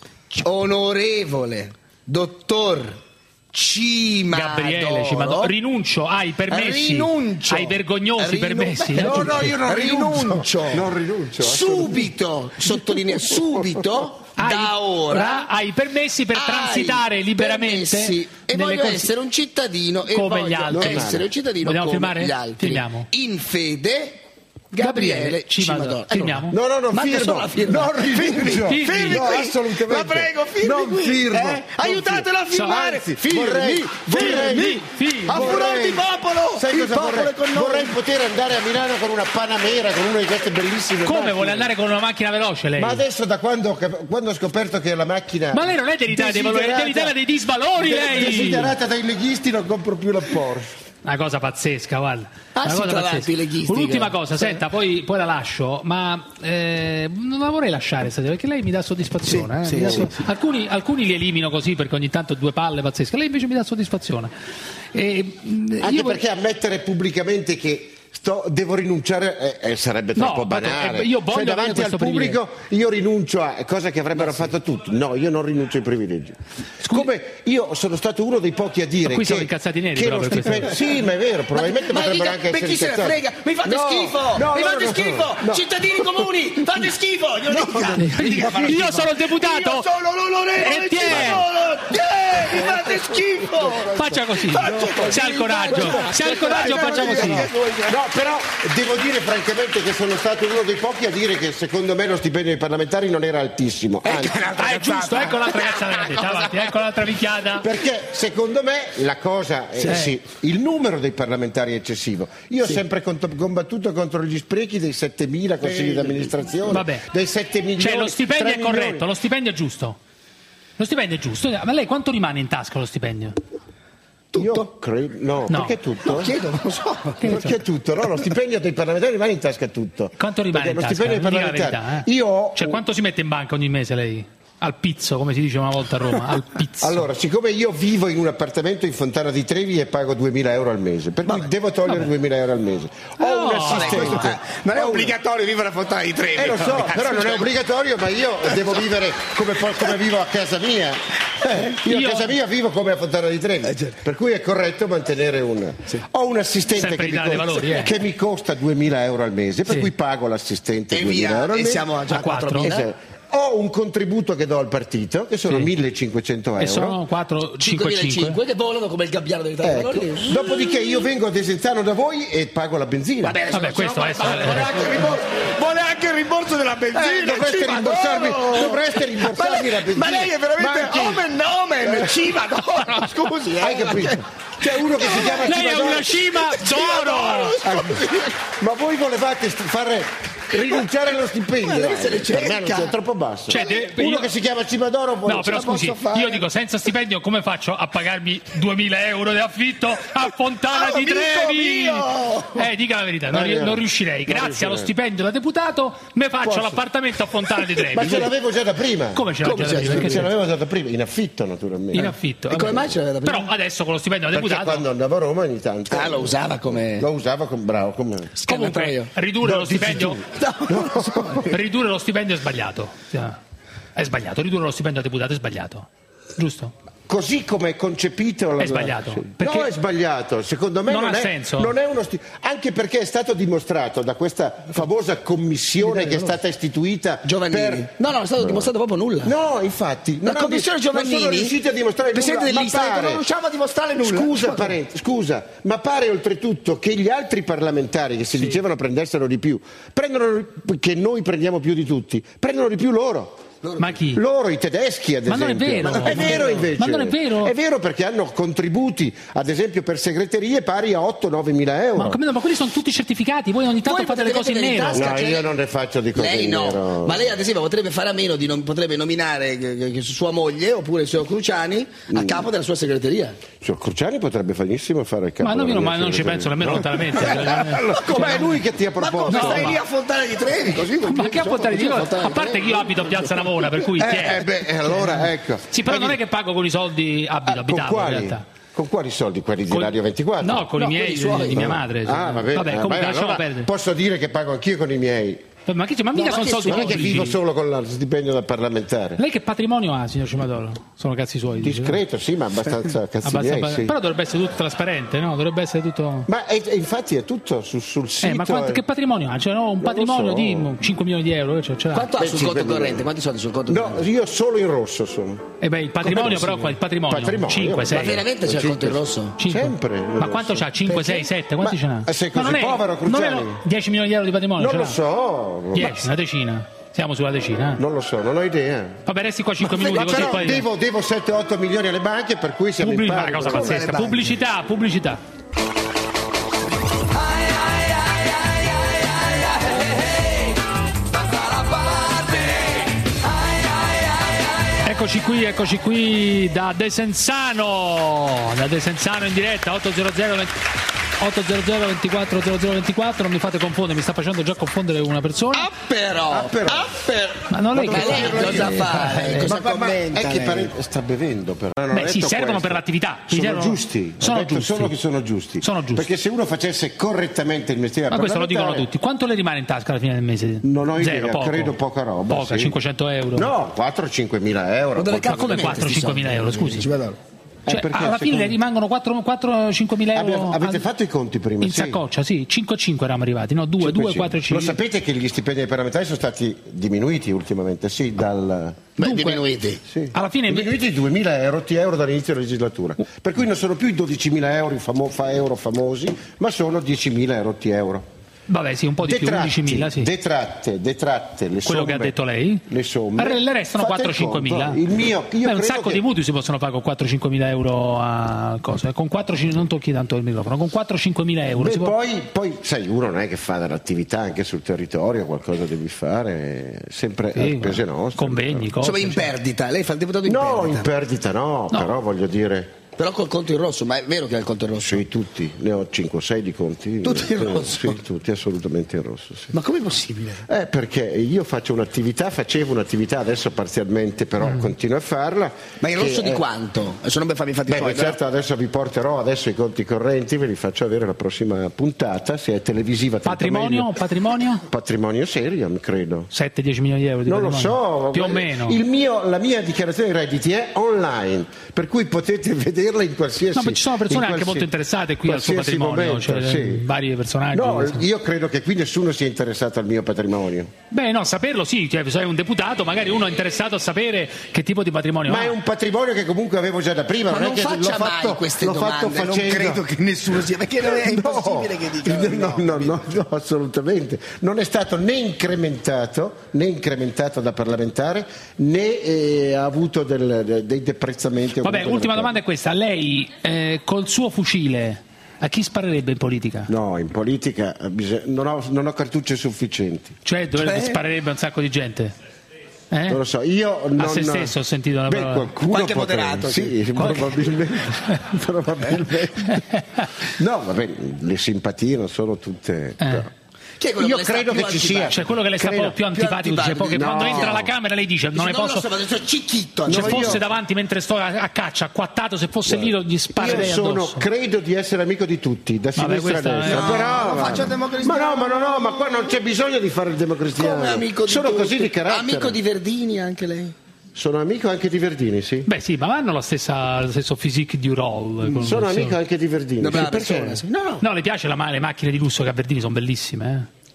[SPEAKER 4] onorevole, dottor Cimadoro.
[SPEAKER 3] Gabriele Cimadò, rinuncio ai permessi,
[SPEAKER 4] Rinuncio.
[SPEAKER 3] ai vergognosi
[SPEAKER 4] Rinu-
[SPEAKER 3] permessi.
[SPEAKER 4] No,
[SPEAKER 9] no, io non rinuncio.
[SPEAKER 4] rinuncio.
[SPEAKER 9] Non rinuncio,
[SPEAKER 4] Subito, sottolineo, subito,
[SPEAKER 3] Ai-
[SPEAKER 4] da ora,
[SPEAKER 3] ai permessi per
[SPEAKER 4] ai
[SPEAKER 3] transitare liberamente
[SPEAKER 4] permessi. E
[SPEAKER 3] nelle
[SPEAKER 4] voglio
[SPEAKER 3] corsi-
[SPEAKER 4] essere un cittadino e
[SPEAKER 3] come
[SPEAKER 4] voglio
[SPEAKER 3] gli altri.
[SPEAKER 4] essere un cittadino
[SPEAKER 3] Vogliamo
[SPEAKER 4] come
[SPEAKER 3] firmare?
[SPEAKER 4] gli altri.
[SPEAKER 3] Firmiamo.
[SPEAKER 4] In fede, Gabriele Cimadoro.
[SPEAKER 3] Firmiamo?
[SPEAKER 9] No, no, non
[SPEAKER 4] Manda
[SPEAKER 9] firmo.
[SPEAKER 4] solo la firma.
[SPEAKER 9] Non rinuncio.
[SPEAKER 4] Firmi, firmi
[SPEAKER 9] no,
[SPEAKER 4] qui.
[SPEAKER 9] assolutamente.
[SPEAKER 4] La prego, firmi
[SPEAKER 9] non
[SPEAKER 4] qui.
[SPEAKER 9] firmo.
[SPEAKER 4] Eh?
[SPEAKER 9] Non
[SPEAKER 4] Aiutatelo a firmare.
[SPEAKER 9] Anzi,
[SPEAKER 4] Firmi,
[SPEAKER 9] vorrei,
[SPEAKER 4] firmi,
[SPEAKER 3] firmi.
[SPEAKER 4] a furor di popolo.
[SPEAKER 9] Sai
[SPEAKER 4] Il
[SPEAKER 9] cosa
[SPEAKER 4] popolo
[SPEAKER 9] vorrei?
[SPEAKER 4] è con noi.
[SPEAKER 9] Vorrei poter andare a Milano con una Panamera, con una di queste bellissime
[SPEAKER 3] Come
[SPEAKER 9] macchine.
[SPEAKER 3] vuole andare con una macchina veloce lei?
[SPEAKER 9] Ma adesso da quando, ho cap- quando ho scoperto che la macchina...
[SPEAKER 3] Ma lei non è dell'Italia dei valori, è dell'Italia dei disvalori
[SPEAKER 9] de-
[SPEAKER 3] lei!
[SPEAKER 9] Desiderata dai leghisti non compro più la Porsche.
[SPEAKER 3] Una cosa pazzesca, guarda.
[SPEAKER 4] Ah,
[SPEAKER 3] Una
[SPEAKER 4] sì,
[SPEAKER 3] cosa
[SPEAKER 4] tra
[SPEAKER 3] pazzesca.
[SPEAKER 4] l'altro, i leghisti,
[SPEAKER 3] Un'ultima
[SPEAKER 4] che-
[SPEAKER 3] cosa,
[SPEAKER 4] sì.
[SPEAKER 3] senta, poi, poi la lascio, ma eh, non la vorrei lasciare stasera perché lei mi dà soddisfazione.
[SPEAKER 4] Sì,
[SPEAKER 3] eh, mi
[SPEAKER 4] sì,
[SPEAKER 3] dà
[SPEAKER 4] sì,
[SPEAKER 3] so- Alcuni, alcuni li elimino così perché ogni tanto due palle pazzesche, lei invece mi dà soddisfazione. E, mh,
[SPEAKER 9] Anche
[SPEAKER 3] io vor-
[SPEAKER 9] perché ammettere pubblicamente che sto, devo rinunciare eh, eh, sarebbe
[SPEAKER 3] No,
[SPEAKER 9] troppo
[SPEAKER 3] proprio,
[SPEAKER 9] banale.
[SPEAKER 3] eh, io voglio
[SPEAKER 9] Cioè,
[SPEAKER 3] avere
[SPEAKER 9] davanti al
[SPEAKER 3] questo
[SPEAKER 9] pubblico io rinuncio a cose che avrebbero fatto tutti. No, io non rinuncio ai privilegi. Come io sono stato uno dei pochi a dire
[SPEAKER 3] Ma qui
[SPEAKER 9] che,
[SPEAKER 3] sono incazzati neri,
[SPEAKER 9] che
[SPEAKER 3] però,
[SPEAKER 9] lo
[SPEAKER 3] per
[SPEAKER 9] stipendio...
[SPEAKER 3] questo.
[SPEAKER 9] Sì, ma è vero, probabilmente
[SPEAKER 4] ma
[SPEAKER 9] potrebbero
[SPEAKER 4] dica,
[SPEAKER 9] anche
[SPEAKER 4] ma
[SPEAKER 9] essere
[SPEAKER 4] chi se ne
[SPEAKER 9] incazzati.
[SPEAKER 4] frega? Mi fate
[SPEAKER 9] No,
[SPEAKER 4] schifo!
[SPEAKER 9] no,
[SPEAKER 4] mi
[SPEAKER 9] no,
[SPEAKER 4] fate
[SPEAKER 9] no,
[SPEAKER 4] schifo!
[SPEAKER 9] no.
[SPEAKER 4] Cittadini comuni, fate schifo! Glielo dica! Gli dica, fate
[SPEAKER 3] Io
[SPEAKER 4] schifo.
[SPEAKER 3] sono il deputato!
[SPEAKER 4] Io sono l'onorevole
[SPEAKER 3] E ti è?
[SPEAKER 4] Cimadoro! Tiè, mi fate schifo!
[SPEAKER 3] Faccia così, se ha il coraggio, se ha il coraggio faccia così.
[SPEAKER 9] No, però devo dire francamente che sono stato uno dei pochi a dire che secondo me lo stipendio dei parlamentari non era altissimo. Anzi,
[SPEAKER 3] Ah, è giusto, ecco l'altra cazzata che ha detto, avanti, ecco l'altra minchiata.
[SPEAKER 9] perché secondo me la cosa è
[SPEAKER 3] Sì.
[SPEAKER 9] sì, il numero dei parlamentari è eccessivo. Io ho sempre cont- combattuto contro gli sprechi dei settemila consigli di amministrazione,
[SPEAKER 3] Vabbè.
[SPEAKER 9] dei sette milioni.
[SPEAKER 3] Cioè lo stipendio
[SPEAKER 9] tre
[SPEAKER 3] è corretto,
[SPEAKER 9] milioni.
[SPEAKER 3] lo stipendio è giusto. Lo stipendio è giusto. Ma lei quanto rimane in tasca lo stipendio?
[SPEAKER 9] Io credo, no,
[SPEAKER 3] No.
[SPEAKER 9] perché tutto?
[SPEAKER 4] No, chiedo, non lo so.
[SPEAKER 9] Perché tutto? No, lo stipendio dei parlamentari rimane in tasca tutto.
[SPEAKER 3] Quanto rimane
[SPEAKER 9] Perché
[SPEAKER 3] in
[SPEAKER 9] lo
[SPEAKER 3] tasca?
[SPEAKER 9] stipendio dei
[SPEAKER 3] Mi dica la
[SPEAKER 9] parlamentari.
[SPEAKER 3] verità, eh.
[SPEAKER 9] Io ho
[SPEAKER 3] Cioè quanto si mette in banca ogni mese lei? Al pizzo, come si dice una volta a Roma, al pizzo.
[SPEAKER 9] Allora, siccome io vivo in un appartamento in Fontana di Trevi e pago duemila euro al mese, per cui devo togliere
[SPEAKER 3] vabbè.
[SPEAKER 9] duemila euro al mese. Ho
[SPEAKER 3] No,
[SPEAKER 9] un
[SPEAKER 3] vabbè,
[SPEAKER 9] assistente.
[SPEAKER 4] questo- eh, non è
[SPEAKER 9] Ho un-
[SPEAKER 4] obbligatorio vivere a Fontana di Trevi.
[SPEAKER 9] Eh lo so,
[SPEAKER 4] no,
[SPEAKER 9] però non è
[SPEAKER 4] cioè-
[SPEAKER 9] obbligatorio, ma io devo vivere come, come vivo a casa mia. Eh, io,
[SPEAKER 3] Io-
[SPEAKER 9] a casa mia vivo come a Fontana di Trevi,
[SPEAKER 4] Eh, certo.
[SPEAKER 9] per cui è corretto mantenere un... Ho un assistente
[SPEAKER 3] Sempre
[SPEAKER 9] che mi,
[SPEAKER 3] l'Italia dei
[SPEAKER 9] costa,
[SPEAKER 3] valori, eh.
[SPEAKER 9] che mi costa duemila euro al mese, per
[SPEAKER 3] Sì.
[SPEAKER 9] cui pago l'assistente
[SPEAKER 4] E
[SPEAKER 9] duemila
[SPEAKER 4] via,
[SPEAKER 9] euro al
[SPEAKER 4] e
[SPEAKER 9] mese.
[SPEAKER 4] siamo a già
[SPEAKER 3] A quattro.
[SPEAKER 4] quattromila.
[SPEAKER 9] Esatto. Ho un contributo che do al partito, che sono
[SPEAKER 3] Sì.
[SPEAKER 9] millecinquecento euro.
[SPEAKER 3] E sono quattro, cinque, cinque.
[SPEAKER 4] cinquemilacinque che volano come il gabbiano dell'Italia.
[SPEAKER 9] Ecco.
[SPEAKER 4] Allora lì-
[SPEAKER 9] Dopodiché io vengo a Desenzano da voi e pago la benzina.
[SPEAKER 4] Vabbè,
[SPEAKER 3] Vabbè,
[SPEAKER 4] se no-
[SPEAKER 3] questo
[SPEAKER 4] se no-
[SPEAKER 3] adesso-
[SPEAKER 4] vuole anche il rimborso- vuole anche il rimborso della benzina.
[SPEAKER 9] Eh, dovreste
[SPEAKER 4] Cimadoro!
[SPEAKER 9] rimborsarmi- dovreste rimborsarmi
[SPEAKER 4] Ma lei-
[SPEAKER 9] la benzina.
[SPEAKER 4] Ma lei è veramente
[SPEAKER 9] Ma anche-
[SPEAKER 4] omen nomen, Cimadoro, scusi. eh.
[SPEAKER 9] Hai capito? C'è uno che si chiama
[SPEAKER 3] Lei è
[SPEAKER 9] Cimadoro.
[SPEAKER 3] una cima d'oro!
[SPEAKER 9] Ma voi volevate st- fare rinunciare allo stipendio?
[SPEAKER 4] Ma lei se ne
[SPEAKER 9] Eh, per me non
[SPEAKER 4] cerca.
[SPEAKER 9] è troppo basso.
[SPEAKER 3] Cioè, de-
[SPEAKER 9] uno
[SPEAKER 3] io-
[SPEAKER 9] che si chiama Cimadoro vuole-
[SPEAKER 3] No, però
[SPEAKER 9] ce la
[SPEAKER 3] scusi,
[SPEAKER 9] posso fare?
[SPEAKER 3] io dico senza stipendio come faccio a pagarmi duemila euro di affitto a Fontana
[SPEAKER 4] Ah,
[SPEAKER 3] di
[SPEAKER 4] amico
[SPEAKER 3] Trevi?
[SPEAKER 4] mio!
[SPEAKER 3] Eh, dica la verità, non,
[SPEAKER 9] Eh,
[SPEAKER 3] non riuscirei.
[SPEAKER 9] non
[SPEAKER 3] Grazie
[SPEAKER 9] riuscirei.
[SPEAKER 3] allo stipendio da deputato me faccio
[SPEAKER 9] Posso.
[SPEAKER 3] l'appartamento a Fontana di Trevi.
[SPEAKER 9] Ma ce l'avevo già da prima.
[SPEAKER 3] Come ce l'ha
[SPEAKER 4] Come
[SPEAKER 3] già
[SPEAKER 4] ce
[SPEAKER 3] da
[SPEAKER 4] l'ha
[SPEAKER 3] prima?
[SPEAKER 9] Perché
[SPEAKER 3] Perché
[SPEAKER 9] ce l'avevo già da prima, in affitto naturalmente.
[SPEAKER 3] in affitto.
[SPEAKER 4] E come
[SPEAKER 3] vabbè.
[SPEAKER 4] mai ce l'aveva da prima?
[SPEAKER 3] Però adesso con lo stipendio da
[SPEAKER 9] Perché
[SPEAKER 3] deputato
[SPEAKER 9] quando andavo a Roma ogni tanto.
[SPEAKER 4] Ah, lo usava come...
[SPEAKER 9] Lo usavo come bravo, come...
[SPEAKER 3] comunque
[SPEAKER 4] io.
[SPEAKER 3] ridurre
[SPEAKER 9] No,
[SPEAKER 3] lo
[SPEAKER 9] dici
[SPEAKER 3] stipendio
[SPEAKER 4] No, non lo so.
[SPEAKER 3] ridurre lo stipendio è sbagliato. È sbagliato, ridurre lo stipendio da deputato è sbagliato. Giusto?
[SPEAKER 9] Così come è concepito la...
[SPEAKER 3] È sbagliato,
[SPEAKER 9] Sì.
[SPEAKER 3] perché-
[SPEAKER 9] No, è sbagliato, secondo me
[SPEAKER 3] Non
[SPEAKER 9] non,
[SPEAKER 3] ha
[SPEAKER 9] è,
[SPEAKER 3] senso.
[SPEAKER 9] non è uno sti- anche perché è stato dimostrato da questa famosa commissione che è stata istituita
[SPEAKER 4] Giovannini.
[SPEAKER 9] per...
[SPEAKER 4] No, no, non è stato dimostrato proprio nulla.
[SPEAKER 9] No, infatti,
[SPEAKER 4] La
[SPEAKER 9] non
[SPEAKER 4] commissione
[SPEAKER 9] hanno-
[SPEAKER 4] Giovannini,
[SPEAKER 9] non sono riusciti a dimostrare
[SPEAKER 4] presidente
[SPEAKER 9] nulla, ma
[SPEAKER 4] dell'Istat,
[SPEAKER 9] pare-
[SPEAKER 4] non riusciamo a dimostrare nulla.
[SPEAKER 9] Scusa, parente, scusa, ma pare oltretutto che gli altri parlamentari che si dicevano prendessero di più, prendono che noi prendiamo più di tutti, prendono di più loro.
[SPEAKER 3] Ma chi?
[SPEAKER 9] Loro, i tedeschi, ad
[SPEAKER 3] Ma non è
[SPEAKER 9] esempio.
[SPEAKER 3] vero.
[SPEAKER 9] Ma non è vero invece.
[SPEAKER 3] Ma non è vero.
[SPEAKER 9] È vero perché hanno contributi, ad esempio per segreterie, pari a otto nove mila euro.
[SPEAKER 3] Ma, come no, ma quelli sono tutti certificati, voi ogni tanto
[SPEAKER 4] Voi
[SPEAKER 3] fate le
[SPEAKER 4] potete
[SPEAKER 3] cose in
[SPEAKER 4] mettere in
[SPEAKER 3] nero.
[SPEAKER 4] tasca,
[SPEAKER 9] No, io non ne faccio di cose
[SPEAKER 4] Lei
[SPEAKER 9] in
[SPEAKER 4] no,
[SPEAKER 9] nero.
[SPEAKER 4] ma lei ad esempio potrebbe fare a meno di non potrebbe nominare che- che- che sua moglie oppure il signor Cruciani a
[SPEAKER 9] Mm.
[SPEAKER 4] capo della sua segreteria.
[SPEAKER 9] Signor Cruciani potrebbe benissimo fare il capo.
[SPEAKER 3] Ma, no, io
[SPEAKER 9] della
[SPEAKER 3] non,
[SPEAKER 9] mia
[SPEAKER 3] ma non ci
[SPEAKER 9] segreteria.
[SPEAKER 3] penso nemmeno
[SPEAKER 9] No.
[SPEAKER 3] lontanamente.
[SPEAKER 9] Com'è lui che ti ha
[SPEAKER 4] Ma
[SPEAKER 9] proposto?
[SPEAKER 4] come stai
[SPEAKER 3] ma-
[SPEAKER 4] lì a Fontana di Trevi così?
[SPEAKER 3] Ma che a Fontana di
[SPEAKER 4] Fontana
[SPEAKER 3] Trevi? A parte che io abito a Piazza Navona, per cui chi
[SPEAKER 9] Eh,
[SPEAKER 3] è?
[SPEAKER 9] eh, beh, eh, allora ecco.
[SPEAKER 3] Sì, però non è che pago con i soldi abito,
[SPEAKER 9] Ah, con
[SPEAKER 3] abitavo in
[SPEAKER 9] quali?
[SPEAKER 3] realtà.
[SPEAKER 9] Con quali soldi? Quelli di
[SPEAKER 3] Con-
[SPEAKER 9] Radio ventiquattro?
[SPEAKER 3] No, con
[SPEAKER 4] No,
[SPEAKER 3] i miei,
[SPEAKER 4] quelli suoi.
[SPEAKER 3] di mia madre.
[SPEAKER 9] Ah, va bene.
[SPEAKER 3] Vabbè,
[SPEAKER 9] Eh,
[SPEAKER 3] comunque
[SPEAKER 9] beh,
[SPEAKER 3] lasciamo
[SPEAKER 9] allora
[SPEAKER 3] perdere.
[SPEAKER 9] posso dire che pago anch'io con i miei.
[SPEAKER 3] Ma, che, ma mica
[SPEAKER 9] no,
[SPEAKER 3] sono
[SPEAKER 9] ma
[SPEAKER 3] soldi
[SPEAKER 9] non è che
[SPEAKER 3] pubblici.
[SPEAKER 9] vivo solo con lo stipendio da parlamentare.
[SPEAKER 3] Lei che patrimonio ha, signor Cimadolo? Sono cazzi suoi.
[SPEAKER 9] Discreto, sì, ma abbastanza cazzi
[SPEAKER 3] Abbastanza-
[SPEAKER 9] miei, sì.
[SPEAKER 3] Però dovrebbe essere tutto trasparente, no? Dovrebbe essere tutto.
[SPEAKER 9] Ma è, infatti è tutto sul, sul sito.
[SPEAKER 3] Eh, ma quanto,
[SPEAKER 9] è-
[SPEAKER 3] che patrimonio ha? Cioè, no, un
[SPEAKER 9] lo
[SPEAKER 3] patrimonio
[SPEAKER 9] so.
[SPEAKER 3] di cinque milioni di euro. Cioè, ce l'ha.
[SPEAKER 4] Quanto ha
[SPEAKER 9] Beh,
[SPEAKER 4] sul
[SPEAKER 9] cinque
[SPEAKER 4] conto corrente?
[SPEAKER 9] milioni.
[SPEAKER 4] Quanti soldi sul conto
[SPEAKER 9] No,
[SPEAKER 4] corrente?
[SPEAKER 9] io solo in rosso sono.
[SPEAKER 3] Eh beh, il patrimonio, però, qua- il patrimonio,
[SPEAKER 9] Patrimonio.
[SPEAKER 3] cinque, sei.
[SPEAKER 4] Ma veramente c'è il conto in rosso?
[SPEAKER 3] cinque.
[SPEAKER 9] Sempre.
[SPEAKER 3] Ma quanto c'ha? cinque, sei, sette? Quanti
[SPEAKER 9] Ma-
[SPEAKER 3] ce n'ha?
[SPEAKER 9] eh, sei
[SPEAKER 3] Ma
[SPEAKER 9] così
[SPEAKER 3] non è-
[SPEAKER 9] povero,
[SPEAKER 3] non è
[SPEAKER 9] Cruciani?
[SPEAKER 3] dieci milioni di euro di patrimonio?
[SPEAKER 9] Non
[SPEAKER 3] ce
[SPEAKER 9] lo
[SPEAKER 3] l'ha?
[SPEAKER 9] so.
[SPEAKER 3] dieci, una decina. Siamo sulla decina. eh?
[SPEAKER 9] Non lo so, non ho idea.
[SPEAKER 3] Vabbè, resti qua cinque
[SPEAKER 9] Ma
[SPEAKER 3] minuti così
[SPEAKER 9] però
[SPEAKER 3] poi.
[SPEAKER 9] devo, devo sette otto milioni alle banche, per cui siamo
[SPEAKER 3] Pubblic-
[SPEAKER 9] in
[SPEAKER 3] ma
[SPEAKER 9] pari.
[SPEAKER 3] una cosa
[SPEAKER 9] Come
[SPEAKER 3] pazzesca.
[SPEAKER 9] alle banche?
[SPEAKER 3] Pubblicità, pubblicità. Eccoci qui, eccoci qui da Desenzano, da Desenzano in diretta, ottocento ventiquattro zero zero ventiquattro, non mi fate confondere, mi sta facendo già confondere una persona.
[SPEAKER 4] Ah però,
[SPEAKER 9] Ah, però.
[SPEAKER 4] ah, per-
[SPEAKER 3] Ma non è
[SPEAKER 4] Ma
[SPEAKER 3] che
[SPEAKER 4] lei cosa fa? Eh, cosa
[SPEAKER 9] Ma- ma- ma
[SPEAKER 4] commenta?
[SPEAKER 9] è che
[SPEAKER 4] lei?
[SPEAKER 9] pare- sta bevendo però. Non ho
[SPEAKER 3] Beh, sì,
[SPEAKER 9] detto
[SPEAKER 3] servono
[SPEAKER 9] questo.
[SPEAKER 3] per l'attività.
[SPEAKER 9] Sono
[SPEAKER 3] Servono-
[SPEAKER 9] giusti.
[SPEAKER 3] sono
[SPEAKER 9] Ho detto
[SPEAKER 3] giusti.
[SPEAKER 9] solo che sono giusti.
[SPEAKER 3] Sono giusti.
[SPEAKER 9] Perché se uno facesse correttamente il mestiere
[SPEAKER 3] Ma questo lo dicono
[SPEAKER 9] parlamentare-
[SPEAKER 3] tutti. Quanto le rimane in tasca alla fine del mese?
[SPEAKER 9] Non ho idea,
[SPEAKER 3] Zero, poco.
[SPEAKER 9] credo poca roba.
[SPEAKER 3] Poca,
[SPEAKER 9] sì.
[SPEAKER 3] cinquecento euro.
[SPEAKER 9] No, quattro cinque mila euro.
[SPEAKER 4] Dove
[SPEAKER 9] Qualche-
[SPEAKER 3] Ma come
[SPEAKER 4] Cazzo
[SPEAKER 3] quattro cinque mila euro, scusi?
[SPEAKER 4] Ci vado.
[SPEAKER 3] Cioè,
[SPEAKER 9] Eh, perché
[SPEAKER 3] alla fine
[SPEAKER 9] secondo-
[SPEAKER 3] le rimangono quattro cinque mila euro.
[SPEAKER 9] Abbiamo- avete
[SPEAKER 3] al-
[SPEAKER 9] fatto i conti prima?
[SPEAKER 3] In
[SPEAKER 9] sì.
[SPEAKER 3] saccoccia, sì. cinque cinque eravamo arrivati, no? due, due, quattro,
[SPEAKER 9] Lo
[SPEAKER 3] cinque.
[SPEAKER 9] sapete che gli stipendi dei parlamentari sono stati diminuiti ultimamente? Sì, dal...
[SPEAKER 4] Beh,
[SPEAKER 3] Dunque,
[SPEAKER 4] diminuiti.
[SPEAKER 9] Sì.
[SPEAKER 3] Alla fine-
[SPEAKER 9] diminuiti di duemila euro, euro dall'inizio della legislatura. Per cui non sono più i dodicimila euro, i famo- fa- euro famosi, ma sono diecimila euro, euro.
[SPEAKER 3] Vabbè, sì, un po' di più, undicimila, sì.
[SPEAKER 9] detratte, detratte le
[SPEAKER 3] Quello
[SPEAKER 9] somme,
[SPEAKER 3] che ha detto lei?
[SPEAKER 9] le somme,
[SPEAKER 3] Le restano
[SPEAKER 9] fate
[SPEAKER 3] quattro
[SPEAKER 9] il
[SPEAKER 3] cinque mila.
[SPEAKER 9] conto. Il mio, io
[SPEAKER 3] Beh, un
[SPEAKER 9] credo
[SPEAKER 3] sacco
[SPEAKER 9] che-
[SPEAKER 3] di mutui si possono fare con quattro cinque mila euro a cosa? Con quattro, non tocchi tanto il microfono, con quattro cinque mila euro.
[SPEAKER 9] Beh,
[SPEAKER 3] si può-
[SPEAKER 9] poi, poi, sai, uno non è che fa dell'attività anche sul territorio, qualcosa devi fare, sempre
[SPEAKER 3] Sì,
[SPEAKER 9] a spese nostre.
[SPEAKER 3] convegni, cose.
[SPEAKER 4] Insomma, in
[SPEAKER 3] cioè.
[SPEAKER 4] perdita. Lei fa il deputato in
[SPEAKER 9] No,
[SPEAKER 4] perdita.
[SPEAKER 9] in perdita no,
[SPEAKER 3] No.
[SPEAKER 9] però voglio dire...
[SPEAKER 4] Però col conto in rosso, ma è vero che ha il conto in rosso?
[SPEAKER 9] Sì, tutti, ne ho cinque o sei di conti.
[SPEAKER 4] Tutti in
[SPEAKER 9] Sì,
[SPEAKER 4] rosso?
[SPEAKER 9] Sì, tutti assolutamente in rosso. Sì.
[SPEAKER 4] Ma com'è possibile?
[SPEAKER 9] Eh, perché io faccio un'attività, facevo un'attività, adesso parzialmente però continuo a farla.
[SPEAKER 4] Ma in
[SPEAKER 9] che
[SPEAKER 4] rosso di
[SPEAKER 9] è-
[SPEAKER 4] quanto? Adesso non mi fammi fatti
[SPEAKER 9] Beh,
[SPEAKER 4] fuori.
[SPEAKER 9] certo, adesso vi porterò adesso i conti correnti, ve li faccio avere la prossima puntata, se è televisiva. tanto
[SPEAKER 3] Patrimonio,
[SPEAKER 9] meglio.
[SPEAKER 3] patrimonio?
[SPEAKER 9] Patrimonio serio, credo.
[SPEAKER 3] sette dieci milioni di euro di
[SPEAKER 9] Non lo
[SPEAKER 3] patrimonio.
[SPEAKER 9] so,
[SPEAKER 3] Più o meno.
[SPEAKER 9] Il mio- la mia dichiarazione dei redditi è online, per cui potete vederla in qualsiasi
[SPEAKER 3] No, ma ci sono persone
[SPEAKER 9] in
[SPEAKER 3] anche
[SPEAKER 9] qualsiasi-
[SPEAKER 3] molto interessate qui al suo
[SPEAKER 9] qualsiasi
[SPEAKER 3] patrimonio,
[SPEAKER 9] momento,
[SPEAKER 3] cioè
[SPEAKER 9] sì.
[SPEAKER 3] vari personaggi.
[SPEAKER 9] No,
[SPEAKER 3] insomma.
[SPEAKER 9] io credo che qui nessuno sia interessato al mio patrimonio.
[SPEAKER 3] Beh, no, saperlo sì, cioè, sei un deputato, magari uno è interessato a sapere che tipo di patrimonio
[SPEAKER 9] Ma
[SPEAKER 3] ha.
[SPEAKER 9] è un patrimonio che comunque avevo già da prima.
[SPEAKER 4] Ma
[SPEAKER 9] non
[SPEAKER 4] non
[SPEAKER 9] è che
[SPEAKER 4] faccia
[SPEAKER 9] l'ho
[SPEAKER 4] mai
[SPEAKER 9] fatto,
[SPEAKER 4] queste
[SPEAKER 9] l'ho
[SPEAKER 4] domande,
[SPEAKER 9] fatto
[SPEAKER 4] non
[SPEAKER 9] facendo...
[SPEAKER 4] credo che nessuno sia, perché non è impossibile che dica.
[SPEAKER 9] No, no, no, no, assolutamente. Non è stato né incrementato, né incrementato da parlamentare, né eh, ha avuto del- de- dei deprezzamenti.
[SPEAKER 3] Vabbè,
[SPEAKER 9] comunque
[SPEAKER 3] ultima
[SPEAKER 9] delle
[SPEAKER 3] domanda è questa. Lei eh, col suo fucile a chi sparerebbe in politica?
[SPEAKER 9] No, in politica eh, bisog- non, ho, non ho cartucce sufficienti.
[SPEAKER 3] Cioè, dove
[SPEAKER 9] Cioè?
[SPEAKER 3] sparerebbe un sacco di gente? Eh?
[SPEAKER 9] Non lo so, io
[SPEAKER 3] A
[SPEAKER 9] non...
[SPEAKER 3] se stesso ho sentito una
[SPEAKER 9] Beh,
[SPEAKER 3] parola.
[SPEAKER 9] qualcuno
[SPEAKER 4] Qualche
[SPEAKER 9] potrebbe-
[SPEAKER 4] moderato,
[SPEAKER 9] sì,
[SPEAKER 4] sì.
[SPEAKER 3] Qualche-
[SPEAKER 9] probabilmente, probabilmente. No, vabbè, le simpatie non sono tutte... però-
[SPEAKER 4] Chi è quello
[SPEAKER 9] Io
[SPEAKER 4] che le sta
[SPEAKER 9] credo
[SPEAKER 4] più
[SPEAKER 9] che ci sia.
[SPEAKER 4] antipatico?
[SPEAKER 3] Cioè quello che le sta
[SPEAKER 9] Credo-
[SPEAKER 3] proprio più antipatico, dice, poi che
[SPEAKER 9] no.
[SPEAKER 3] quando entra alla Camera lei dice non ne
[SPEAKER 4] non
[SPEAKER 3] posso.
[SPEAKER 4] lo so, ma adesso cicchitto.
[SPEAKER 3] Se
[SPEAKER 9] No,
[SPEAKER 3] fosse
[SPEAKER 9] io-
[SPEAKER 3] davanti mentre sto a, a caccia, acquattato, se fosse lì lo gli sparerei
[SPEAKER 9] Io sono,
[SPEAKER 3] addosso.
[SPEAKER 9] credo di essere amico di tutti, da
[SPEAKER 3] Vabbè,
[SPEAKER 9] sinistra a
[SPEAKER 3] questa
[SPEAKER 9] destra.
[SPEAKER 3] è-
[SPEAKER 4] No,
[SPEAKER 9] però,
[SPEAKER 4] ma faccia il democristiano.
[SPEAKER 9] Ma no, ma no, no, ma qua non c'è bisogno di fare il democristiano.
[SPEAKER 4] Come amico di
[SPEAKER 9] sono
[SPEAKER 4] tutti.
[SPEAKER 9] così di carattere.
[SPEAKER 4] Amico di Verdini anche lei?
[SPEAKER 9] Sono amico anche di Verdini, sì.
[SPEAKER 3] Beh sì, ma hanno la stessa, lo stesso physique du rôle. come
[SPEAKER 9] Sono
[SPEAKER 3] persona.
[SPEAKER 9] amico anche di Verdini.
[SPEAKER 4] Una brava
[SPEAKER 9] Sì, perché?
[SPEAKER 4] persona, sì. No, no.
[SPEAKER 3] No, le piace la, ma- le macchine di lusso che a Verdini sono bellissime, eh?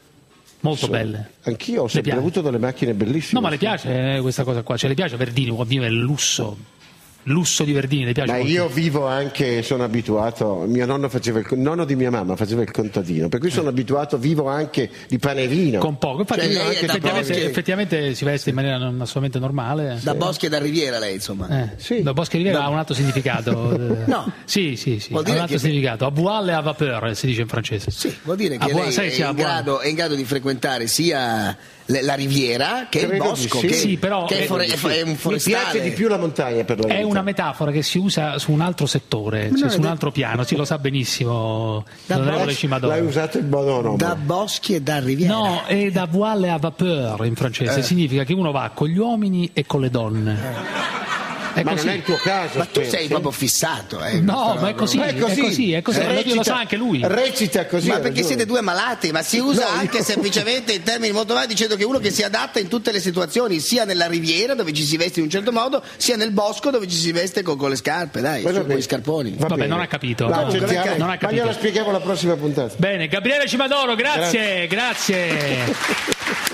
[SPEAKER 3] Molto
[SPEAKER 9] So-
[SPEAKER 3] belle.
[SPEAKER 9] Anch'io ho
[SPEAKER 3] Le
[SPEAKER 9] sempre
[SPEAKER 3] piace?
[SPEAKER 9] avuto delle macchine bellissime.
[SPEAKER 3] No, ma le
[SPEAKER 9] sì.
[SPEAKER 3] piace eh, questa cosa qua? Cioè le piace Verdini, può vivere il lusso. Lusso di Verdini, le piace
[SPEAKER 9] Ma
[SPEAKER 3] molto?
[SPEAKER 9] io vivo anche, sono abituato, mio nonno faceva il, nonno di mia mamma faceva il contadino, per cui sono abituato, vivo anche di pane e vino.
[SPEAKER 3] Con poco. Infatti,
[SPEAKER 4] Cioè, lei è
[SPEAKER 3] anche
[SPEAKER 4] da
[SPEAKER 3] effettivamente,
[SPEAKER 4] Boschi.
[SPEAKER 3] effettivamente si veste in maniera non assolutamente normale.
[SPEAKER 4] Da Boschi e da Riviera lei, insomma.
[SPEAKER 3] Eh,
[SPEAKER 9] Sì.
[SPEAKER 3] da Boschi Riviera ha un altro significato. eh.
[SPEAKER 4] No.
[SPEAKER 3] Sì, sì, sì, ha
[SPEAKER 4] Vuol
[SPEAKER 3] un
[SPEAKER 4] dire
[SPEAKER 3] altro
[SPEAKER 4] che-
[SPEAKER 3] significato. A voile et à vapeur si dice in francese.
[SPEAKER 4] Sì, vuol dire
[SPEAKER 3] A
[SPEAKER 4] che
[SPEAKER 3] Bois-
[SPEAKER 4] lei
[SPEAKER 3] sai,
[SPEAKER 4] è
[SPEAKER 3] sì, a
[SPEAKER 4] in,
[SPEAKER 3] Bois-
[SPEAKER 4] grado, è in grado di frequentare sia le- la Riviera che il
[SPEAKER 9] Credo di
[SPEAKER 4] bosco,
[SPEAKER 9] sì.
[SPEAKER 4] che,
[SPEAKER 3] Sì, però-
[SPEAKER 4] che è, fore-
[SPEAKER 3] credo
[SPEAKER 4] è,
[SPEAKER 9] di
[SPEAKER 4] è un
[SPEAKER 9] Mi
[SPEAKER 4] forestale.
[SPEAKER 9] piace di più la montagna per la
[SPEAKER 3] È
[SPEAKER 9] verità.
[SPEAKER 3] una metafora che si usa su un altro settore, cioè
[SPEAKER 4] no,
[SPEAKER 3] su un
[SPEAKER 4] da-
[SPEAKER 3] altro piano, sì, lo sa benissimo
[SPEAKER 4] Da
[SPEAKER 3] l'onorevole
[SPEAKER 4] Boschi-
[SPEAKER 3] Cimadoro.
[SPEAKER 9] L'hai usato in modo no,
[SPEAKER 4] Da Boschi e da Riviera.
[SPEAKER 3] No, è da voile à vapeur in francese, significa che uno va con gli uomini e con le donne. È
[SPEAKER 9] ma
[SPEAKER 3] così.
[SPEAKER 9] non è il tuo caso.
[SPEAKER 4] Ma tu
[SPEAKER 9] spero,
[SPEAKER 4] sei
[SPEAKER 9] sì?
[SPEAKER 4] proprio fissato. Eh,
[SPEAKER 3] No, ma è così,
[SPEAKER 9] Ma
[SPEAKER 3] è così, è così,
[SPEAKER 9] Recita-
[SPEAKER 3] lo sa anche lui.
[SPEAKER 9] Recita così.
[SPEAKER 4] Ma
[SPEAKER 9] ha
[SPEAKER 4] perché
[SPEAKER 9] ragione.
[SPEAKER 4] siete due malati, ma si usa
[SPEAKER 9] No,
[SPEAKER 4] anche
[SPEAKER 9] io-
[SPEAKER 4] semplicemente in termini molto vari, dicendo che uno che si adatta in tutte le situazioni, sia nella riviera dove ci si veste in un certo modo, sia nel bosco dove ci si veste con, con le scarpe, dai,
[SPEAKER 9] Va
[SPEAKER 4] su,
[SPEAKER 9] bene.
[SPEAKER 4] con gli scarponi.
[SPEAKER 9] Va
[SPEAKER 3] Vabbè,
[SPEAKER 9] bene.
[SPEAKER 3] non ha capito.
[SPEAKER 9] Va,
[SPEAKER 3] No,
[SPEAKER 9] accettiamo.
[SPEAKER 3] non ha
[SPEAKER 9] Ma
[SPEAKER 3] capito.
[SPEAKER 9] glielo spieghiamo la prossima puntata.
[SPEAKER 3] Bene, Gabriele Cimadoro, grazie, grazie.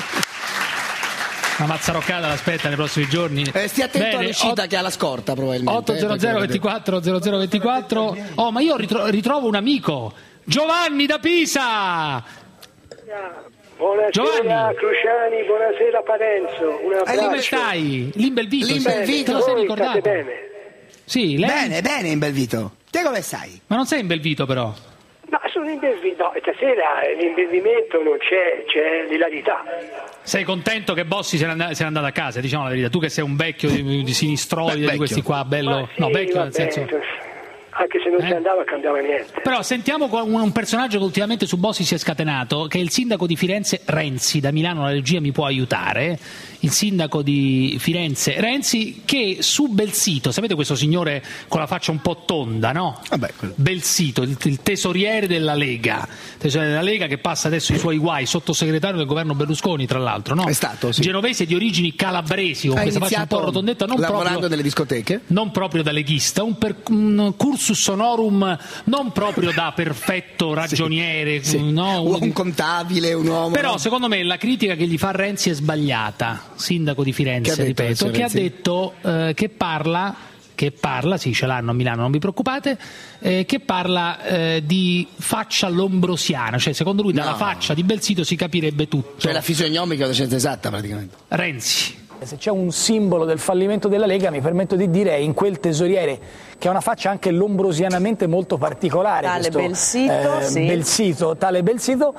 [SPEAKER 3] Una mazzaroccata l'aspetta nei prossimi giorni.
[SPEAKER 4] Eh, stia attento
[SPEAKER 3] Bene,
[SPEAKER 4] all'uscita che ha la scorta probabilmente.
[SPEAKER 3] otto zero
[SPEAKER 4] eh,
[SPEAKER 3] zero
[SPEAKER 4] perché-
[SPEAKER 3] ventiquattro zero zero ventiquattro. Oh, ma io ritro- ritrovo un amico, Giovanni da Pisa.
[SPEAKER 15] Buonasera
[SPEAKER 3] Giovanni.
[SPEAKER 15] Cruciani, buonasera Parenzo. Un
[SPEAKER 3] Eh,
[SPEAKER 15] abbraccio.
[SPEAKER 3] come stai? L'Imbelvito,
[SPEAKER 4] L'Imbelvito.
[SPEAKER 3] te lo sei
[SPEAKER 15] Voi
[SPEAKER 3] ricordato?
[SPEAKER 15] state bene?
[SPEAKER 3] Sì, lei?
[SPEAKER 4] Bene, bene in Belvito. Te come stai?
[SPEAKER 3] Ma non sei in Belvito però?
[SPEAKER 15] Ma sono imbelvito. No, stasera l'imbellimento non c'è, c'è l'ilarità.
[SPEAKER 3] Sei contento che Bossi se n'è and- se n'è andato a casa, diciamo la verità. Tu che sei un vecchio di, di sinistroide,
[SPEAKER 4] Beh,
[SPEAKER 3] di questi qua, bello...
[SPEAKER 15] Ma sì,
[SPEAKER 3] no, vecchio nel
[SPEAKER 15] vabbè,
[SPEAKER 3] senso...
[SPEAKER 15] Anche se non
[SPEAKER 3] Eh?
[SPEAKER 15] si andava cambiava niente.
[SPEAKER 3] Però sentiamo con un, un personaggio che ultimamente su Bossi si è scatenato, che è il sindaco di Firenze Renzi. Da Milano la regia mi può aiutare. Il sindaco di Firenze Renzi, che su Belsito, sapete questo signore con la faccia un po' tonda, no?
[SPEAKER 4] Vabbè, quello-
[SPEAKER 3] Belsito, il, il tesoriere della Lega, tesoriere della Lega che passa adesso i suoi guai, sottosegretario del governo Berlusconi tra l'altro, no?
[SPEAKER 4] È stato, sì.
[SPEAKER 3] Genovese di origini calabresi, con
[SPEAKER 4] Ha
[SPEAKER 3] questa faccia un po'
[SPEAKER 4] iniziato
[SPEAKER 3] rotondetta, non
[SPEAKER 4] lavorando
[SPEAKER 3] proprio
[SPEAKER 4] nelle discoteche.
[SPEAKER 3] non proprio da leghista, un, per- un cursus honorum non proprio da perfetto ragioniere,
[SPEAKER 4] Sì.
[SPEAKER 3] no? Uno
[SPEAKER 4] Un
[SPEAKER 3] di-
[SPEAKER 4] contabile, un uomo.
[SPEAKER 3] Però
[SPEAKER 4] no?
[SPEAKER 3] secondo me la critica che gli fa Renzi è sbagliata, sindaco di Firenze,
[SPEAKER 4] Che ha detto
[SPEAKER 3] ripeto,
[SPEAKER 4] Renzi?
[SPEAKER 3] che ha detto eh, che parla che parla, sì, ce l'hanno a Milano, non vi preoccupate, eh, che parla eh, di faccia lombrosiana, cioè secondo lui dalla
[SPEAKER 4] No.
[SPEAKER 3] faccia di Belsito si capirebbe tutto.
[SPEAKER 4] Cioè la fisionomica della scienza esatta praticamente.
[SPEAKER 3] Renzi.
[SPEAKER 16] Se c'è un simbolo del fallimento della Lega, mi permetto di dire, è in quel tesoriere che ha una faccia anche lombrosianamente molto particolare.
[SPEAKER 17] Tale
[SPEAKER 16] questo,
[SPEAKER 17] Belsito,
[SPEAKER 16] eh,
[SPEAKER 17] sì.
[SPEAKER 16] Belsito, tale Belsito.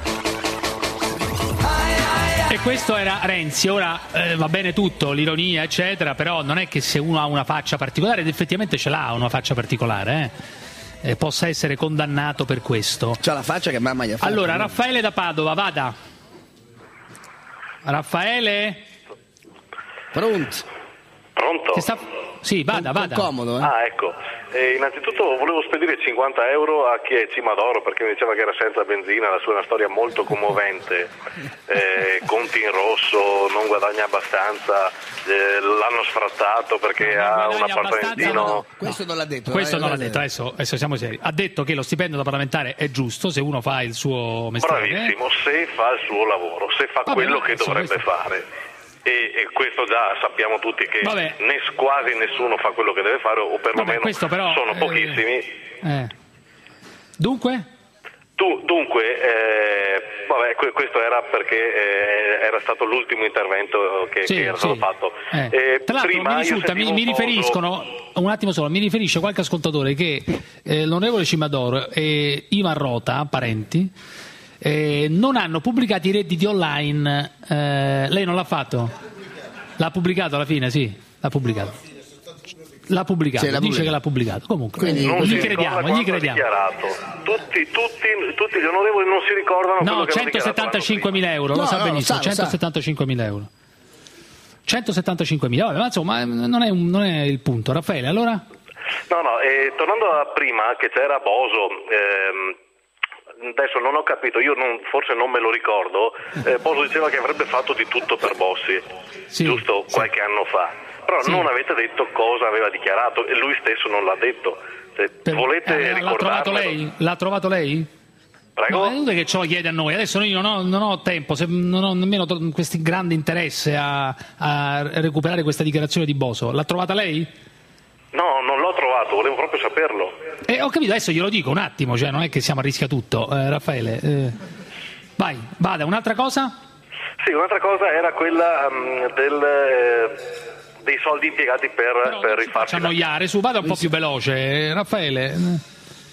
[SPEAKER 3] E questo era Renzi. Ora eh, va bene tutto, l'ironia eccetera, però non è che se uno ha una faccia particolare, ed effettivamente ce l'ha una faccia particolare, eh, eh, possa essere condannato per questo.
[SPEAKER 4] C'ha la faccia che mamma gli ha fatto.
[SPEAKER 3] Allora, Raffaele da Padova, vada. Raffaele?
[SPEAKER 4] Pronto?
[SPEAKER 18] Pronto?
[SPEAKER 3] Che sta... Sì, vada, vada.
[SPEAKER 4] Comodo, eh?
[SPEAKER 18] Ah, ecco. Eh, innanzitutto volevo spedire cinquanta euro a chi è Cimadoro perché mi diceva che era senza benzina, la sua è una storia molto commovente, eh, conti in rosso, non guadagna abbastanza, eh, l'hanno sfrattato perché ha un appartamentino.
[SPEAKER 4] Questo non l'ha detto.
[SPEAKER 3] Questo
[SPEAKER 4] eh,
[SPEAKER 3] non l'ha
[SPEAKER 4] eh,
[SPEAKER 3] detto, adesso, adesso siamo seri. Ha detto che lo stipendio da parlamentare è giusto se uno fa il suo mestiere.
[SPEAKER 18] Bravissimo, se fa il suo lavoro, se fa
[SPEAKER 3] Vabbè,
[SPEAKER 18] quello
[SPEAKER 3] ma
[SPEAKER 18] che
[SPEAKER 3] adesso
[SPEAKER 18] dovrebbe
[SPEAKER 3] questo-
[SPEAKER 18] fare. E, e questo già sappiamo tutti che
[SPEAKER 3] Vabbè.
[SPEAKER 18] nes- quasi nessuno fa quello che deve fare, o perlomeno
[SPEAKER 3] questo però,
[SPEAKER 18] sono
[SPEAKER 3] eh,
[SPEAKER 18] pochissimi.
[SPEAKER 3] Eh. Dunque?
[SPEAKER 18] Tu, dunque, eh, vabbè, que- questo era perché eh, era stato l'ultimo intervento che,
[SPEAKER 3] Sì,
[SPEAKER 18] che era
[SPEAKER 3] sì.
[SPEAKER 18] stato fatto.
[SPEAKER 3] Eh.
[SPEAKER 18] Eh,
[SPEAKER 3] Tra l'altro
[SPEAKER 18] prima
[SPEAKER 3] mi
[SPEAKER 18] io
[SPEAKER 3] risulta, mi,
[SPEAKER 18] sentivo
[SPEAKER 3] mi
[SPEAKER 18] un po'
[SPEAKER 3] riferiscono, un attimo solo, mi riferisce qualche ascoltatore che eh, l'onorevole Cimadoro e Ivan Rota, parenti, eh, non hanno pubblicato i redditi online. Eh, lei non l'ha fatto? L'ha pubblicato alla fine, sì, l'ha pubblicato. L'ha pubblicato,
[SPEAKER 18] Sì, l'ha
[SPEAKER 3] dice
[SPEAKER 18] pubblicato.
[SPEAKER 3] che l'ha pubblicato. Comunque,
[SPEAKER 18] Quindi non
[SPEAKER 3] gli
[SPEAKER 18] si
[SPEAKER 3] crediamo,
[SPEAKER 18] ricorda
[SPEAKER 3] gli
[SPEAKER 18] quanto ha
[SPEAKER 3] crediamo.
[SPEAKER 18] dichiarato. Tutti, tutti, tutti gli onorevoli non si ricordano quello
[SPEAKER 3] No,
[SPEAKER 18] che hanno dichiarato l'anno
[SPEAKER 3] centosettantacinquemila euro, lo
[SPEAKER 18] No,
[SPEAKER 3] sa
[SPEAKER 18] no, lo
[SPEAKER 3] benissimo,
[SPEAKER 18] sa, lo sa.
[SPEAKER 3] centosettantacinquemila euro. centosettantacinquemila, vabbè, ma insomma non è, un- non è il punto. Raffaele, allora?
[SPEAKER 18] No, no, eh, tornando a prima che c'era Boso, ehm, adesso non ho capito, io non- forse non me lo ricordo, eh, Boso diceva che avrebbe fatto di tutto per Bossi, giusto qualche anno fa, però
[SPEAKER 3] Sì.
[SPEAKER 18] non avete detto cosa aveva dichiarato e lui stesso non l'ha detto. Se volete
[SPEAKER 3] Eh, l'ha trovato
[SPEAKER 18] ricordarmelo?
[SPEAKER 3] lei? L'ha trovato lei?
[SPEAKER 18] Prego?
[SPEAKER 3] No, è inutile che ce lo chiede a noi. Adesso io non ho, non ho tempo, se- non ho nemmeno to- questo grande interesse a, a recuperare questa dichiarazione di Boso. L'ha trovata lei?
[SPEAKER 18] No, non l'ho trovato, volevo proprio saperlo.
[SPEAKER 3] Eh, ho capito, adesso glielo dico un attimo, cioè non è che siamo a rischio tutto. Eh, Raffaele, eh, vai, vada, un'altra cosa?
[SPEAKER 18] Sì, un'altra cosa era quella um, del, eh, dei soldi impiegati per, per
[SPEAKER 3] Faccia
[SPEAKER 18] rifarsi.
[SPEAKER 3] annoiare, su, vada un po' più veloce, eh, Raffaele.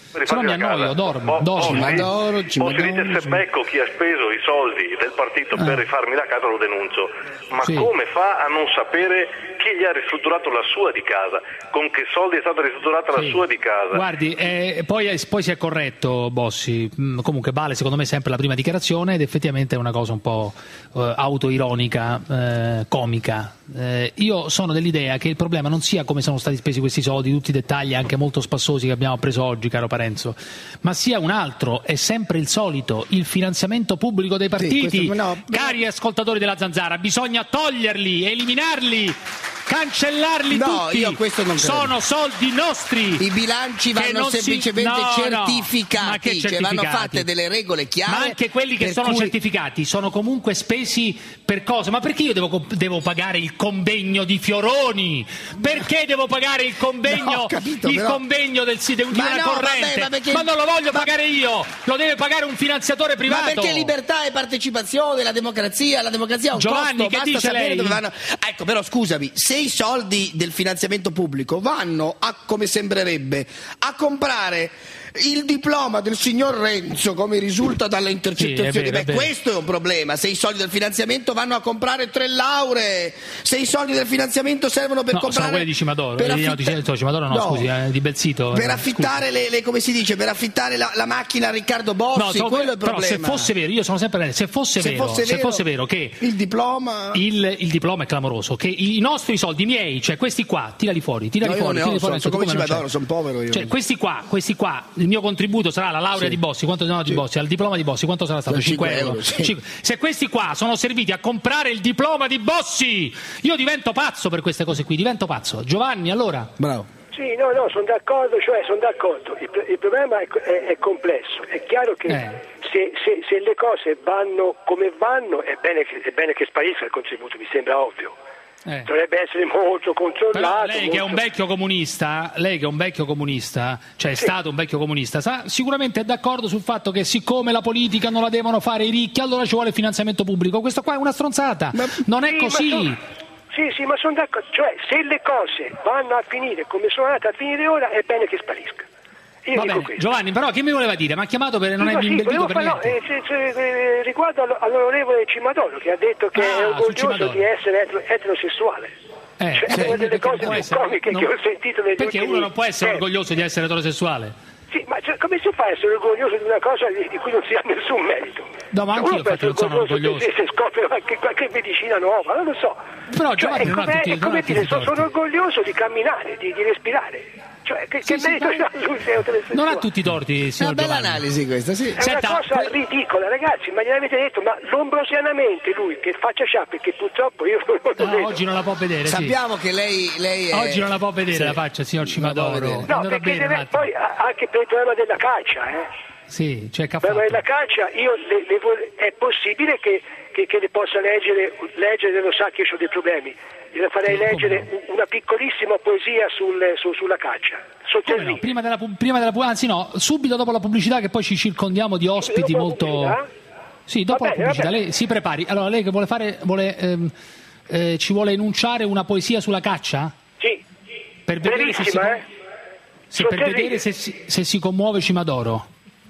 [SPEAKER 3] Se no mi annoio, dormo,
[SPEAKER 18] Oh,
[SPEAKER 3] dormo.
[SPEAKER 18] oh,
[SPEAKER 4] Ma adoro, ci
[SPEAKER 18] o si
[SPEAKER 4] adoro,
[SPEAKER 18] dice,
[SPEAKER 4] sì.
[SPEAKER 18] se becco chi ha speso i soldi del partito
[SPEAKER 3] Eh.
[SPEAKER 18] per rifarmi la casa lo denuncio, ma
[SPEAKER 3] Sì.
[SPEAKER 18] come fa a non sapere chi gli ha ristrutturato la sua di casa, con che soldi è stata ristrutturata la
[SPEAKER 3] Sì.
[SPEAKER 18] sua di casa?
[SPEAKER 3] Guardi, eh, poi, poi si è corretto Bossi. Mm, comunque vale secondo me sempre la prima dichiarazione ed effettivamente è una cosa un po' eh, autoironica, eh, comica. Eh, io sono dell'idea che il problema non sia come sono stati spesi questi soldi, tutti i dettagli anche molto spassosi che abbiamo appreso oggi, caro Parenzo, ma sia un altro, è sempre il solito, il finanziamento pubblico dei partiti.
[SPEAKER 4] questo- no,
[SPEAKER 3] Cari ascoltatori della Zanzara, bisogna toglierli, eliminarli, cancellarli
[SPEAKER 4] No,
[SPEAKER 3] tutti.
[SPEAKER 4] io questo non credo.
[SPEAKER 3] Sono soldi nostri.
[SPEAKER 4] I bilanci
[SPEAKER 3] che
[SPEAKER 4] vanno
[SPEAKER 3] non si-
[SPEAKER 4] semplicemente
[SPEAKER 3] no, no,
[SPEAKER 4] certificati,
[SPEAKER 3] ma che
[SPEAKER 4] cioè vanno
[SPEAKER 3] certificati?
[SPEAKER 4] fatte delle regole chiare.
[SPEAKER 3] Ma anche quelli che
[SPEAKER 4] per
[SPEAKER 3] sono
[SPEAKER 4] cui-
[SPEAKER 3] certificati sono comunque spesi per cosa? Ma perché io devo, co- devo pagare il convegno di Fioroni? Perché devo pagare il convegno,
[SPEAKER 4] No, ho capito,
[SPEAKER 3] il
[SPEAKER 4] però-
[SPEAKER 3] convegno del, di
[SPEAKER 4] Ma
[SPEAKER 3] una
[SPEAKER 4] no,
[SPEAKER 3] corrente?
[SPEAKER 4] vabbè, ma perché-
[SPEAKER 3] Ma non lo voglio
[SPEAKER 4] ma-
[SPEAKER 3] pagare io, lo deve pagare un finanziatore privato.
[SPEAKER 4] Ma perché libertà e partecipazione, la democrazia, la democrazia ha un
[SPEAKER 3] Giovanni,
[SPEAKER 4] costo,
[SPEAKER 3] che
[SPEAKER 4] basta
[SPEAKER 3] dice
[SPEAKER 4] sapere
[SPEAKER 3] lei?
[SPEAKER 4] dove vanno. Ecco, però scusami, se i soldi del finanziamento pubblico vanno a, come sembrerebbe, a comprare il diploma del signor Renzo, come risulta dalle intercettazioni,
[SPEAKER 3] Sì, è vero,
[SPEAKER 4] beh,
[SPEAKER 3] è vero.
[SPEAKER 4] questo è un problema. Se i soldi del finanziamento vanno a comprare tre lauree, se i soldi del finanziamento servono per
[SPEAKER 3] No,
[SPEAKER 4] comprare
[SPEAKER 3] sono quelli di Cimadoro,
[SPEAKER 4] per
[SPEAKER 3] eh, no,
[SPEAKER 4] affitta-
[SPEAKER 3] di- no, Cimadoro no,
[SPEAKER 4] No.
[SPEAKER 3] scusi, eh, di Belzito.
[SPEAKER 4] per
[SPEAKER 3] eh,
[SPEAKER 4] affittare le, le- come si dice, per affittare la, la macchina a Riccardo Bossi,
[SPEAKER 3] No, sono-
[SPEAKER 4] quello è il
[SPEAKER 3] però
[SPEAKER 4] problema.
[SPEAKER 3] se fosse vero, io sono sempre se fosse,
[SPEAKER 4] Se
[SPEAKER 3] vero,
[SPEAKER 4] fosse
[SPEAKER 3] se
[SPEAKER 4] vero-
[SPEAKER 3] fosse vero che
[SPEAKER 4] il diploma
[SPEAKER 3] il, il diploma è clamoroso, che i nostri soldi miei, cioè questi qua, tirali fuori, tirali
[SPEAKER 4] No, io
[SPEAKER 3] fuori,
[SPEAKER 4] non ne ho,
[SPEAKER 3] tirali fuori,
[SPEAKER 4] sono- sono come
[SPEAKER 3] come non
[SPEAKER 4] Cimadoro,
[SPEAKER 3] c'è?
[SPEAKER 4] sono povero io.
[SPEAKER 3] Cioè, questi qua, questi qua, il mio contributo sarà la laurea
[SPEAKER 4] Sì.
[SPEAKER 3] di Bossi, quanto no, di
[SPEAKER 4] Sì.
[SPEAKER 3] Bossi, al diploma di Bossi, quanto sarà stato?
[SPEAKER 4] Eh,
[SPEAKER 3] cinque
[SPEAKER 4] cinque
[SPEAKER 3] euro.
[SPEAKER 4] euro, sì.
[SPEAKER 3] Cinque. Se questi qua sono serviti a comprare il diploma di Bossi, io divento pazzo per queste cose qui, divento pazzo. Giovanni, allora?
[SPEAKER 4] Bravo.
[SPEAKER 15] Sì, no, no, sono d'accordo, cioè sono d'accordo. Il, il problema è, è- è complesso. È chiaro che
[SPEAKER 3] Eh.
[SPEAKER 15] se, se- se le cose vanno come vanno, è bene che, è bene che sparisca il contributo, mi sembra ovvio.
[SPEAKER 3] Eh.
[SPEAKER 15] Dovrebbe essere molto controllato.
[SPEAKER 3] Però lei che è un
[SPEAKER 15] molto-
[SPEAKER 3] vecchio comunista, lei che è un vecchio comunista, cioè è stato un vecchio comunista, sa, sicuramente è d'accordo sul fatto che siccome la politica non la devono fare i ricchi, allora ci vuole il finanziamento pubblico. Questo qua è una stronzata, non è
[SPEAKER 15] Sì,
[SPEAKER 3] così.
[SPEAKER 15] ma sono- Sì, sì, ma sono d'accordo. Cioè, se le cose vanno a finire come sono andate a finire ora, è bene che sparisca. Io
[SPEAKER 3] Va
[SPEAKER 15] dico
[SPEAKER 3] bene,
[SPEAKER 15] questo.
[SPEAKER 3] Giovanni, però che mi voleva dire? Mi ha chiamato per non è
[SPEAKER 15] Dico, sì,
[SPEAKER 3] imbellito
[SPEAKER 15] volevo
[SPEAKER 3] per
[SPEAKER 15] fare- no,
[SPEAKER 3] niente.
[SPEAKER 15] eh, se- se- eh, riguardo allo- all'onorevole Cimadoro che ha detto che
[SPEAKER 3] Ah,
[SPEAKER 15] è
[SPEAKER 3] su
[SPEAKER 15] orgoglioso
[SPEAKER 3] Cimadoro.
[SPEAKER 15] di essere etero- eterosessuale.
[SPEAKER 3] Eh,
[SPEAKER 15] Cioè,
[SPEAKER 3] sì,
[SPEAKER 15] è una delle
[SPEAKER 3] perché
[SPEAKER 15] cose
[SPEAKER 3] può
[SPEAKER 15] più
[SPEAKER 3] essere-
[SPEAKER 15] comiche
[SPEAKER 3] non-
[SPEAKER 15] che ho sentito negli
[SPEAKER 3] Perché
[SPEAKER 15] ultimi
[SPEAKER 3] uno non può essere
[SPEAKER 15] tempi.
[SPEAKER 3] orgoglioso di essere eterosessuale.
[SPEAKER 15] Sì, ma cioè, come si fa a essere orgoglioso di una cosa di, di cui non si ha nessun merito?
[SPEAKER 3] No, ma
[SPEAKER 15] Cioè,
[SPEAKER 3] anch'io
[SPEAKER 15] uno può
[SPEAKER 3] infatti non sono
[SPEAKER 15] essere
[SPEAKER 3] orgoglioso.
[SPEAKER 15] Se, se scopre qualche, qualche medicina nuova, non lo so.
[SPEAKER 3] Però
[SPEAKER 15] Cioè,
[SPEAKER 3] Giovanni
[SPEAKER 15] è
[SPEAKER 3] non ha
[SPEAKER 15] come,
[SPEAKER 3] tutti-
[SPEAKER 15] è
[SPEAKER 3] non
[SPEAKER 15] come
[SPEAKER 3] ha
[SPEAKER 15] dire,
[SPEAKER 3] tutti i
[SPEAKER 15] sono, sono
[SPEAKER 3] torti.
[SPEAKER 15] orgoglioso di camminare, di, di respirare. Cioè, che,
[SPEAKER 3] Sì,
[SPEAKER 15] che
[SPEAKER 3] sì,
[SPEAKER 15] merito
[SPEAKER 3] ma-
[SPEAKER 15] c'ha lui se è eterosessuale?
[SPEAKER 3] Non ha tutti i torti, signor
[SPEAKER 4] Una bella
[SPEAKER 3] Giovanni.
[SPEAKER 4] analisi questa, sì.
[SPEAKER 15] È
[SPEAKER 3] Senta,
[SPEAKER 15] una cosa
[SPEAKER 3] que-
[SPEAKER 15] ridicola, ragazzi, ma gliel'avete detto, ma lombrosianamente lui che faccia scià, perché purtroppo io non lo
[SPEAKER 3] No,
[SPEAKER 15] vedo.
[SPEAKER 3] oggi non la può vedere, sì.
[SPEAKER 4] Sappiamo che lei, lei è...
[SPEAKER 3] Oggi non la può vedere
[SPEAKER 4] Sì.
[SPEAKER 3] la faccia, signor
[SPEAKER 4] Non la può
[SPEAKER 3] Cimadoro.
[SPEAKER 4] vedere.
[SPEAKER 15] No,
[SPEAKER 3] Andrà
[SPEAKER 15] perché
[SPEAKER 3] bene un
[SPEAKER 15] deve,
[SPEAKER 3] attimo.
[SPEAKER 15] poi a- anche per il problema della caccia, eh.
[SPEAKER 3] Sì, cioè che ha
[SPEAKER 15] Per il problema
[SPEAKER 3] fatto?
[SPEAKER 15] della caccia, io le- le vol- è possibile che, che, che le possa leggere, leggere, lo sa che io ho dei problemi, le farei
[SPEAKER 3] Come no?
[SPEAKER 15] leggere u- una piccolissima poesia sul- su- sulla caccia,
[SPEAKER 3] Come
[SPEAKER 15] sotterranea.
[SPEAKER 3] no? Prima della, pu- prima della pu- anzi no, subito dopo la pubblicità, che poi ci circondiamo di ospiti
[SPEAKER 15] Dopo la
[SPEAKER 3] molto...
[SPEAKER 15] pubblicità?
[SPEAKER 3] Sì, dopo
[SPEAKER 15] Va
[SPEAKER 3] la
[SPEAKER 15] bene,
[SPEAKER 3] pubblicità,
[SPEAKER 15] va bene.
[SPEAKER 3] lei si prepari. Allora, lei che vuole fare, vuole, ehm, eh, ci vuole enunciare una poesia sulla caccia?
[SPEAKER 15] Sì,
[SPEAKER 3] Per vedere se si,
[SPEAKER 15] brevissima, eh?
[SPEAKER 3] sì, per
[SPEAKER 15] Sotterranea.
[SPEAKER 3] vedere se si, se si commuove Cimadoro.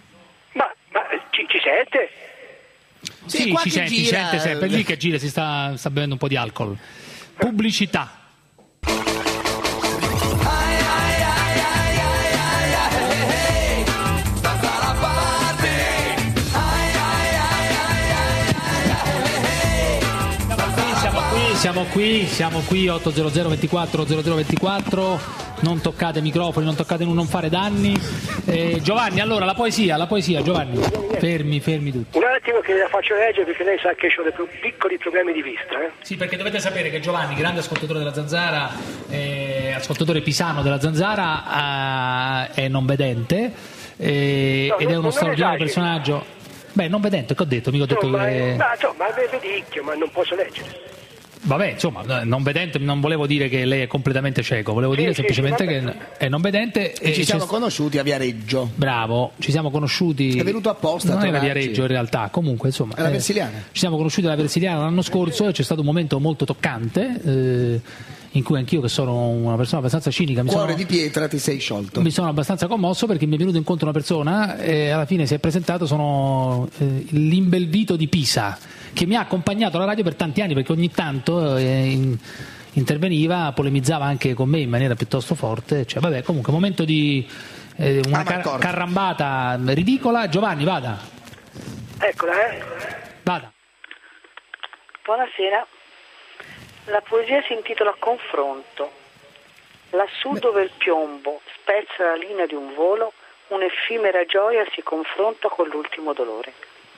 [SPEAKER 15] Ma, ma ci, ci sente?
[SPEAKER 3] Sì,
[SPEAKER 4] qua
[SPEAKER 3] ci
[SPEAKER 4] che
[SPEAKER 3] sente, ci
[SPEAKER 4] gira-
[SPEAKER 3] sente sempre. È lì che gira, si sta, sta bevendo un po' di alcol. Pubblicità. Siamo qui, siamo qui, siamo qui, otto zero zero ventiquattro zero zero ventiquattro, non toccate microfoni, non toccate, non fare danni. Eh, Giovanni, allora la poesia, la poesia, Giovanni, fermi, fermi tutti.
[SPEAKER 15] Un attimo che la faccio leggere perché lei sa che ho dei pro- piccoli problemi di vista, eh?
[SPEAKER 3] Sì, perché dovete sapere che Giovanni, grande ascoltatore della Zanzara, eh, ascoltatore pisano della Zanzara, eh, è non vedente eh,
[SPEAKER 15] No,
[SPEAKER 3] ed
[SPEAKER 15] non-
[SPEAKER 3] è uno
[SPEAKER 15] non
[SPEAKER 3] straordinario
[SPEAKER 15] esageri.
[SPEAKER 3] personaggio. Beh, non vedente, che ho detto, mica ho detto
[SPEAKER 15] Insomma,
[SPEAKER 3] che...
[SPEAKER 15] eh, ma, insomma, vedicchio, ma non posso leggere.
[SPEAKER 3] Vabbè, insomma, non vedente, non volevo dire che lei è completamente cieco, volevo sì, dire sì, semplicemente sì, che è non vedente.
[SPEAKER 4] E, e ci siamo conosciuti a Viareggio.
[SPEAKER 3] Bravo, ci siamo conosciuti.
[SPEAKER 4] È venuto apposta.
[SPEAKER 3] Non era Viareggio in realtà, comunque insomma.
[SPEAKER 4] Alla Versiliana.
[SPEAKER 3] Eh, ci siamo conosciuti alla Versiliana l'anno scorso e c'è stato un momento molto toccante. Eh, in cui anch'io, che sono una persona abbastanza cinica, mi
[SPEAKER 4] cuore
[SPEAKER 3] sono,
[SPEAKER 4] di pietra, ti sei sciolto.
[SPEAKER 3] Mi sono abbastanza commosso perché mi è venuto incontro una persona e alla fine si è presentato, sono eh, l'Imbelvito di Pisa, che mi ha accompagnato alla radio per tanti anni, perché ogni tanto eh, in, interveniva, polemizzava anche con me in maniera piuttosto forte, cioè, vabbè, comunque momento di eh, una
[SPEAKER 4] ah,
[SPEAKER 3] car- carrambata ridicola. Giovanni, vada.
[SPEAKER 15] Eccola, eh.
[SPEAKER 3] Vada.
[SPEAKER 17] Buonasera. La poesia si intitola Confronto. Lassù dove il piombo spezza la linea di un volo, un'effimera gioia si confronta con l'ultimo dolore.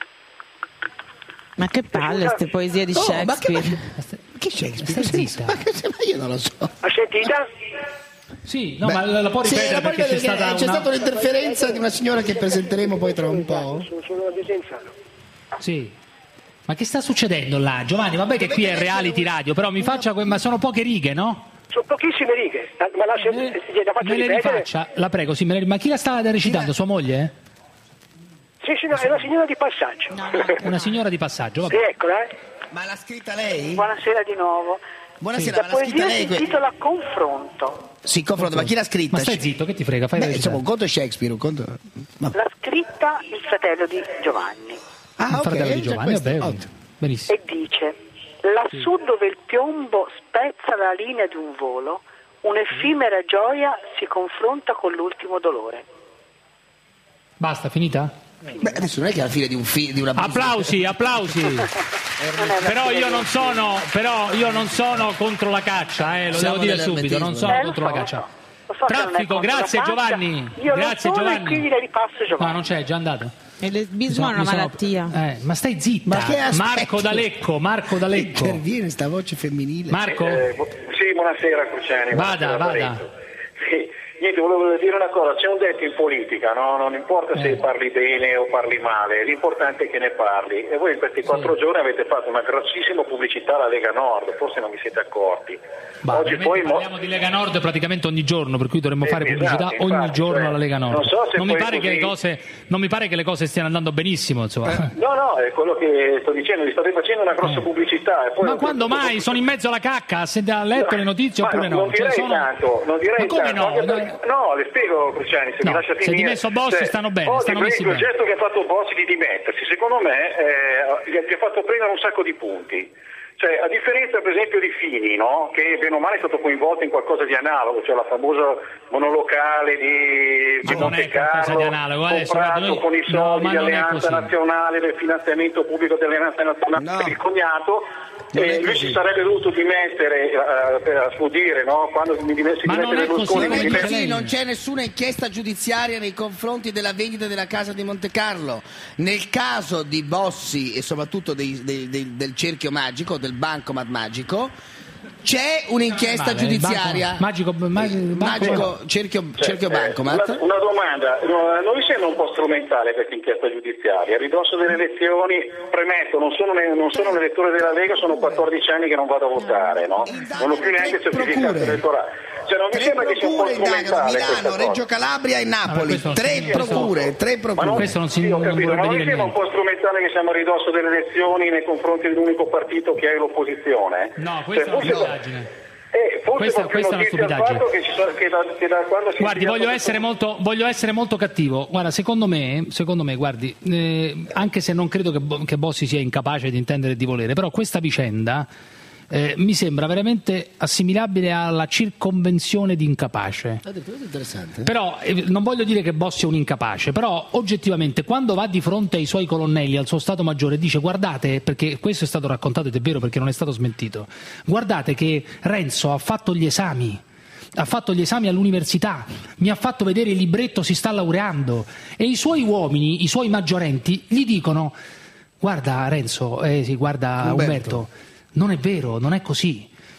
[SPEAKER 19] Ma che palle queste poesie di
[SPEAKER 4] oh,
[SPEAKER 19] Shakespeare.
[SPEAKER 4] Ma che, ma che Shakespeare?
[SPEAKER 3] Zitta.
[SPEAKER 4] Ma, che, ma io non lo so.
[SPEAKER 15] Ha sentita?
[SPEAKER 3] Sì, no, Beh, ma la può ripetere,
[SPEAKER 4] sì,
[SPEAKER 3] perché,
[SPEAKER 4] perché
[SPEAKER 3] c'è, stata,
[SPEAKER 4] c'è
[SPEAKER 3] una...
[SPEAKER 4] stata un'interferenza di una signora che presenteremo poi tra un po'.
[SPEAKER 15] Sono a Desenzano.
[SPEAKER 3] Sì. Ma che sta succedendo là, Giovanni? Vabbè che qui è reality radio, però mi faccia, ma sono poche righe, no?
[SPEAKER 15] Sono pochissime righe, ma lascia,
[SPEAKER 3] me,
[SPEAKER 15] la faccio
[SPEAKER 3] me le
[SPEAKER 15] ripetere.
[SPEAKER 3] rifaccia, la prego, sì, me le, ma chi la stava recitando, sua moglie?
[SPEAKER 15] Sì, sì, no, è una signora di passaggio.
[SPEAKER 3] No, no. Una signora di passaggio, vabbè.
[SPEAKER 15] Sì, eccola, eh.
[SPEAKER 4] Ma l'ha scritta lei?
[SPEAKER 17] Buonasera di nuovo.
[SPEAKER 4] Buonasera,
[SPEAKER 17] La
[SPEAKER 4] ma l'ha scritta
[SPEAKER 17] poesia
[SPEAKER 4] lei?
[SPEAKER 17] si intitola Confronto.
[SPEAKER 4] Sì, confronto, ma chi l'ha scritta?
[SPEAKER 3] Ma stai zitto, che ti frega, fai
[SPEAKER 4] Beh,
[SPEAKER 3] la
[SPEAKER 4] insomma, un conto è Shakespeare, un conto...
[SPEAKER 17] Ma... L'ha scritta il fratello di Giovanni.
[SPEAKER 4] Ah,
[SPEAKER 3] il
[SPEAKER 4] ok,
[SPEAKER 3] fratello di Giovanni, vabbè,
[SPEAKER 4] ottimo.
[SPEAKER 3] Benissimo.
[SPEAKER 17] E dice: lassù dove il piombo spezza la linea di un volo, un'effimera gioia si confronta con l'ultimo dolore.
[SPEAKER 3] Basta, finita?
[SPEAKER 4] Beh, adesso non è che alla fine di un film di una
[SPEAKER 3] applausi, applausi. però io non sono però io non sono contro la caccia, eh, lo
[SPEAKER 4] Siamo
[SPEAKER 3] devo dire subito, non sono
[SPEAKER 17] eh,
[SPEAKER 3] contro
[SPEAKER 17] so,
[SPEAKER 3] la caccia.
[SPEAKER 17] Lo so
[SPEAKER 3] Traffico, grazie Giovanni.
[SPEAKER 17] Io
[SPEAKER 3] grazie
[SPEAKER 17] lo sono
[SPEAKER 3] Giovanni.
[SPEAKER 17] E quindi le ripasso Giovanni.
[SPEAKER 3] No, non c'è, è già andato.
[SPEAKER 19] Il lesbismo è una
[SPEAKER 3] sono,
[SPEAKER 19] malattia.
[SPEAKER 3] Eh, ma stai zitta.
[SPEAKER 4] Ma che
[SPEAKER 3] Marco D'Alecco, Marco D'Alecco.
[SPEAKER 4] Interviene sta voce femminile.
[SPEAKER 3] Marco?
[SPEAKER 18] Eh, sì, buonasera Cruciani.
[SPEAKER 3] Vada,
[SPEAKER 18] buonasera,
[SPEAKER 3] vada.
[SPEAKER 18] Sì. Niente, volevo dire una cosa, c'è un detto in politica, no? Non importa se
[SPEAKER 3] Eh.
[SPEAKER 18] parli bene o parli male, l'importante è che ne parli. E voi in questi quattro giorni avete fatto una grossissima pubblicità alla Lega Nord, forse non vi siete accorti.
[SPEAKER 3] Bah,
[SPEAKER 18] Oggi poi mo-
[SPEAKER 3] parliamo di Lega Nord praticamente ogni giorno, per cui dovremmo
[SPEAKER 18] Eh,
[SPEAKER 3] fare
[SPEAKER 18] esatto,
[SPEAKER 3] pubblicità
[SPEAKER 18] infatti,
[SPEAKER 3] ogni giorno
[SPEAKER 18] cioè,
[SPEAKER 3] alla Lega Nord.
[SPEAKER 18] non so se
[SPEAKER 3] non, mi
[SPEAKER 18] poi
[SPEAKER 3] pare che
[SPEAKER 18] così-
[SPEAKER 3] le cose, non mi pare che le cose stiano andando benissimo, insomma.
[SPEAKER 18] No, no, è quello che sto dicendo, vi state facendo una grossa
[SPEAKER 3] Eh.
[SPEAKER 18] pubblicità. E poi
[SPEAKER 3] Ma quando mai? Sono in mezzo alla cacca? Se ha letto le notizie
[SPEAKER 18] Ma
[SPEAKER 3] oppure
[SPEAKER 18] non,
[SPEAKER 3] no?
[SPEAKER 18] non direi
[SPEAKER 3] Cioè, sono...
[SPEAKER 18] tanto, non direi
[SPEAKER 3] Ma come
[SPEAKER 18] tanto,
[SPEAKER 3] no?
[SPEAKER 18] anche perché- no, le spiego Cruciani, se
[SPEAKER 3] No,
[SPEAKER 18] mi lascia
[SPEAKER 3] si è
[SPEAKER 18] finire.
[SPEAKER 3] dimesso Bossi, stanno bene,
[SPEAKER 18] oggi
[SPEAKER 3] stanno
[SPEAKER 18] per
[SPEAKER 3] messi
[SPEAKER 18] il
[SPEAKER 3] bene.
[SPEAKER 18] progetto che ha fatto Bossi di dimettersi, secondo me eh, gli ha gli ha fatto prendere un sacco di punti. Cioè, a differenza per esempio di Fini, no? Che bene o male è stato coinvolto in qualcosa di analogo, cioè la famosa monolocale di, di
[SPEAKER 3] Ma non
[SPEAKER 18] Monte
[SPEAKER 3] è qualcosa
[SPEAKER 18] Carlo,
[SPEAKER 3] di analogo, adesso,
[SPEAKER 18] comprato
[SPEAKER 3] guarda, noi-
[SPEAKER 18] con i
[SPEAKER 3] no,
[SPEAKER 18] soldi
[SPEAKER 3] ma
[SPEAKER 18] di
[SPEAKER 3] non è
[SPEAKER 18] Alleanza
[SPEAKER 3] così.
[SPEAKER 18] Nazionale, del finanziamento pubblico dell'Alleanza Nazionale
[SPEAKER 4] No.
[SPEAKER 18] per il cognato.
[SPEAKER 4] Non è
[SPEAKER 18] E lui
[SPEAKER 4] così.
[SPEAKER 18] si sarebbe dovuto dimettere eh, per a suo dire, no? Quando si dimette si
[SPEAKER 3] Ma non
[SPEAKER 18] dimette
[SPEAKER 3] è così,
[SPEAKER 18] Berlusconi,
[SPEAKER 4] Non
[SPEAKER 3] come
[SPEAKER 4] è
[SPEAKER 18] si
[SPEAKER 3] dice
[SPEAKER 18] dimette-
[SPEAKER 4] così,
[SPEAKER 3] lei.
[SPEAKER 4] non c'è nessuna inchiesta giudiziaria nei confronti della vendita della casa di Monte Carlo. Nel caso di Bossi e soprattutto dei- dei- dei- del cerchio magico, del bancomat magico, c'è un'inchiesta
[SPEAKER 3] Vale,
[SPEAKER 4] giudiziaria.
[SPEAKER 3] banco- magico, ma- banco-
[SPEAKER 4] Magico cerchio, cerchio
[SPEAKER 18] Eh,
[SPEAKER 4] bancomat.
[SPEAKER 18] Una, una domanda, no, non vi sembra un po' strumentale questa inchiesta giudiziaria? A ridosso delle elezioni, premetto, non sono, ne- non sono un elettore della Lega, sono quattordici anni che non vado a votare, no? Non ho più neanche il certificato
[SPEAKER 4] procure.
[SPEAKER 18] elettorale. Cioè non mi
[SPEAKER 4] Tre
[SPEAKER 18] sembra che sia un po'
[SPEAKER 4] procure indagano,
[SPEAKER 18] strumentale questa
[SPEAKER 4] Milano,
[SPEAKER 18] cosa.
[SPEAKER 4] Reggio Calabria e Napoli.
[SPEAKER 3] Vabbè, questo-
[SPEAKER 4] Tre
[SPEAKER 3] questo-
[SPEAKER 4] procure, tre
[SPEAKER 18] Ma non,
[SPEAKER 4] procure.
[SPEAKER 3] Questo non si-
[SPEAKER 18] sì, ho
[SPEAKER 3] non
[SPEAKER 18] capito,
[SPEAKER 3] vorrebbe
[SPEAKER 18] ma non mi
[SPEAKER 3] dire
[SPEAKER 18] sembra un
[SPEAKER 3] niente.
[SPEAKER 18] po' strumentale che siamo a ridosso delle elezioni nei confronti dell'unico partito che è l'opposizione?
[SPEAKER 3] No, questa
[SPEAKER 18] Cioè,
[SPEAKER 3] è una
[SPEAKER 18] forse-
[SPEAKER 3] stupidaggine.
[SPEAKER 18] Eh, forse
[SPEAKER 3] Questa-
[SPEAKER 18] fa più
[SPEAKER 3] questa è una
[SPEAKER 18] notizia il
[SPEAKER 3] stupidaggine.
[SPEAKER 18] fatto che, ci sono, che, da, che da quando si
[SPEAKER 3] Guardi,
[SPEAKER 18] sia
[SPEAKER 3] voglio
[SPEAKER 18] stato-
[SPEAKER 3] essere molto, voglio essere molto cattivo. Guarda, secondo me, secondo me, guardi, eh, anche se non credo che, Bo- che Bossi sia incapace di intendere e di volere, però questa vicenda eh, mi sembra veramente assimilabile alla circonvenzione di incapace.
[SPEAKER 4] Interessante.
[SPEAKER 3] Però eh, non voglio dire che Bossi è un incapace, però oggettivamente quando va di fronte ai suoi colonnelli, al suo Stato Maggiore, dice guardate, perché questo è stato raccontato ed è vero perché non è stato smentito, guardate che Renzo ha fatto gli esami, ha fatto gli esami all'università, mi ha fatto vedere il libretto, si sta laureando, e i suoi uomini, i suoi maggiorenti gli dicono guarda Renzo, eh sì, guarda
[SPEAKER 4] Umberto.
[SPEAKER 3] Umberto, non è vero, non è così.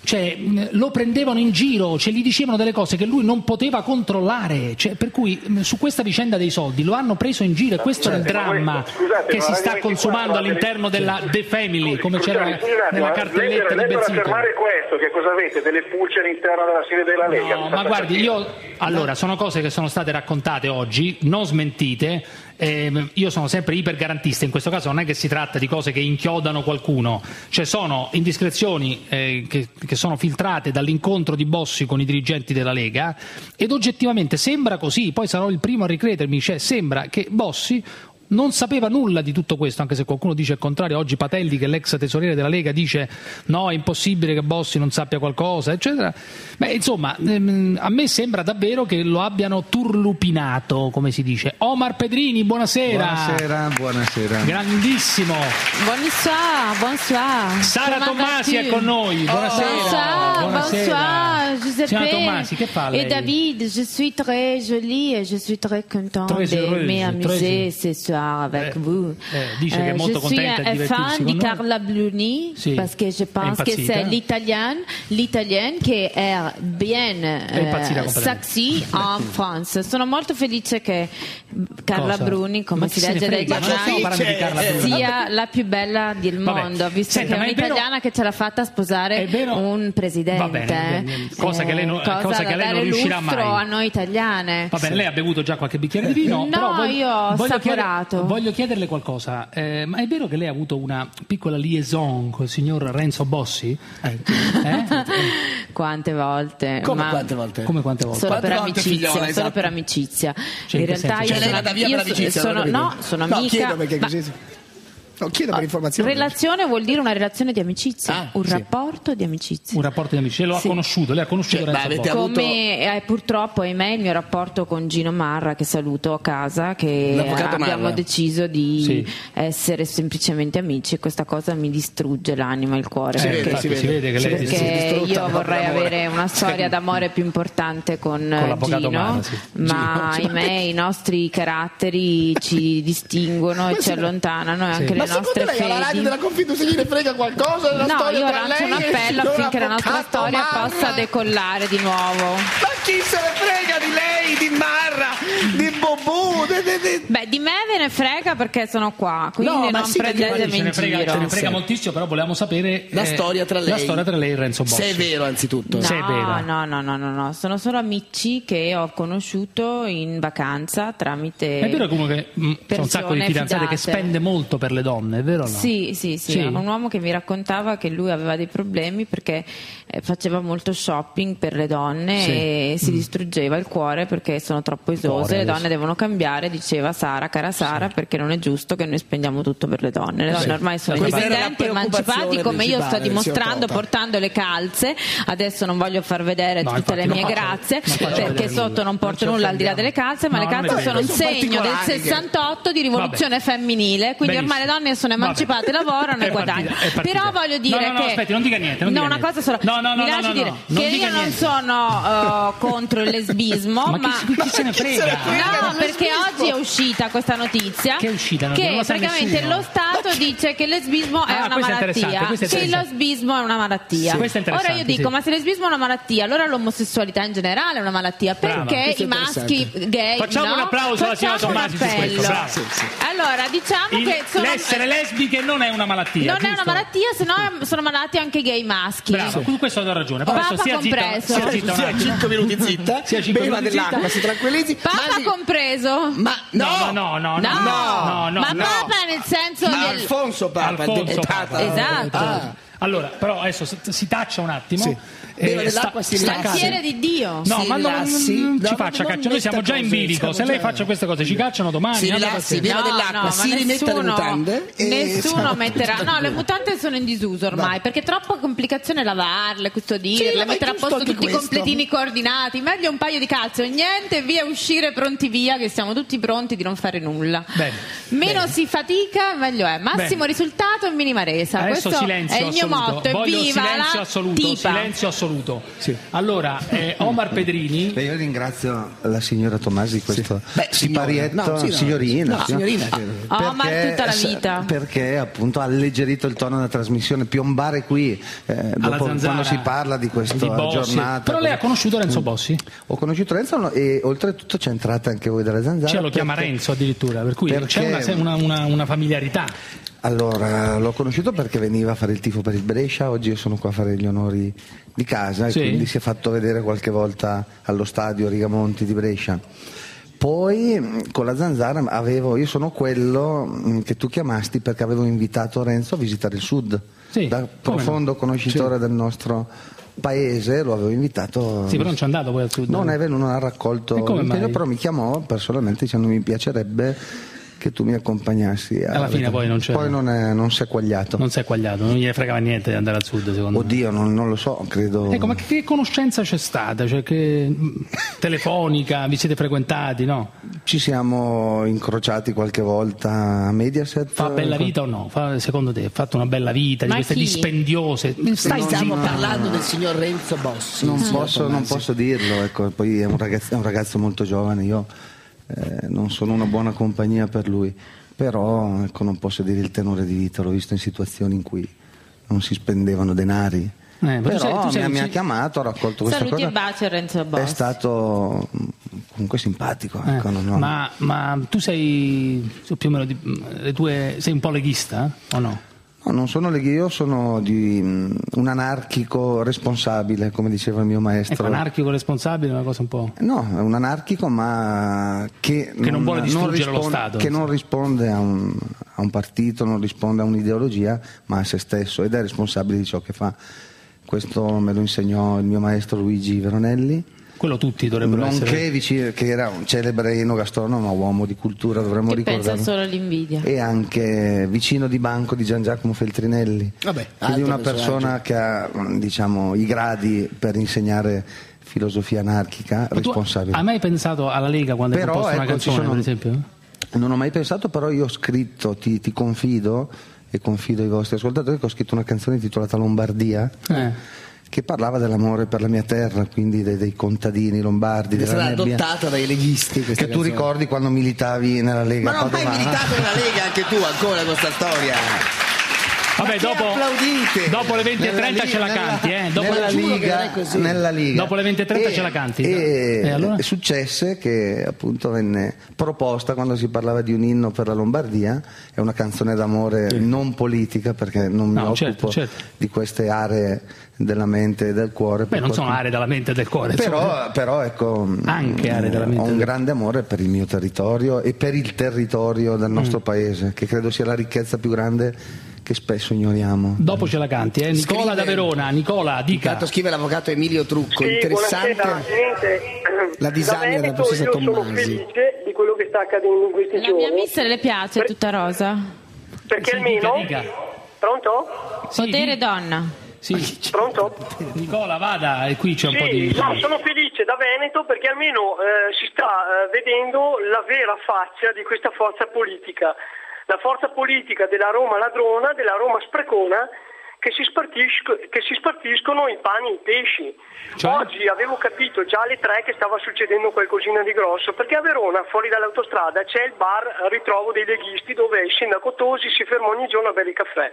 [SPEAKER 3] Cioè, lo prendevano in giro, cioè, gli dicevano delle cose che lui non poteva controllare, cioè, per cui su questa vicenda dei soldi lo hanno preso in giro e questo è il dramma
[SPEAKER 18] Scusate,
[SPEAKER 3] che
[SPEAKER 18] ma
[SPEAKER 3] si
[SPEAKER 18] la
[SPEAKER 3] sta
[SPEAKER 18] Radio
[SPEAKER 3] consumando
[SPEAKER 18] ventiquattro
[SPEAKER 3] all'interno della The Family, come c'era
[SPEAKER 18] Scusate, scusate,
[SPEAKER 3] nella
[SPEAKER 18] ma
[SPEAKER 3] cartelletta
[SPEAKER 18] lei, lei
[SPEAKER 3] di
[SPEAKER 18] per
[SPEAKER 3] Bezzito.
[SPEAKER 18] affermare questo, che cosa avete? Delle pulce all'interno della sede della Lega?
[SPEAKER 3] No, ma guardi, io allora sono cose che sono state raccontate oggi, non smentite. Eh, io sono sempre ipergarantista, in questo caso non è che si tratta di cose che inchiodano qualcuno, cioè sono indiscrezioni eh, che, che sono filtrate dall'incontro di Bossi con i dirigenti della Lega ed oggettivamente sembra così, poi sarò il primo a ricredermi, cioè sembra che Bossi non sapeva nulla di tutto questo, anche se qualcuno dice il contrario. Oggi Patelli, che è l'ex tesoriere della Lega, dice no, è impossibile che Bossi non sappia qualcosa, eccetera. Beh, insomma, ehm, a me sembra davvero che lo abbiano turlupinato, come si dice. Omar Pedrini, buonasera.
[SPEAKER 20] Buonasera, buonasera.
[SPEAKER 3] Grandissimo.
[SPEAKER 21] Bonsoir, bonsoir.
[SPEAKER 3] Sara Tommasi è con noi, buonasera.
[SPEAKER 21] Bonsoir,
[SPEAKER 3] buonasera.
[SPEAKER 21] bonsoir, Giuseppe.
[SPEAKER 3] Signora Tommasi, che fa lei?
[SPEAKER 21] Et David, je suis très jolie et je suis très contente
[SPEAKER 3] Très heureuse,
[SPEAKER 21] de m'amuser
[SPEAKER 3] très-
[SPEAKER 21] ce soir avec
[SPEAKER 3] Eh,
[SPEAKER 21] vous.
[SPEAKER 3] eh, dice che è
[SPEAKER 21] Euh,
[SPEAKER 3] molto
[SPEAKER 21] je suis
[SPEAKER 3] contenta di
[SPEAKER 21] un
[SPEAKER 3] divertirsi
[SPEAKER 21] fan
[SPEAKER 3] con
[SPEAKER 21] di
[SPEAKER 3] noi.
[SPEAKER 21] Carla Bruni
[SPEAKER 3] Sì,
[SPEAKER 21] parce que je
[SPEAKER 3] è
[SPEAKER 21] pense que
[SPEAKER 3] impazzita.
[SPEAKER 21] c'est l'italienne, l'italienne che è bien
[SPEAKER 3] È impazzita
[SPEAKER 21] euh,
[SPEAKER 3] completamente.
[SPEAKER 21] sexy en France. Sono molto felice che Carla
[SPEAKER 3] Cosa?
[SPEAKER 21] Bruni, come
[SPEAKER 3] Ma
[SPEAKER 21] si
[SPEAKER 3] chi se ne
[SPEAKER 21] legge dai
[SPEAKER 3] frega? Ma non stiamo parlando di Carla
[SPEAKER 21] giornali,
[SPEAKER 3] Bruni.
[SPEAKER 21] sia la più bella del
[SPEAKER 3] Vabbè.
[SPEAKER 21] mondo, visto
[SPEAKER 3] Senta,
[SPEAKER 21] che è
[SPEAKER 3] ma è vero-
[SPEAKER 21] un'italiana che ce l'ha fatta sposare un presidente.
[SPEAKER 3] Va bene, bene, cosa che lei non-
[SPEAKER 21] cosa
[SPEAKER 3] cosa
[SPEAKER 21] da
[SPEAKER 3] che lei non
[SPEAKER 21] dare
[SPEAKER 3] riuscirà
[SPEAKER 21] lustro
[SPEAKER 3] mai.
[SPEAKER 21] a noi italiane.
[SPEAKER 3] Va bene, lei ha bevuto già qualche bicchiere di vino?
[SPEAKER 21] No,
[SPEAKER 3] però voglio,
[SPEAKER 21] io ho
[SPEAKER 3] voglio
[SPEAKER 21] saporato.
[SPEAKER 3] chieder- voglio chiederle qualcosa. Eh, ma è vero che lei ha avuto una piccola liaison con il signor Renzo Bossi? Eh?
[SPEAKER 21] Quante volte?
[SPEAKER 4] Come
[SPEAKER 21] Ma
[SPEAKER 4] quante volte?
[SPEAKER 3] Come quante volte?
[SPEAKER 21] Solo
[SPEAKER 4] Quante
[SPEAKER 21] per
[SPEAKER 4] volte,
[SPEAKER 21] amicizia,
[SPEAKER 4] figliola,
[SPEAKER 21] solo
[SPEAKER 4] esatto.
[SPEAKER 21] per amicizia.
[SPEAKER 3] Cioè,
[SPEAKER 21] in
[SPEAKER 3] in che
[SPEAKER 21] realtà
[SPEAKER 3] senso?
[SPEAKER 21] io
[SPEAKER 4] Cioè, lei
[SPEAKER 21] sono,
[SPEAKER 4] va da via
[SPEAKER 21] io
[SPEAKER 4] per amicizia,
[SPEAKER 21] sono-
[SPEAKER 4] non ho
[SPEAKER 21] no,
[SPEAKER 4] capito.
[SPEAKER 21] sono
[SPEAKER 4] No,
[SPEAKER 21] amica.
[SPEAKER 4] chiedo perché
[SPEAKER 21] ma-
[SPEAKER 4] così. No, chiedo per informazioni.
[SPEAKER 21] Relazione vuol dire una relazione di amicizia,
[SPEAKER 3] Ah,
[SPEAKER 21] un
[SPEAKER 3] sì.
[SPEAKER 21] rapporto di amicizia.
[SPEAKER 3] Un rapporto di amicizia. Lei lo
[SPEAKER 21] Sì.
[SPEAKER 3] ha conosciuto, lei ha conosciuto
[SPEAKER 4] Cioè,
[SPEAKER 3] Renzo
[SPEAKER 4] ma avete
[SPEAKER 3] Bossi.
[SPEAKER 4] avuto-
[SPEAKER 21] Come eh, purtroppo, ahimè, il mio rapporto con Gino Marra, che saluto a casa, che
[SPEAKER 4] L'avvocato
[SPEAKER 21] abbiamo
[SPEAKER 4] Marra.
[SPEAKER 21] deciso di
[SPEAKER 3] Sì.
[SPEAKER 21] essere semplicemente amici, e questa cosa mi distrugge l'anima e il cuore.
[SPEAKER 3] Eh,
[SPEAKER 21] perché
[SPEAKER 3] infatti, si vede che lei
[SPEAKER 21] perché
[SPEAKER 3] si è distrutta
[SPEAKER 21] io vorrei
[SPEAKER 4] d'amore.
[SPEAKER 21] avere una storia d'amore più importante con,
[SPEAKER 3] Con l'avvocato
[SPEAKER 21] Gino,
[SPEAKER 3] Marra, sì.
[SPEAKER 21] ma ahimè i nostri caratteri ci distinguono e ci allontanano, e anche
[SPEAKER 3] Sì.
[SPEAKER 21] le
[SPEAKER 4] Ma secondo
[SPEAKER 21] nostre
[SPEAKER 4] lei alla radio
[SPEAKER 21] fedi.
[SPEAKER 4] della Confindustria se gliene frega qualcosa della
[SPEAKER 21] No,
[SPEAKER 4] storia
[SPEAKER 21] io
[SPEAKER 4] tra
[SPEAKER 21] lancio
[SPEAKER 4] lei
[SPEAKER 21] un
[SPEAKER 4] e il
[SPEAKER 21] appello
[SPEAKER 4] signor
[SPEAKER 21] affinché la nostra
[SPEAKER 4] avvocato
[SPEAKER 21] storia
[SPEAKER 4] Marra?
[SPEAKER 21] possa decollare di nuovo.
[SPEAKER 4] Ma chi se ne frega di lei, di Marra, di Bobù? di- di- di-
[SPEAKER 21] Beh, di me ve ne frega perché sono qua, quindi
[SPEAKER 4] No, ma
[SPEAKER 21] non
[SPEAKER 4] sì, perché
[SPEAKER 21] prendetemi
[SPEAKER 3] Ce
[SPEAKER 21] in
[SPEAKER 3] ne frega,
[SPEAKER 21] giro.
[SPEAKER 3] ce ne frega moltissimo, però volevamo sapere
[SPEAKER 4] La
[SPEAKER 3] eh,
[SPEAKER 4] storia tra lei.
[SPEAKER 3] la storia tra lei e Renzo Bossi.
[SPEAKER 4] Se è vero, anzitutto.
[SPEAKER 3] Se è vera.
[SPEAKER 21] No, no, no, no, no, sono solo amici che ho conosciuto in vacanza tramite.
[SPEAKER 3] È vero comunque mm, c'è un sacco di
[SPEAKER 21] persone
[SPEAKER 3] fidanzate che
[SPEAKER 21] fidate.
[SPEAKER 3] spende molto per le donne, è vero o no?
[SPEAKER 21] Sì, sì, sì,
[SPEAKER 3] Sì.
[SPEAKER 21] un uomo che mi raccontava che lui aveva dei problemi perché eh, faceva molto shopping per le donne
[SPEAKER 3] Sì.
[SPEAKER 21] e si distruggeva il cuore perché sono troppo esose,
[SPEAKER 3] Cuore,
[SPEAKER 21] le
[SPEAKER 3] adesso.
[SPEAKER 21] donne devono cambiare, diceva Sara, cara Sara, perché non è giusto che noi spendiamo tutto per le donne. Le donne
[SPEAKER 3] Sì.
[SPEAKER 21] ormai sono
[SPEAKER 4] Questa era la
[SPEAKER 21] indipendenti,
[SPEAKER 4] preoccupazione
[SPEAKER 21] emancipati, come io sto
[SPEAKER 4] principale del
[SPEAKER 21] dimostrando
[SPEAKER 4] signor Topa.
[SPEAKER 21] portando le calze. Adesso non voglio far vedere
[SPEAKER 3] No,
[SPEAKER 21] tutte le
[SPEAKER 3] infatti,
[SPEAKER 21] mie
[SPEAKER 3] non faccio-
[SPEAKER 21] grazie
[SPEAKER 3] non faccio
[SPEAKER 21] perché
[SPEAKER 3] vedere
[SPEAKER 21] sotto
[SPEAKER 3] nulla.
[SPEAKER 21] non porto
[SPEAKER 3] Non ci
[SPEAKER 21] nulla al di là
[SPEAKER 3] offendiamo.
[SPEAKER 21] delle calze, ma
[SPEAKER 3] No,
[SPEAKER 21] le
[SPEAKER 3] non è
[SPEAKER 21] calze
[SPEAKER 3] vero.
[SPEAKER 21] sono un
[SPEAKER 4] Sono
[SPEAKER 21] segno del
[SPEAKER 4] particolari.
[SPEAKER 21] sessantotto di rivoluzione femminile, quindi
[SPEAKER 3] Benissimo.
[SPEAKER 21] ormai le donne sono emancipate,
[SPEAKER 3] Vabbè.
[SPEAKER 21] lavorano
[SPEAKER 3] È
[SPEAKER 21] e guadagnano.
[SPEAKER 3] partita, è partita.
[SPEAKER 21] Però voglio dire
[SPEAKER 3] No, no, no,
[SPEAKER 21] che
[SPEAKER 3] aspetti, non dica niente, non
[SPEAKER 21] no,
[SPEAKER 3] dica
[SPEAKER 21] una
[SPEAKER 3] niente.
[SPEAKER 21] cosa sola.
[SPEAKER 3] No, no, no,
[SPEAKER 21] Mi lasci
[SPEAKER 3] no, no,
[SPEAKER 21] dire
[SPEAKER 3] no, non
[SPEAKER 21] che
[SPEAKER 3] dica
[SPEAKER 21] io non
[SPEAKER 3] niente.
[SPEAKER 21] sono uh, contro il lesbismo,
[SPEAKER 3] Ma
[SPEAKER 21] ma,
[SPEAKER 3] chi, chi se ne frega?
[SPEAKER 21] no, perché oggi è uscita questa notizia
[SPEAKER 3] Che è uscita? Non
[SPEAKER 21] che
[SPEAKER 3] lo sa
[SPEAKER 21] praticamente
[SPEAKER 3] nessuno.
[SPEAKER 21] lo Stato dice che il lesbismo è
[SPEAKER 3] Ah,
[SPEAKER 21] una
[SPEAKER 3] questo è interessante,
[SPEAKER 21] malattia,
[SPEAKER 3] questo è
[SPEAKER 21] che il
[SPEAKER 3] interessante.
[SPEAKER 21] lesbismo è una malattia.
[SPEAKER 3] Sì, questo è
[SPEAKER 21] Ora
[SPEAKER 3] interessante,
[SPEAKER 21] io dico,
[SPEAKER 3] sì.
[SPEAKER 21] ma se il lesbismo è una malattia, allora l'omosessualità in generale è una malattia,
[SPEAKER 3] Brava.
[SPEAKER 21] perché
[SPEAKER 4] Questo è
[SPEAKER 21] i maschi
[SPEAKER 4] interessante.
[SPEAKER 21] gay
[SPEAKER 3] Facciamo
[SPEAKER 21] no?
[SPEAKER 3] un applauso alla signora
[SPEAKER 21] Facciamo un
[SPEAKER 3] Tommasi su questo,
[SPEAKER 21] appello.
[SPEAKER 3] brava.
[SPEAKER 4] Sì, sì.
[SPEAKER 21] Allora, diciamo
[SPEAKER 3] Il-
[SPEAKER 21] che sono
[SPEAKER 3] l'essere lesbiche non è una malattia.
[SPEAKER 21] non è una
[SPEAKER 3] giusto?
[SPEAKER 21] malattia, se no sono malati anche i gay maschi.
[SPEAKER 3] Bravo, su questo ha ragione. Però
[SPEAKER 21] Papa
[SPEAKER 3] adesso stia zitta,
[SPEAKER 21] compreso.
[SPEAKER 3] stia zitta un
[SPEAKER 4] Sia
[SPEAKER 3] attimo.
[SPEAKER 4] cinque minuti zitta,
[SPEAKER 3] Sia cinque
[SPEAKER 4] beva
[SPEAKER 3] minuti
[SPEAKER 4] dell'acqua,
[SPEAKER 3] zitta.
[SPEAKER 4] si tranquillizzi.
[SPEAKER 21] Papa
[SPEAKER 4] mandi-
[SPEAKER 21] compreso.
[SPEAKER 4] Ma no,
[SPEAKER 3] No, no, no, no,
[SPEAKER 21] No,
[SPEAKER 3] no, no,
[SPEAKER 21] ma
[SPEAKER 3] no.
[SPEAKER 21] Papa nel senso
[SPEAKER 4] Ma
[SPEAKER 21] del-
[SPEAKER 4] Alfonso Papa,
[SPEAKER 3] Alfonso
[SPEAKER 4] è
[SPEAKER 3] Papa.
[SPEAKER 4] Papa.
[SPEAKER 21] Esatto.
[SPEAKER 4] Ah.
[SPEAKER 3] Allora, però adesso si- si taccia un attimo.
[SPEAKER 4] Sì. Beva dell'acqua, si rilassi.
[SPEAKER 21] Cantiere di Dio.
[SPEAKER 3] No,
[SPEAKER 4] Si
[SPEAKER 3] ma non,
[SPEAKER 4] rilassi.
[SPEAKER 3] non
[SPEAKER 4] No,
[SPEAKER 3] ci
[SPEAKER 4] no,
[SPEAKER 3] faccia
[SPEAKER 4] non
[SPEAKER 3] caccia, noi siamo
[SPEAKER 4] metta
[SPEAKER 3] già in
[SPEAKER 4] cose,
[SPEAKER 3] bilico.
[SPEAKER 4] siamo
[SPEAKER 3] Se lei
[SPEAKER 4] già-
[SPEAKER 3] faccia queste cose ci cacciano domani.
[SPEAKER 4] Si
[SPEAKER 3] abbi
[SPEAKER 4] rilassi,
[SPEAKER 3] pazienza.
[SPEAKER 4] beva dell'acqua,
[SPEAKER 21] ma
[SPEAKER 4] si rimetta le mutande e
[SPEAKER 21] nessuno
[SPEAKER 4] siamo
[SPEAKER 21] metterà.
[SPEAKER 4] tutti
[SPEAKER 21] No, le
[SPEAKER 4] tranquilli.
[SPEAKER 21] mutande sono in disuso ormai perché è troppa complicazione lavarle, custodirle,
[SPEAKER 4] Sì, ma è
[SPEAKER 21] mettere a
[SPEAKER 4] giusto
[SPEAKER 21] posto
[SPEAKER 4] anche
[SPEAKER 21] tutti i
[SPEAKER 4] questo.
[SPEAKER 21] completini coordinati. Meglio un paio di calze o niente, via uscire pronti via, che siamo tutti pronti di non fare nulla.
[SPEAKER 3] Bene.
[SPEAKER 21] Meno
[SPEAKER 3] Bene.
[SPEAKER 21] si fatica, meglio è. Massimo
[SPEAKER 3] Bene.
[SPEAKER 21] risultato e minima resa.
[SPEAKER 3] Adesso
[SPEAKER 21] Questo
[SPEAKER 3] silenzio
[SPEAKER 21] è il mio
[SPEAKER 3] assoluto.
[SPEAKER 21] motto,
[SPEAKER 3] voglio
[SPEAKER 21] evviva
[SPEAKER 3] silenzio
[SPEAKER 21] la
[SPEAKER 3] assoluto,
[SPEAKER 21] tipa.
[SPEAKER 3] silenzio assoluto. Allora, eh, Omar Pedrini.
[SPEAKER 20] Beh, io ringrazio la signora Tomasi di questo
[SPEAKER 4] Beh,
[SPEAKER 20] siparietto,
[SPEAKER 4] signora. No, sì, no.
[SPEAKER 20] signorina,
[SPEAKER 4] No, signorina.
[SPEAKER 21] Omar tutta la vita.
[SPEAKER 20] perché appunto ha alleggerito il tono della trasmissione, piombare qui eh, dopo,
[SPEAKER 3] zanzara,
[SPEAKER 20] quando si parla di questa
[SPEAKER 3] di Bossi.
[SPEAKER 20] giornata.
[SPEAKER 3] Però lei ha conosciuto Renzo Bossi?
[SPEAKER 20] Ho conosciuto Renzo e oltretutto c'è entrata anche voi della Zanzara.
[SPEAKER 3] Cioè lo chiama
[SPEAKER 20] perché-
[SPEAKER 3] Renzo addirittura, per cui
[SPEAKER 20] perché-
[SPEAKER 3] c'è una, una, una, una familiarità.
[SPEAKER 20] Allora, l'ho conosciuto perché veniva a fare il tifo per il Brescia, oggi io sono qua a fare gli onori di casa
[SPEAKER 3] Sì.
[SPEAKER 20] e quindi si è fatto vedere qualche volta allo stadio Rigamonti di Brescia. Poi mh, con la Zanzara avevo, io sono quello mh, che tu chiamasti perché avevo invitato Renzo a visitare il sud.
[SPEAKER 3] Sì,
[SPEAKER 20] Da
[SPEAKER 3] come
[SPEAKER 20] profondo
[SPEAKER 3] no?
[SPEAKER 20] conoscitore del nostro paese lo avevo invitato.
[SPEAKER 3] Sì, però non c'è andato poi al sud.
[SPEAKER 20] Non è venuto, non ha raccolto
[SPEAKER 3] E come
[SPEAKER 20] l'impegno,
[SPEAKER 3] mai?
[SPEAKER 20] però mi chiamò personalmente dicendo mi piacerebbe che tu mi accompagnassi. a-
[SPEAKER 3] Alla fine poi non c'è.
[SPEAKER 20] Poi non, è, non si è quagliato.
[SPEAKER 3] Non si è quagliato, non gli fregava niente di andare al sud, secondo me.
[SPEAKER 20] Oddio, non, non lo so, credo.
[SPEAKER 3] Ecco, ma che, che conoscenza c'è stata? Cioè, che mh, telefonica, vi siete frequentati, no?
[SPEAKER 20] Ci siamo incrociati qualche volta a Mediaset.
[SPEAKER 3] Fa bella vita o no? Fa, secondo te ha fatto una bella vita,
[SPEAKER 4] Ma
[SPEAKER 3] di queste
[SPEAKER 4] chi?
[SPEAKER 3] dispendiose? Stai
[SPEAKER 4] Stiamo
[SPEAKER 3] zitta.
[SPEAKER 4] parlando del signor Renzo Bossi.
[SPEAKER 20] Non,
[SPEAKER 4] signor
[SPEAKER 20] posso, non
[SPEAKER 4] Tomasi.
[SPEAKER 20] posso dirlo, ecco, poi è un ragazzo, è un ragazzo molto giovane, io eh, non sono una buona compagnia per lui, però ecco, non posso dire il tenore di vita, l'ho visto in situazioni in cui non si spendevano denari.
[SPEAKER 3] Eh,
[SPEAKER 20] Però
[SPEAKER 3] tu sei- tu sei-
[SPEAKER 20] mi, ha- mi ha
[SPEAKER 3] sei-
[SPEAKER 20] chiamato, ha raccolto questa
[SPEAKER 21] Saluti
[SPEAKER 20] cosa.
[SPEAKER 21] e baci a Renzo Bossi.
[SPEAKER 20] È stato mm, comunque simpatico.
[SPEAKER 3] Eh,
[SPEAKER 20] ecco, non ho-
[SPEAKER 3] ma, ma tu sei più o meno di, le tue, sei un po' leghista o no?
[SPEAKER 20] No, non sono leghi, io sono di, mm, un anarchico responsabile, come diceva il mio maestro.
[SPEAKER 3] Ecco, anarchico responsabile è una cosa un po'.
[SPEAKER 20] No, è un anarchico ma che,
[SPEAKER 3] Che non vuole distruggere lo
[SPEAKER 20] risponde,
[SPEAKER 3] Stato,
[SPEAKER 20] che
[SPEAKER 3] insomma.
[SPEAKER 20] non risponde a un, a un partito, non risponde a un'ideologia, ma a se stesso ed è responsabile di ciò che fa. Questo me lo insegnò il mio maestro Luigi Veronelli.
[SPEAKER 3] Quello tutti dovrebbero
[SPEAKER 20] Nonché
[SPEAKER 3] essere.
[SPEAKER 20] vicino, che era un celebre enogastronomo, uomo di cultura, dovremmo
[SPEAKER 21] Che pensa
[SPEAKER 20] ricordarlo.
[SPEAKER 21] solo all'invidia.
[SPEAKER 20] E anche vicino di banco di Gian Giacomo Feltrinelli.
[SPEAKER 4] Vabbè,
[SPEAKER 20] Quindi
[SPEAKER 4] altro
[SPEAKER 20] una persona che ha diciamo, i gradi per insegnare filosofia anarchica,
[SPEAKER 3] Ma tu
[SPEAKER 20] responsabile.
[SPEAKER 3] hai mai pensato alla Lega quando hai
[SPEAKER 20] Però,
[SPEAKER 3] composto una
[SPEAKER 20] ecco, ci
[SPEAKER 3] canzone,
[SPEAKER 20] sono-
[SPEAKER 3] per esempio?
[SPEAKER 20] Non ho mai pensato, però io ho scritto, ti, ti confido e confido ai vostri ascoltatori che ho scritto una canzone intitolata Lombardia.
[SPEAKER 3] Eh.
[SPEAKER 20] Che parlava dell'amore per la mia terra, quindi dei, dei contadini lombardi,
[SPEAKER 4] È
[SPEAKER 20] della
[SPEAKER 4] stata
[SPEAKER 20] nebbia.
[SPEAKER 4] adottata dai leghisti questa
[SPEAKER 20] Che tu
[SPEAKER 4] canzone.
[SPEAKER 20] ricordi quando militavi nella Lega
[SPEAKER 4] Ma non hai
[SPEAKER 20] Padovana?
[SPEAKER 4] militato nella Lega anche tu ancora questa storia?
[SPEAKER 3] Vabbè,
[SPEAKER 4] Ma che
[SPEAKER 3] dopo,
[SPEAKER 4] applaudite?
[SPEAKER 3] dopo le venti e
[SPEAKER 20] Nella
[SPEAKER 3] trenta
[SPEAKER 20] Liga-
[SPEAKER 3] ce la
[SPEAKER 20] nella-
[SPEAKER 3] canti, eh? Dopo,
[SPEAKER 20] nella,
[SPEAKER 4] giuro che non
[SPEAKER 20] Liga,
[SPEAKER 4] è così.
[SPEAKER 20] nella Liga.
[SPEAKER 3] dopo le venti e trenta
[SPEAKER 20] E-
[SPEAKER 3] ce la canti.
[SPEAKER 20] E,
[SPEAKER 3] E allora?
[SPEAKER 20] successe che appunto venne proposta quando si parlava di un inno per la Lombardia, è una canzone d'amore non politica perché non mi
[SPEAKER 3] No,
[SPEAKER 20] occupo
[SPEAKER 3] certo, certo.
[SPEAKER 20] di queste aree della mente e del cuore.
[SPEAKER 3] Beh,
[SPEAKER 20] per
[SPEAKER 3] non sono
[SPEAKER 20] qualcuno-
[SPEAKER 3] aree della mente e del cuore. insomma.
[SPEAKER 20] Però, però ecco,
[SPEAKER 3] Anche aree della mente
[SPEAKER 20] ho un
[SPEAKER 3] del-
[SPEAKER 20] grande amore per il mio territorio e per il territorio del nostro
[SPEAKER 3] Mm.
[SPEAKER 20] paese, che credo sia la ricchezza più grande che spesso ignoriamo.
[SPEAKER 3] Dopo ce la canti, eh? Nicola
[SPEAKER 4] Scrive-
[SPEAKER 3] da Verona. Nicola, dica.
[SPEAKER 4] Intanto scrive l'avvocato Emilio Trucco,
[SPEAKER 15] Sì,
[SPEAKER 4] interessante
[SPEAKER 15] buonasera, niente.
[SPEAKER 4] la disamina
[SPEAKER 15] Da
[SPEAKER 4] della
[SPEAKER 15] Veneto
[SPEAKER 4] professoressa
[SPEAKER 15] io sono
[SPEAKER 4] Tommasi.
[SPEAKER 15] felice di quello che sta accadendo in questi
[SPEAKER 21] La mia
[SPEAKER 15] giorni.
[SPEAKER 21] mister le piace, è tutta rosa.
[SPEAKER 15] Perché
[SPEAKER 3] Sì,
[SPEAKER 15] almeno...
[SPEAKER 3] dica, dica.
[SPEAKER 15] Pronto?
[SPEAKER 3] Sì,
[SPEAKER 21] Potere
[SPEAKER 3] di-
[SPEAKER 21] donna.
[SPEAKER 3] Sì.
[SPEAKER 15] Pronto?
[SPEAKER 3] Nicola, vada, e qui c'è un po'
[SPEAKER 15] Sì,
[SPEAKER 3] di.
[SPEAKER 15] no, sono felice da Veneto perché almeno eh, si sta eh, vedendo la vera faccia di questa forza politica. La forza politica della Roma ladrona, della Roma sprecona, che si, spartisco- che si spartiscono i pani e i pesci.
[SPEAKER 3] Cioè?
[SPEAKER 15] Oggi avevo capito già alle tre che stava succedendo qualcosina di grosso, perché a Verona, fuori dall'autostrada, c'è il bar Ritrovo dei Leghisti dove il sindaco Tosi si ferma ogni giorno a bere il caffè.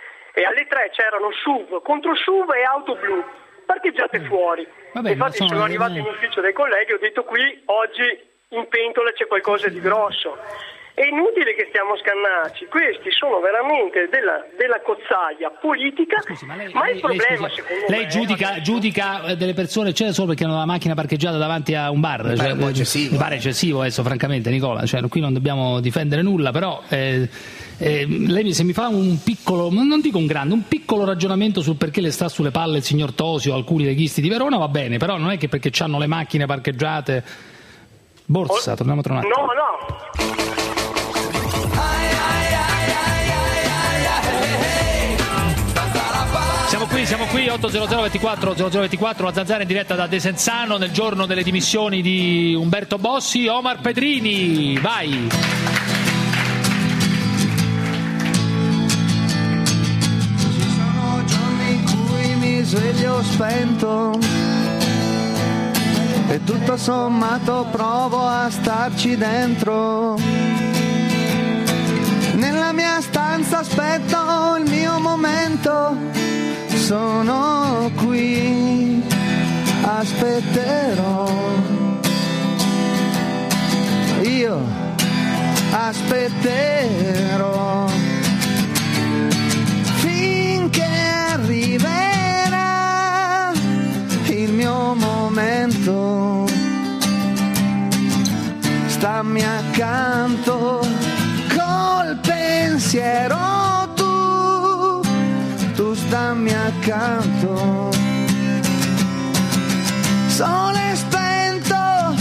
[SPEAKER 15] E alle tre c'erano S U V contro S U V e auto blu parcheggiate fuori.
[SPEAKER 3] Vabbè, ma
[SPEAKER 15] Infatti
[SPEAKER 3] sono-
[SPEAKER 15] sono arrivato in ufficio dai colleghi e ho detto qui oggi in pentola c'è qualcosa di grosso. È inutile che stiamo a scannarci, questi sono veramente della, della cozzaia politica,
[SPEAKER 3] Scusi, ma lei,
[SPEAKER 15] ma
[SPEAKER 3] lei-
[SPEAKER 15] il problema
[SPEAKER 3] lei, scusi,
[SPEAKER 15] secondo
[SPEAKER 3] lei
[SPEAKER 15] me...
[SPEAKER 3] giudica, giudica eh, delle persone c'è solo perché hanno la macchina parcheggiata davanti a un bar.
[SPEAKER 4] Mi pare un po'
[SPEAKER 3] eh,
[SPEAKER 4] eccessivo.
[SPEAKER 3] mi pare eccessivo adesso, francamente, Nicola. Cioè, qui non dobbiamo difendere nulla, però eh, eh, lei se mi fa un piccolo, non dico un grande, un piccolo ragionamento sul perché le sta sulle palle il signor Tosi o alcuni leghisti di Verona, va bene, però non è che perché hanno le macchine parcheggiate. Borsa, torniamo tra un attimo.
[SPEAKER 15] No, no.
[SPEAKER 3] Siamo qui, siamo qui, otto zero zero ventiquattro zero zero ventiquattro, la Zanzara in diretta da Desenzano nel giorno delle dimissioni di Umberto Bossi. Omar Pedrini, vai!
[SPEAKER 22] Ci sono giorni
[SPEAKER 20] risveglio spento e tutto sommato provo a starci dentro. Nella mia stanza aspetto il mio momento, sono qui, aspetterò. Io aspetterò finché arriverà il mio momento. Stammi accanto col pensiero, tu, tu stammi accanto. Sole spento,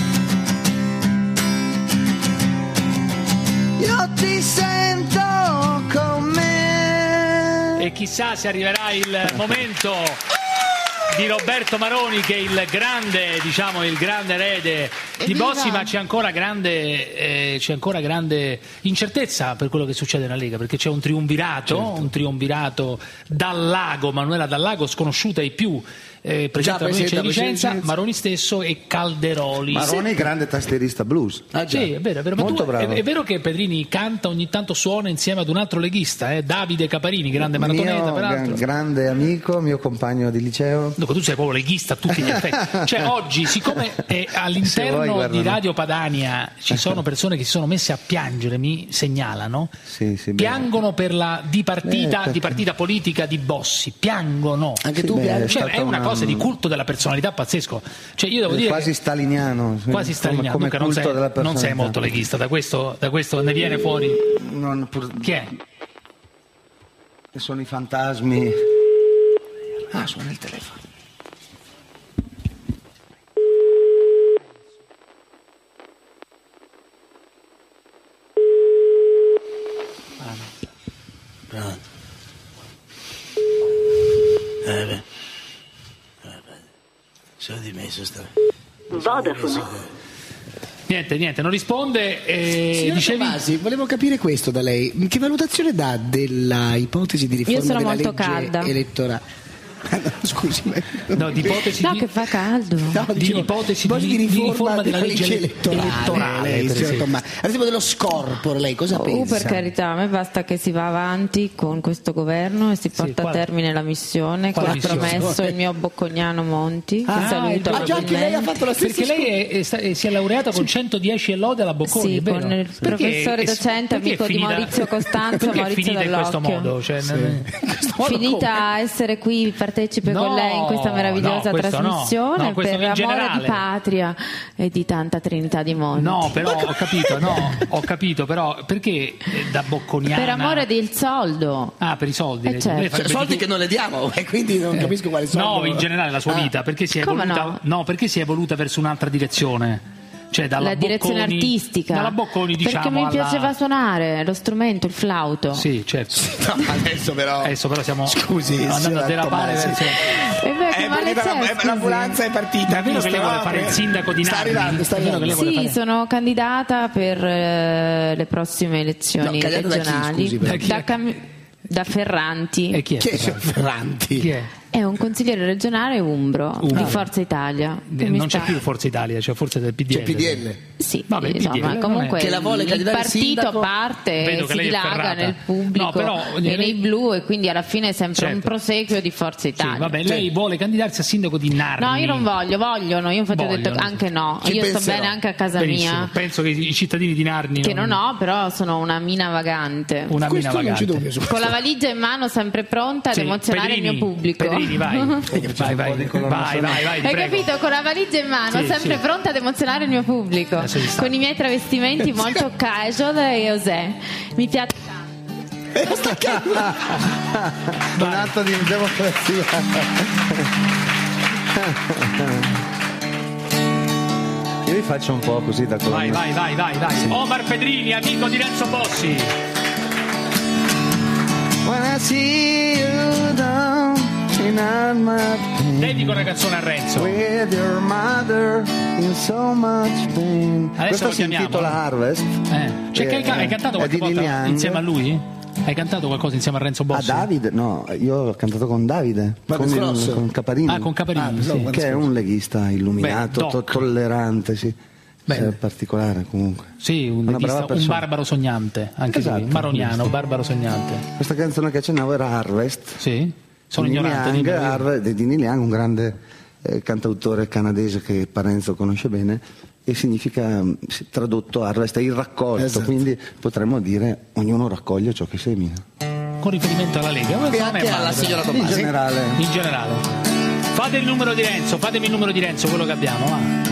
[SPEAKER 20] io ti sento con me.
[SPEAKER 3] E chissà se arriverà il momento di Roberto Maroni, che è il grande, diciamo, il grande erede di
[SPEAKER 21] Evviva!
[SPEAKER 3] Bossi, ma c'è ancora grande eh, c'è ancora grande incertezza per quello che succede nella Lega, perché c'è un triumvirato, certo. un triumvirato Dallago, Manuela Dallago, sconosciuta ai più, eh, presidente della provincia di Vicenza, Maroni stesso e Calderoli.
[SPEAKER 20] Maroni, grande tastierista blues.
[SPEAKER 3] Ah, sì, è vero, è vero. Ma
[SPEAKER 20] Molto
[SPEAKER 3] tu,
[SPEAKER 20] bravo.
[SPEAKER 3] È, è vero che Pedrini canta, ogni tanto suona insieme ad un altro leghista, eh? Davide Caparini, grande maratoneta,
[SPEAKER 20] Mio
[SPEAKER 3] peraltro.
[SPEAKER 20] gran- grande amico, mio compagno di liceo.
[SPEAKER 3] Dunque, tu sei proprio leghista a tutti gli effetti. Cioè, oggi, siccome eh,
[SPEAKER 20] Se
[SPEAKER 3] all'interno
[SPEAKER 20] vuoi, guarda,
[SPEAKER 3] di
[SPEAKER 20] no.
[SPEAKER 3] Radio Padania ci sono persone che si sono messe a piangere, mi segnalano,
[SPEAKER 20] Sì, sì, beh.
[SPEAKER 3] piangono per la dipartita,
[SPEAKER 20] Eh,
[SPEAKER 3] dipartita politica di Bossi, piangono.
[SPEAKER 4] Anche
[SPEAKER 20] Sì,
[SPEAKER 4] tu
[SPEAKER 20] beh,
[SPEAKER 4] piangi?
[SPEAKER 20] è
[SPEAKER 3] Cioè, è
[SPEAKER 20] stata
[SPEAKER 3] una
[SPEAKER 20] una-
[SPEAKER 3] cosa di culto della personalità pazzesco. Cioè, io devo
[SPEAKER 20] È
[SPEAKER 3] dire
[SPEAKER 20] quasi
[SPEAKER 3] che-
[SPEAKER 20] staliniano, sì.
[SPEAKER 3] quasi staliniano.
[SPEAKER 20] come,
[SPEAKER 3] Dunque,
[SPEAKER 20] come
[SPEAKER 3] non
[SPEAKER 20] culto
[SPEAKER 3] sei,
[SPEAKER 20] della
[SPEAKER 3] non
[SPEAKER 20] personalità.
[SPEAKER 3] sei molto leghista, da questo, da questo ne viene fuori.
[SPEAKER 20] Non, pur-
[SPEAKER 3] Chi è?
[SPEAKER 20] Sono i fantasmi. Ah, suona il telefono.
[SPEAKER 4] Pronto. Eh beh. Eh beh. Sono dimesso sta.
[SPEAKER 6] Vodafone.
[SPEAKER 3] Niente, niente, non risponde. Eh,
[SPEAKER 4] Signor
[SPEAKER 3] dicevi...
[SPEAKER 4] Tomasi, volevo capire questo da lei. Che valutazione dà della ipotesi di riforma
[SPEAKER 21] Io sono
[SPEAKER 4] della
[SPEAKER 21] molto
[SPEAKER 4] legge
[SPEAKER 21] calda.
[SPEAKER 4] elettorale? Scusi, ma...
[SPEAKER 3] No, di ipotesi
[SPEAKER 21] No,
[SPEAKER 3] di...
[SPEAKER 21] che fa caldo.
[SPEAKER 4] No,
[SPEAKER 3] di
[SPEAKER 4] dicevo,
[SPEAKER 3] ipotesi
[SPEAKER 4] ipotesi
[SPEAKER 3] di,
[SPEAKER 4] di
[SPEAKER 3] di
[SPEAKER 4] riforma,
[SPEAKER 3] riforma della legge
[SPEAKER 4] elettorale,
[SPEAKER 3] elettorale,
[SPEAKER 4] lei,
[SPEAKER 3] per
[SPEAKER 4] signor
[SPEAKER 3] esempio.
[SPEAKER 4] Tomasi. Ad esempio dello scorporo, lei cosa
[SPEAKER 21] Oh,
[SPEAKER 4] pensa?
[SPEAKER 21] per carità, a me basta che si va avanti con questo governo e si porta
[SPEAKER 3] quale-
[SPEAKER 21] a termine la missione che
[SPEAKER 3] quale
[SPEAKER 21] ha
[SPEAKER 3] missione?
[SPEAKER 21] promesso il mio bocconiano Monti, che
[SPEAKER 3] Ah,
[SPEAKER 21] saluto
[SPEAKER 3] ah, già,
[SPEAKER 4] anche lei ha
[SPEAKER 21] probabilmente.
[SPEAKER 4] fatto la stessa
[SPEAKER 3] Perché lei è- è sta- è- si è laureata con centodieci e lode alla Bocconi,
[SPEAKER 21] Sì,
[SPEAKER 3] è vero?
[SPEAKER 21] con il
[SPEAKER 3] Perché-
[SPEAKER 21] professore
[SPEAKER 3] è-
[SPEAKER 21] docente,
[SPEAKER 3] perché è
[SPEAKER 21] amico di
[SPEAKER 3] finita-
[SPEAKER 21] Maurizio Costanzo,
[SPEAKER 3] perché è
[SPEAKER 21] Maurizio
[SPEAKER 3] finita in questo
[SPEAKER 21] Dall'Occhio.
[SPEAKER 3] modo? Cioè, non-
[SPEAKER 21] Finita a essere qui partecipe
[SPEAKER 3] No,
[SPEAKER 21] con lei in questa meravigliosa
[SPEAKER 3] no, questo no.
[SPEAKER 21] trasmissione
[SPEAKER 3] No, questo
[SPEAKER 21] per
[SPEAKER 3] in
[SPEAKER 21] amore
[SPEAKER 3] generale.
[SPEAKER 21] di patria e di tanta Trinità di Monti.
[SPEAKER 3] No, però ho capito, no, ho capito, però perché eh, da bocconiana?
[SPEAKER 21] Per amore del soldo.
[SPEAKER 3] Ah, per i soldi.
[SPEAKER 21] Eh,
[SPEAKER 3] lei-
[SPEAKER 21] certo.
[SPEAKER 3] lei
[SPEAKER 4] Cioè,
[SPEAKER 3] farebbe
[SPEAKER 4] soldi
[SPEAKER 3] di-
[SPEAKER 4] che non le diamo e quindi non capisco quale soldo.
[SPEAKER 3] No, in generale la sua
[SPEAKER 4] Ah.
[SPEAKER 3] vita, perché si è
[SPEAKER 21] Come
[SPEAKER 3] evoluta
[SPEAKER 21] no?
[SPEAKER 3] no, perché si è evoluta verso un'altra direzione. Cioè dalla
[SPEAKER 21] La direzione
[SPEAKER 3] Bocconi-
[SPEAKER 21] artistica.
[SPEAKER 3] Dalla Bocconi, diciamo,
[SPEAKER 21] perché mi
[SPEAKER 3] alla-
[SPEAKER 21] piaceva suonare lo strumento, il flauto.
[SPEAKER 3] Sì, certo.
[SPEAKER 4] No, adesso però.
[SPEAKER 3] Adesso però siamo
[SPEAKER 4] Scusi,
[SPEAKER 3] andando
[SPEAKER 4] signora
[SPEAKER 3] a derapare
[SPEAKER 4] Tomasi.
[SPEAKER 3] verso...
[SPEAKER 21] E beh, che
[SPEAKER 4] È
[SPEAKER 21] male
[SPEAKER 4] partita
[SPEAKER 21] c'è,
[SPEAKER 4] la-
[SPEAKER 21] scusi?
[SPEAKER 4] l'ambulanza è partita.
[SPEAKER 3] Ma è vero che lei vuole
[SPEAKER 4] visto?
[SPEAKER 3] fare il sindaco di
[SPEAKER 4] Sta
[SPEAKER 3] Narni?
[SPEAKER 4] arrivando, sta
[SPEAKER 3] È vero che
[SPEAKER 4] arrivando.
[SPEAKER 3] lei vuole
[SPEAKER 21] Sì,
[SPEAKER 3] fare-
[SPEAKER 21] sono candidata per eh, le prossime elezioni
[SPEAKER 4] No, candidata da chi,
[SPEAKER 21] regionali.
[SPEAKER 4] scusi, però?
[SPEAKER 3] Da chi?
[SPEAKER 21] Da Cam- da Ferranti.
[SPEAKER 3] E chi è?
[SPEAKER 4] Chi è signor Ferranti?
[SPEAKER 3] Chi è?
[SPEAKER 21] È un consigliere regionale umbro,
[SPEAKER 3] Umbro.
[SPEAKER 21] di Forza Italia. che
[SPEAKER 3] Eh,
[SPEAKER 21] mi
[SPEAKER 3] Non c'è
[SPEAKER 21] sta-
[SPEAKER 3] più Forza Italia, c'è forse del P D L.
[SPEAKER 4] C'è P D L.
[SPEAKER 21] Sì,
[SPEAKER 3] Vabbè, il P D L,
[SPEAKER 21] insomma,
[SPEAKER 3] non
[SPEAKER 21] comunque
[SPEAKER 3] è-
[SPEAKER 4] Che la vuole
[SPEAKER 21] il
[SPEAKER 4] candidare
[SPEAKER 21] partito
[SPEAKER 4] sindaco?
[SPEAKER 21] parte
[SPEAKER 3] Vedo
[SPEAKER 21] e
[SPEAKER 3] che
[SPEAKER 21] si
[SPEAKER 3] lei è
[SPEAKER 21] dilaga
[SPEAKER 3] ferrata.
[SPEAKER 21] nel pubblico
[SPEAKER 3] No, però,
[SPEAKER 21] e
[SPEAKER 3] lei-
[SPEAKER 21] nei blu, e quindi alla fine è sempre un
[SPEAKER 3] Certo.
[SPEAKER 21] proseguio di Forza
[SPEAKER 3] Sì,
[SPEAKER 21] Italia.
[SPEAKER 3] vabbè, lei vuole candidarsi a sindaco di Narni.
[SPEAKER 21] No, io non voglio, vogliono, io infatti ho detto
[SPEAKER 3] Vogliono.
[SPEAKER 21] anche no,
[SPEAKER 4] Ci
[SPEAKER 21] io sto
[SPEAKER 4] penserò.
[SPEAKER 21] bene anche a casa
[SPEAKER 3] Benissimo.
[SPEAKER 21] mia,
[SPEAKER 3] Penso che i cittadini di Narni
[SPEAKER 21] che non ho, però sono una mina vagante.
[SPEAKER 3] una mina
[SPEAKER 4] Questo non
[SPEAKER 3] vagante.
[SPEAKER 4] ci dubbio su
[SPEAKER 21] Con la valigia in mano sempre pronta ad
[SPEAKER 3] Sì,
[SPEAKER 21] emozionare
[SPEAKER 3] Pedrini,
[SPEAKER 21] il mio pubblico.
[SPEAKER 3] Pedrini, vai. vai, vai, vai, vai, vai, vai, ti
[SPEAKER 21] Hai
[SPEAKER 3] prego.
[SPEAKER 21] capito? Con la valigia in mano,
[SPEAKER 3] Sì,
[SPEAKER 21] sempre
[SPEAKER 3] sì.
[SPEAKER 21] pronta ad emozionare il mio pubblico.
[SPEAKER 3] Adesso ci sta.
[SPEAKER 21] Con i miei travestimenti molto casual e osè. Mi piace tanto.
[SPEAKER 20] Un atto di democrazia. Io vi faccio un po' così da colonna.
[SPEAKER 3] Vai, vai, vai, vai, vai. Omar Pedrini, amico di Renzo Bossi.
[SPEAKER 20] When I see you down in Almaty,
[SPEAKER 3] Dedico una canzone a Renzo.
[SPEAKER 20] with your mother in so much pain.
[SPEAKER 3] Adesso
[SPEAKER 20] Questo
[SPEAKER 3] lo
[SPEAKER 20] si
[SPEAKER 3] chiamiamo.
[SPEAKER 20] intitola Harvest.
[SPEAKER 3] Eh. Cioè, che hai,
[SPEAKER 20] Eh,
[SPEAKER 3] hai cantato
[SPEAKER 20] è
[SPEAKER 3] qualche
[SPEAKER 20] di Neil
[SPEAKER 3] volta
[SPEAKER 20] Young.
[SPEAKER 3] insieme a lui? Hai cantato qualcosa insieme a Renzo Bossi?
[SPEAKER 20] A Davide? No, io ho cantato con Davide, con, il, con Caparini,
[SPEAKER 3] ah, con Caparini
[SPEAKER 20] ah,
[SPEAKER 3] sì.
[SPEAKER 20] che è un leghista illuminato,
[SPEAKER 3] Beh,
[SPEAKER 20] to- tollerante, sì. È particolare comunque.
[SPEAKER 3] Sì, un, leghista, un barbaro sognante, anche
[SPEAKER 20] esatto,
[SPEAKER 3] lui, maroniano, barbaro sognante.
[SPEAKER 20] Questa canzone che accennavo era Harvest.
[SPEAKER 3] Sì, sono
[SPEAKER 20] di
[SPEAKER 3] ignorante.
[SPEAKER 20] Neil Young, Harvest, di Neil Young, un grande eh, cantautore canadese che Parenzo conosce bene, e significa, tradotto, Harvest è il raccolto, esatto. Quindi potremmo dire ognuno raccoglie ciò che semina.
[SPEAKER 3] Con riferimento alla Lega,
[SPEAKER 4] e anche alla signora Tommasi.
[SPEAKER 20] In generale.
[SPEAKER 3] In generale. Fate il numero di Renzo, fatemi il numero di Renzo, quello che abbiamo, va.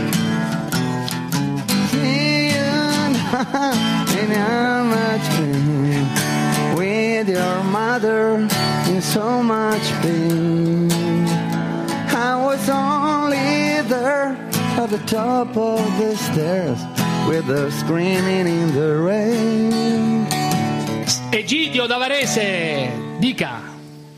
[SPEAKER 20] In how much pain with your mother in so much pain. I was only there at the top of the stairs with her screaming in the rain.
[SPEAKER 3] Egidio da Varese, dica.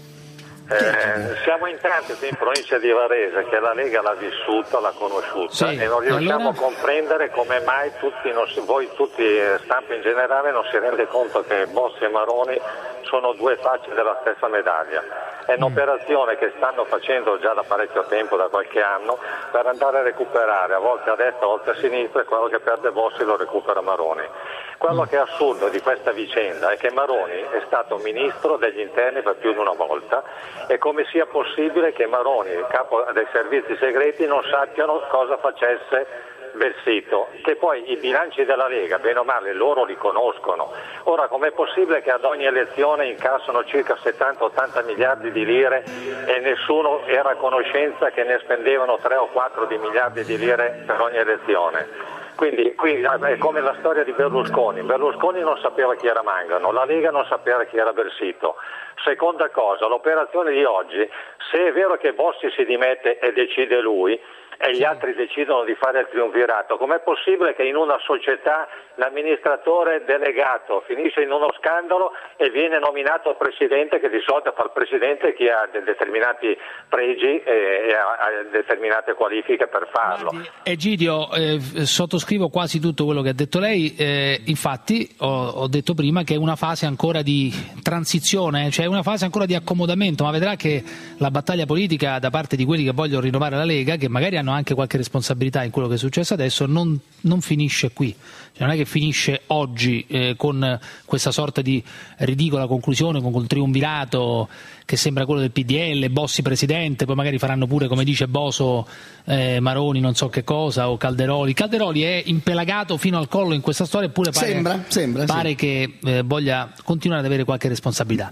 [SPEAKER 18] Eh, siamo in tanti qui in provincia di Varese che la Lega l'ha vissuta, l'ha conosciuta, sì, e non riusciamo allora... a comprendere come mai tutti, non si, voi tutti, stampa in generale, non si rende conto che Bossi e Maroni sono due facce della stessa medaglia. È un'operazione che stanno facendo già da parecchio tempo, da qualche anno, per andare a recuperare a volte a destra, a volte a sinistra, e quello che perde Bossi lo recupera Maroni. Quello che è assurdo di questa vicenda è che Maroni è stato ministro degli interni per più di una volta, e come sia possibile che Maroni, capo dei servizi segreti, non sappiano cosa facesse Belsito, che poi i bilanci della Lega, bene o male, loro li conoscono. Ora, com'è possibile che ad ogni elezione incassano circa settanta ottanta miliardi di lire e nessuno era a conoscenza che ne spendevano tre o quattro di miliardi di lire per ogni elezione? Quindi qui è come la storia di Berlusconi. Berlusconi non sapeva chi era Mangano, la Lega non sapeva chi era Belsito. Seconda cosa, l'operazione di oggi, se è vero che Bossi si dimette e decide lui e gli altri decidono di fare il triumvirato, com'è possibile che in una società l'amministratore delegato finisce in uno scandalo e viene nominato presidente, che di solito fa il presidente chi ha de- determinati pregi e, e ha, ha determinate qualifiche per farlo?
[SPEAKER 3] Egidio, eh, sottoscrivo quasi tutto quello che ha detto lei, eh, infatti ho, ho detto prima che è una fase ancora di transizione, cioè una fase ancora di accomodamento, ma vedrà che la battaglia politica da parte di quelli che vogliono rinnovare la Lega, che magari hanno anche qualche responsabilità in quello che è successo adesso, non, non finisce qui, cioè, non è che finisce oggi eh, con questa sorta di ridicola conclusione, con quel triumvirato che sembra quello del P D L, Bossi presidente, poi magari faranno pure, come dice Boso, eh, Maroni non so che cosa, o Calderoli. Calderoli è impelagato fino al collo in questa storia, eppure pare,
[SPEAKER 4] sembra, sembra,
[SPEAKER 3] pare
[SPEAKER 4] sì.
[SPEAKER 3] che eh, voglia continuare ad avere qualche responsabilità.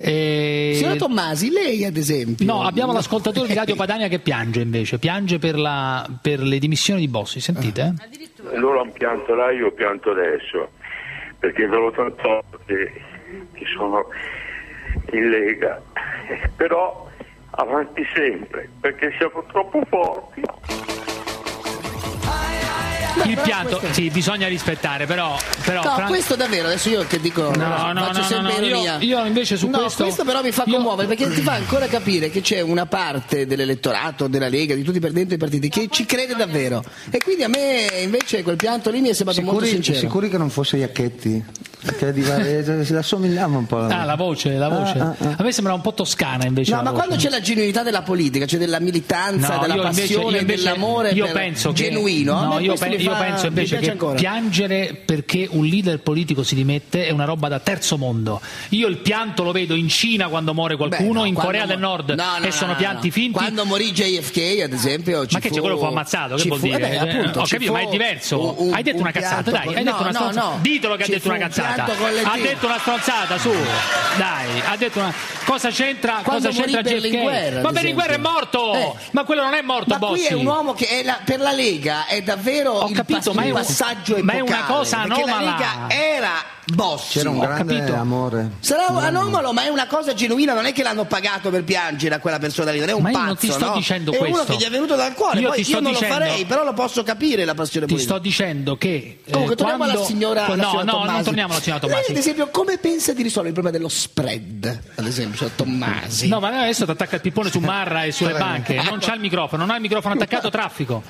[SPEAKER 3] E...
[SPEAKER 4] Signora Tommasi, lei ad esempio...
[SPEAKER 3] No, abbiamo l'ascoltatore di Radio Padania che piange invece, piange per, la, per le dimissioni di Bossi, sentite? Eh?
[SPEAKER 1] Loro hanno pianto là, io pianto adesso, perché vedo tanto che, che sono in Lega, però avanti sempre, perché siamo troppo forti.
[SPEAKER 3] Il pianto, sì, bisogna rispettare, però... però
[SPEAKER 4] no,
[SPEAKER 3] Fran...
[SPEAKER 4] questo davvero, adesso io che dico,
[SPEAKER 3] no, no,
[SPEAKER 4] faccio
[SPEAKER 3] no,
[SPEAKER 4] sempre
[SPEAKER 3] no, no,
[SPEAKER 4] ironia.
[SPEAKER 3] Io, io invece su
[SPEAKER 4] no,
[SPEAKER 3] questo...
[SPEAKER 4] questo però mi fa
[SPEAKER 3] io...
[SPEAKER 4] commuovere, perché ti fa ancora capire che c'è una parte dell'elettorato, della Lega, di tutti per dentro i partiti, che ci crede davvero. E quindi a me invece quel pianto lì mi è sembrato
[SPEAKER 20] sicuri,
[SPEAKER 4] molto sincero.
[SPEAKER 20] Sicuri che non fosse Iacchetti? Perché di Varese si assomigliava un po'.
[SPEAKER 3] Ah, la voce, la voce. Ah, ah, ah. A me sembra un po' toscana invece.
[SPEAKER 4] No, ma
[SPEAKER 3] voce.
[SPEAKER 4] Quando c'è la genuinità della politica, cioè della militanza,
[SPEAKER 3] no,
[SPEAKER 4] della
[SPEAKER 3] io
[SPEAKER 4] passione,
[SPEAKER 3] invece, io invece,
[SPEAKER 4] dell'amore
[SPEAKER 3] io
[SPEAKER 4] per
[SPEAKER 3] penso
[SPEAKER 4] genuino,
[SPEAKER 3] che, no, io,
[SPEAKER 4] pe-
[SPEAKER 3] io
[SPEAKER 4] fa,
[SPEAKER 3] penso invece che
[SPEAKER 4] ancora.
[SPEAKER 3] piangere perché un leader politico si dimette è una roba da terzo mondo. Io il pianto lo vedo in Cina quando muore qualcuno, Beh, no, in Corea del Nord
[SPEAKER 4] no, no,
[SPEAKER 3] e sono
[SPEAKER 4] no,
[SPEAKER 3] pianti
[SPEAKER 4] no.
[SPEAKER 3] finti.
[SPEAKER 4] Quando morì J F K, ad esempio, ci
[SPEAKER 3] ma che
[SPEAKER 4] fu...
[SPEAKER 3] c'è, quello fu ammazzato, che
[SPEAKER 4] ci
[SPEAKER 3] vuol
[SPEAKER 4] fu...
[SPEAKER 3] dire?
[SPEAKER 4] Eh beh, appunto,
[SPEAKER 3] ho capito,
[SPEAKER 4] fu...
[SPEAKER 3] ma è diverso.
[SPEAKER 4] Un, un,
[SPEAKER 3] hai detto una cazzata, dai, hai detto
[SPEAKER 4] no,
[SPEAKER 3] una stronzata.
[SPEAKER 4] No, no.
[SPEAKER 3] Ditelo che
[SPEAKER 4] ci
[SPEAKER 3] ha detto una cazzata. Ha detto una stronzata, su. Dai, ha detto una... cosa c'entra,
[SPEAKER 4] Quando
[SPEAKER 3] cosa c'entra J F K? Ma Berlinguer è morto!
[SPEAKER 4] Eh.
[SPEAKER 3] Ma quello non è morto,
[SPEAKER 4] ma
[SPEAKER 3] Bossi.
[SPEAKER 4] Qui è un uomo che è la, per la Lega è davvero
[SPEAKER 3] ho
[SPEAKER 4] il,
[SPEAKER 3] capito,
[SPEAKER 4] pass-
[SPEAKER 3] ma
[SPEAKER 4] il
[SPEAKER 3] è un,
[SPEAKER 4] passaggio
[SPEAKER 3] ma
[SPEAKER 4] epocale.
[SPEAKER 3] è una cosa anomala.
[SPEAKER 4] Perché la Lega era Bossi.
[SPEAKER 20] C'era un grande
[SPEAKER 3] capito.
[SPEAKER 20] amore.
[SPEAKER 4] Sarà anomalo, ma è una cosa genuina, non è che l'hanno pagato per piangere a quella persona lì, non è un
[SPEAKER 3] ma io
[SPEAKER 4] pazzo,
[SPEAKER 3] non ti sto
[SPEAKER 4] no?
[SPEAKER 3] dicendo
[SPEAKER 4] è
[SPEAKER 3] questo.
[SPEAKER 4] uno che gli è venuto dal cuore,
[SPEAKER 3] io,
[SPEAKER 4] poi
[SPEAKER 3] io non
[SPEAKER 4] dicendo, lo farei, però lo posso capire la passione
[SPEAKER 3] ti
[SPEAKER 4] politica.
[SPEAKER 3] Ti sto dicendo che eh,
[SPEAKER 4] Comunque torniamo
[SPEAKER 3] quando...
[SPEAKER 4] alla signora, alla
[SPEAKER 3] no,
[SPEAKER 4] signora
[SPEAKER 3] no,
[SPEAKER 4] Tommasi.
[SPEAKER 3] non torniamo alla signora Tommasi.
[SPEAKER 4] Lei, ad esempio, come pensa di risolvere il problema dello spread, ad esempio, signora Tommasi?
[SPEAKER 3] No, ma adesso ti attacca il pippone su Marra e sulle banche, non c'ha il microfono, non ha il microfono attaccato, traffico.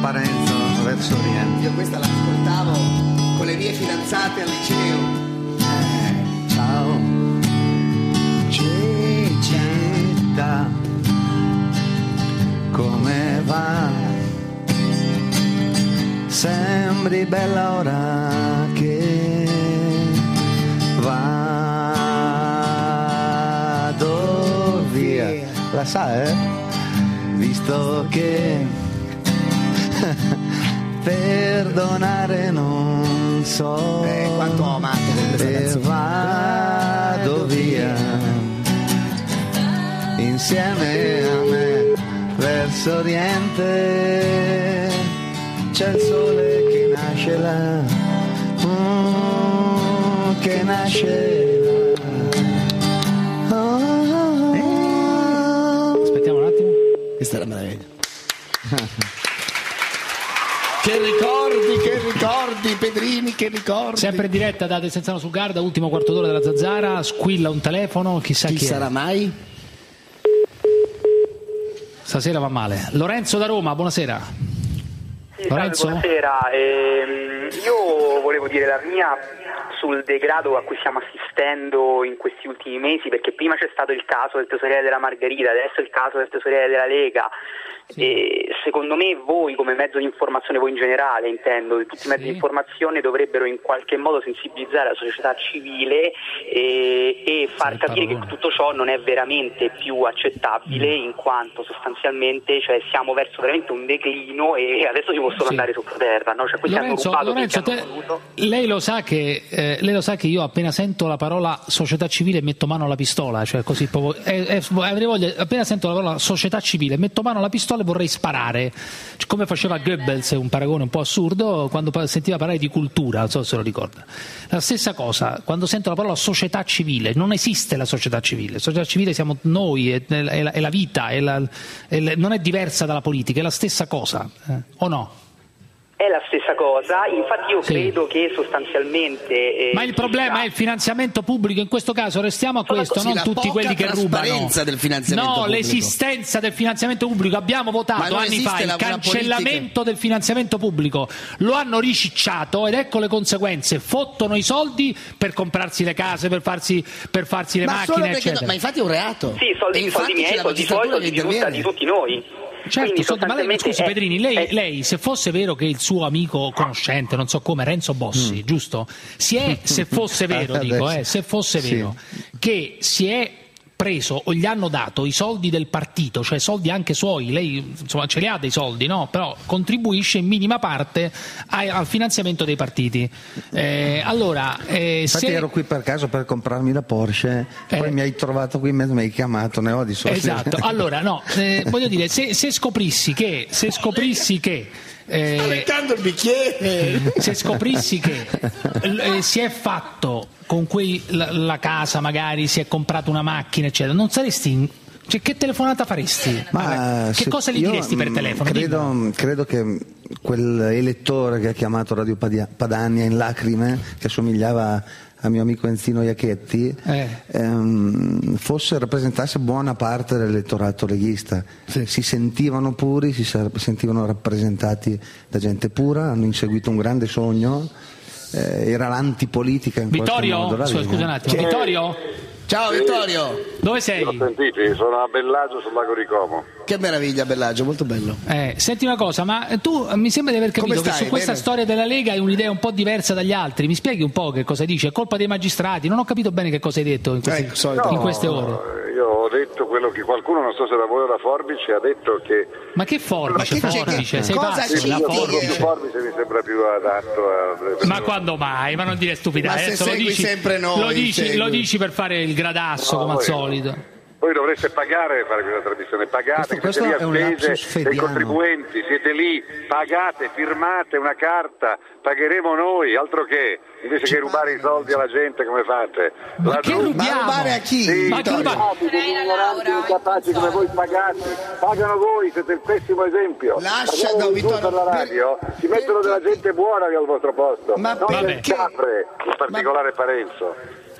[SPEAKER 20] Parenzo verso Oriente.
[SPEAKER 4] Io questa l'ascoltavo con le mie fidanzate al liceo.
[SPEAKER 20] Eh, ciao Cicetta, come va? Sembri bella ora che vado via. La sa, eh? Visto che perdonare non so,
[SPEAKER 4] eh, quanto ho amato
[SPEAKER 20] e vado via insieme a me verso Oriente. C'è il sole che nasce là, mm, che nasce là. Oh,
[SPEAKER 3] oh. Aspettiamo un attimo.
[SPEAKER 4] Questa è la meraviglia. Che ricordi, che ricordi, Pedrini, che ricordi.
[SPEAKER 3] Sempre in diretta da Desenzano sul Garda, ultimo quarto d'ora della Zanzara, squilla un telefono, chissà chi,
[SPEAKER 4] chi sarà
[SPEAKER 3] è.
[SPEAKER 4] mai?
[SPEAKER 3] Stasera va male. Lorenzo da Roma, buonasera.
[SPEAKER 5] Sì,
[SPEAKER 3] Lorenzo?
[SPEAKER 5] Salve, buonasera. Ehm, io volevo dire la mia sul degrado a cui stiamo assistendo in questi ultimi mesi, perché prima c'è stato il caso del tesoriere della Margherita, adesso il caso del tesoriere della Lega. Sì. E secondo me voi come mezzo di informazione, voi in generale intendo, tutti i mezzi sì. di informazione dovrebbero in qualche modo sensibilizzare la società civile e, e far sì, capire parole. che tutto ciò non è veramente più accettabile, mm. in quanto sostanzialmente cioè, siamo verso veramente un declino e adesso si possono sì. andare sottoterra, no? Cioè,
[SPEAKER 3] Lorenzo, Lorenzo te, lei lo sa che eh, lei lo sa che io appena sento la parola società civile metto mano alla pistola, cioè così proprio, eh, eh, avrei voglia, appena sento la parola società civile metto mano alla pistola e vorrei sparare, cioè, come faceva Goebbels, un paragone un po' assurdo quando sentiva parlare di cultura, non so se lo ricorda. La stessa cosa quando sento la parola società civile, non esiste la società civile, la società civile siamo noi, è, è, la, è la vita, è la, è la, non è diversa dalla politica, è la stessa cosa, eh, o no?
[SPEAKER 5] È la stessa cosa, infatti io sì. credo che sostanzialmente... Eh,
[SPEAKER 3] Ma il problema è il finanziamento pubblico, in questo caso restiamo a questo,
[SPEAKER 4] sì,
[SPEAKER 3] non tutti quelli che rubano.
[SPEAKER 4] L'esistenza del finanziamento
[SPEAKER 3] no,
[SPEAKER 4] pubblico.
[SPEAKER 3] l'esistenza del finanziamento pubblico. Abbiamo votato anni fa il cancellamento politica. del finanziamento pubblico, lo hanno ricicciato ed ecco le conseguenze, fottono i soldi per comprarsi le case, per farsi, per farsi le
[SPEAKER 4] ma
[SPEAKER 3] macchine, eccetera.
[SPEAKER 4] No, ma infatti è un reato.
[SPEAKER 5] Sì, soldi, soldi miei, soldi suoi, soldi di, tutta, di tutti noi.
[SPEAKER 3] Certo, so, ma lei, scusi
[SPEAKER 5] è,
[SPEAKER 3] Pedrini, lei,
[SPEAKER 5] è...
[SPEAKER 3] lei se fosse vero che il suo amico conoscente, non so come, Renzo Bossi, mm. giusto? Si è, se fosse vero, dico, eh, se fosse vero, sì. che si è preso o gli hanno dato i soldi del partito, cioè soldi anche suoi, lei insomma ce li ha dei soldi, no? Però contribuisce in minima parte ai, al finanziamento dei partiti. Eh, allora, eh,
[SPEAKER 20] infatti
[SPEAKER 3] se...
[SPEAKER 20] ero qui per caso per comprarmi la Porsche, eh. poi mi hai trovato qui in mezzo, mi hai chiamato, ne ho di soldi.
[SPEAKER 3] Esatto, allora no, eh, voglio dire, se, se scoprissi che, se scoprissi che
[SPEAKER 4] Eh, sta leccando il bicchiere.
[SPEAKER 3] Se scoprissi che eh, si è fatto con quei la, la casa, magari si è comprato una macchina, eccetera, non saresti in, cioè, che telefonata faresti?
[SPEAKER 20] Ma
[SPEAKER 3] che cosa gli diresti per telefono?
[SPEAKER 20] Credo, credo che quell'elettore che ha chiamato Radio Padania in lacrime, che assomigliava a mio amico Enzino Iacchetti, eh. ehm, fosse rappresentasse buona parte dell'elettorato leghista. Sì. Si sentivano puri, si sentivano rappresentati da gente pura, hanno inseguito un grande sogno, eh, era l'antipolitica in
[SPEAKER 3] Vittorio?
[SPEAKER 20] qualche modo.
[SPEAKER 3] Scusa, scusa un attimo. Che... Vittorio?
[SPEAKER 4] Ciao sì. Vittorio,
[SPEAKER 3] dove sei?
[SPEAKER 18] L'ho sentiti, sono a Bellagio sul lago di Como.
[SPEAKER 4] Che meraviglia Bellagio, molto bello.
[SPEAKER 3] Eh, senti una cosa, ma tu mi sembra di aver capito che su questa Bene. storia della Lega hai un'idea un po' diversa dagli altri. Mi spieghi un po' che cosa dici? È colpa dei magistrati? Non ho capito bene che cosa hai detto in, questi, eh, no, in queste ore.
[SPEAKER 18] Io ho detto quello che qualcuno, non so se da voi o da Forbice, ha detto che...
[SPEAKER 3] Ma che Forbice? Ma che Forbice? Sei pazzo?
[SPEAKER 18] Sì, la Forbice. Forbice mi sembra più adatto a...
[SPEAKER 3] Ma quando mai? Ma non dire stupidate.
[SPEAKER 4] Ma se segui
[SPEAKER 3] lo dici,
[SPEAKER 4] sempre noi,
[SPEAKER 3] lo dici, lo dici per fare il gradasso, no, come al solito.
[SPEAKER 18] Voi dovreste pagare per fare questa trasmissione, pagate,
[SPEAKER 20] questo, questo
[SPEAKER 18] siete lì a spese dei contribuenti, siete lì, pagate, firmate una carta, pagheremo noi, altro che, invece che rubare i soldi alla gente come fate.
[SPEAKER 3] Ma che rubiamo?
[SPEAKER 4] Ma rubare a chi?
[SPEAKER 3] Sì, ma che rubare?
[SPEAKER 18] Incapaci come voi pagate, pagano voi, siete il pessimo esempio.
[SPEAKER 4] Lascia
[SPEAKER 18] no,
[SPEAKER 4] Vittorio
[SPEAKER 18] per la radio, per... ci mettono della gente buona al vostro posto,
[SPEAKER 4] ma
[SPEAKER 18] non
[SPEAKER 4] per...
[SPEAKER 18] delle capre, in particolare ma... Parenzo.